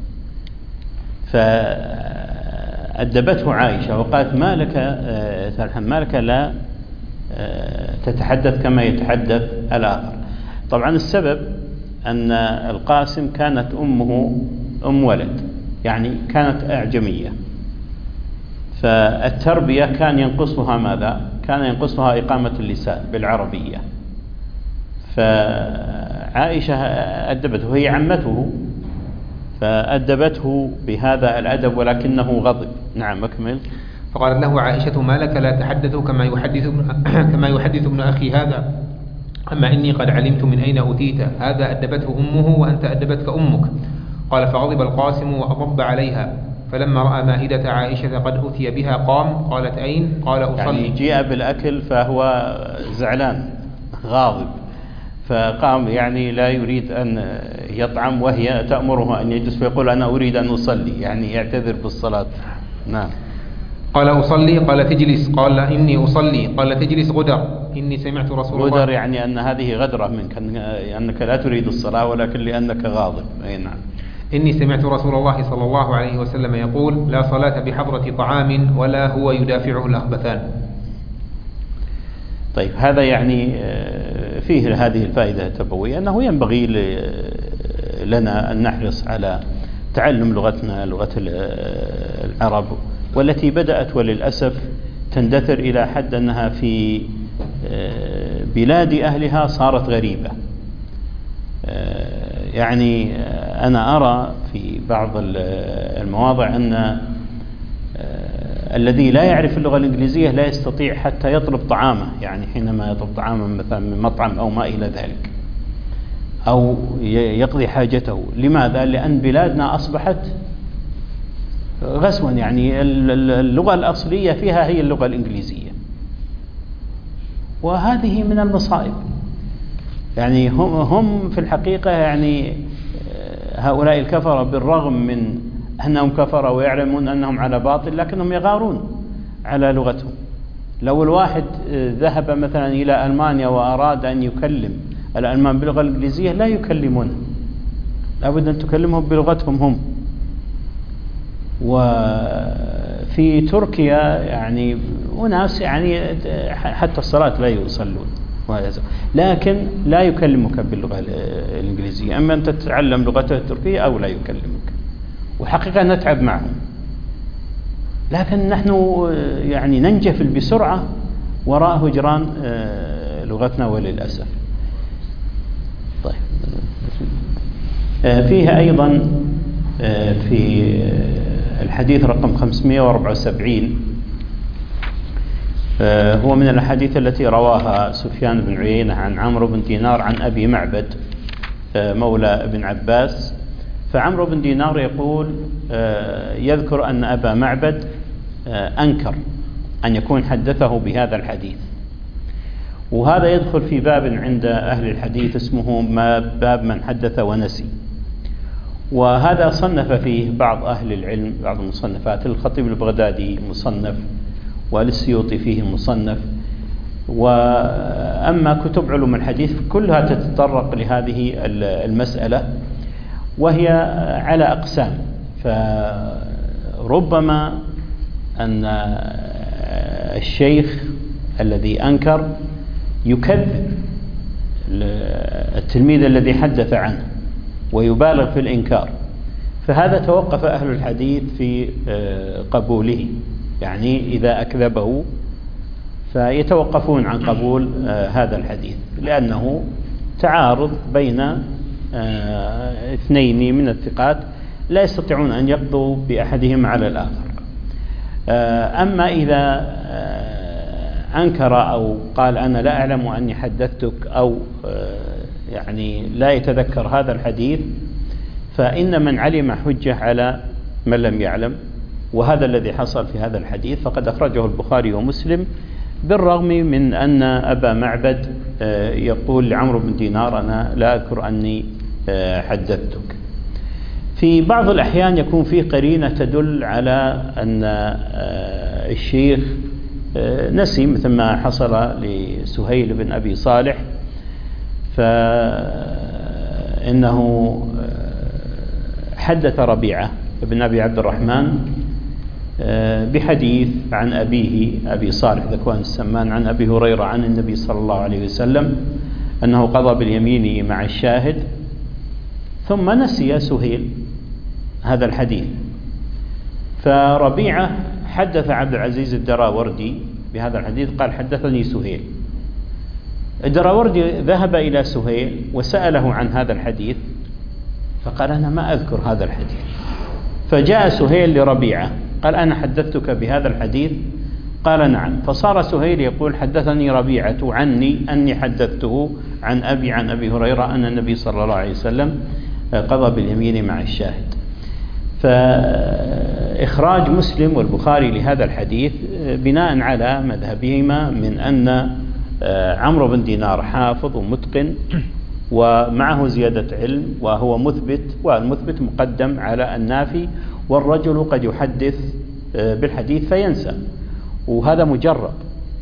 فأدبته عائشة وقالت ما لك آه تلحن، ما لك لا آه تتحدث كما يتحدث الآخر. طبعا السبب أن القاسم كانت أمه أم ولد، يعني كانت أعجمية، فالتربية كان ينقصها ماذا؟ كان ينقصها إقامة اللسان بالعربية، فعائشة أدبته، هي عمته فأدبته بهذا الأدب ولكنه غضب. نعم أكمل. فقالت له عائشة ما لك لا تحدث كما يحدث كما يحدث ابن أخي هذا، أما إني قد علمت من أين أوتيت هذا أدبته أمه وأنت أدبتك أمك. قال فغضب القاسم وأضب عليها، فلما رأى مائدة عائشة قد أتي بها قام. قالت أين؟ قال أصلي. يعني جيء بالأكل فهو زعلان غاضب، فقام يعني لا يريد أن يطعم وهي تأمره أن يجلس، فيقول أنا أريد أن أصلي، يعني يعتذر بالصلاة. نعم. قال أصلي. قال تجلس. قال إني أصلي. قال تجلس غدر. إني سمعت رسول الله. غدر يعني أن هذه غدرة منك، أنك لا تريد الصلاة ولكن لأنك غاضب. أي نعم. إني سمعت رسول الله صلى الله عليه وسلم يقول لا صلاة بحضرة طعام ولا هو يدافعه الأخبثان. طيب هذا يعني فيه هذه الفائدة التربوية، أنه ينبغي لنا أن نحرص على تعلم لغتنا، لغة العرب، والتي بدأت وللأسف تندثر إلى حد أنها في بلاد أهلها صارت غريبة. يعني أنا أرى في بعض المواضع أن الذي لا يعرف اللغة الإنجليزية لا يستطيع حتى يطلب طعامه، يعني حينما يطلب طعاما مثلا من مطعم أو ما إلى ذلك، أو يقضي حاجته. لماذا؟ لأن بلادنا أصبحت غزوا، يعني اللغة الأصلية فيها هي اللغة الإنجليزية، وهذه من المصائب. يعني هم, هم في الحقيقة يعني هؤلاء الكفرة بالرغم من أنهم كفرة ويعلمون أنهم على باطل، لكنهم يغارون على لغتهم. لو الواحد ذهب مثلا إلى ألمانيا وأراد أن يكلم الألمان باللغة الإنجليزية لا يكلمونه، لابد أن تكلمهم بلغتهم هم. وفي تركيا يعني أناس يعني حتى الصلاة لا يصلون، لكن لا يكلمك باللغة الإنجليزية، أما أن تتعلم لغته التركية أو لا يكلمك، وحقيقة نتعب معهم. لكن نحن يعني ننجفل بسرعة وراء هجران لغتنا وللأسف. طيب فيها أيضا في الحديث رقم خمسمائة وأربعة وسبعين، هو من الأحاديث التي رواها سفيان بن عيينة عن عمرو بن دينار عن أبي معبد مولى ابن عباس. فعمرو بن دينار يقول يذكر أن أبا معبد أنكر أن يكون حدثه بهذا الحديث، وهذا يدخل في باب عند أهل الحديث اسمه ما باب من حدث ونسي، وهذا صنف فيه بعض أهل العلم بعض المصنفات. الخطيب البغدادي مصنف، والسيوطي فيه مصنف، وأما كتب علوم الحديث كلها تتطرق لهذه المسألة، وهي على أقسام. فربما أن الشيخ الذي أنكر يكذب التلميذ الذي حدث عنه ويبالغ في الإنكار، فهذا توقف أهل الحديث في قبوله. يعني إذا أكذبه فيتوقفون عن قبول هذا الحديث، لأنه تعارض بين اثنين من الثقات لا يستطيعون أن يقضوا بأحدهما على الآخر. أما إذا أنكر أو قال أنا لا أعلم أني حدثتك، أو يعني لا يتذكر هذا الحديث، فإن من علم حجة على من لم يعلم، وهذا الذي حصل في هذا الحديث. فقد أخرجه البخاري ومسلم، بالرغم من أن أبا معبد يقول لعمرو بن دينار أنا لا أذكر أني حدثتك. في بعض الأحيان يكون فيه قرينة تدل على أن الشيخ نسي، مثل ما حصل لسهيل بن أبي صالح، فإنه حدث ربيعة بن أبي عبد الرحمن بحديث عن أبيه أبي صالح ذكوان السمان عن أبي هريرة عن النبي صلى الله عليه وسلم أنه قضى باليمين مع الشاهد، ثم نسي سهيل هذا الحديث. فربيعة حدث عبد العزيز الدراوردي بهذا الحديث، قال حدثني سهيل. الدراوردي ذهب إلى سهيل وسأله عن هذا الحديث، فقال أنا ما أذكر هذا الحديث. فجاء سهيل لربيعة قال أنا حدثتك بهذا الحديث، قال نعم. فصار سهيل يقول حدثني ربيعة عني أني حدثته عن أبي عن أبي هريرة أن النبي صلى الله عليه وسلم قضى باليمين مع الشاهد. فإخراج مسلم والبخاري لهذا الحديث بناء على مذهبهما من أن عمرو بن دينار حافظ ومتقن ومعه زيادة علم وهو مثبت، والمثبت مقدم على النافي، والرجل قد يحدث بالحديث فينسى، وهذا مجرب.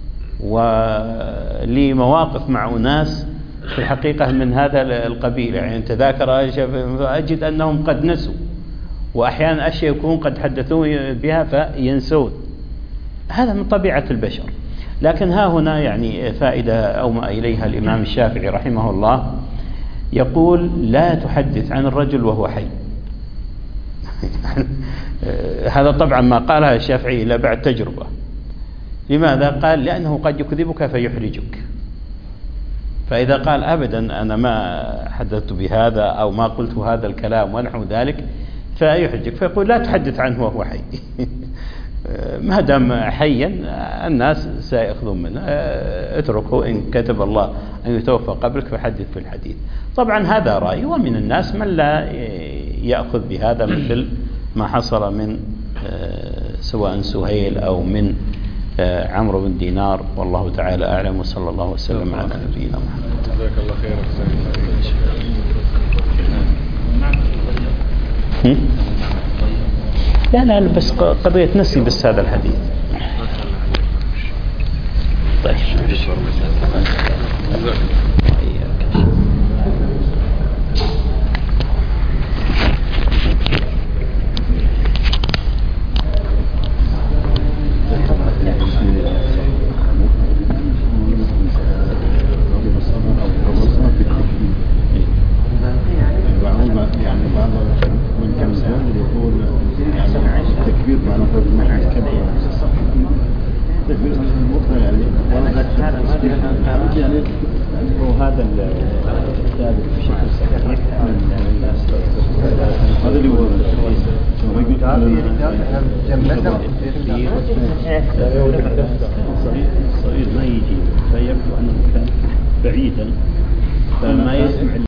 ولمواقف مع أناس في الحقيقة من هذا القبيل، يعني تذاكر أجد أنهم قد نسوا، وأحيانا أشياء يكون قد حدثوا بها فينسون، هذا من طبيعة البشر. لكن ها هنا يعني فائدة أومأ إليها الإمام الشافعي رحمه الله، يقول لا تحدث عن الرجل وهو حي. هذا طبعا ما قالها الشافعي إلا بعد تجربة. لماذا؟ قال لأنه قد يكذبك فيحرجك. فإذا قال أبدا أنا ما حدثت بهذا أو ما قلت هذا الكلام ونحو ذلك فيحرجك، فيقول لا تحدث عنه وهو حي. ما دام حيا الناس سيأخذون منه، اتركه إن كتب الله أن يتوفى قبلك فحدث في الحديث. طبعا هذا رأي، ومن الناس من لا يأخذ بهذا مثل ما حصل من سواء سهيل أو من عمرو بن دينار، والله تعالى أعلم، وصلى الله وسلم على نبينا محمد. جزاك الله خير. لا لا بس قضية نسي بس هذا الحديث. طيب وهذا الثابت بشكل صحيح هذا اللي هو صغير ما يجي، فيبدو أنه كان بعيدا فما يسمع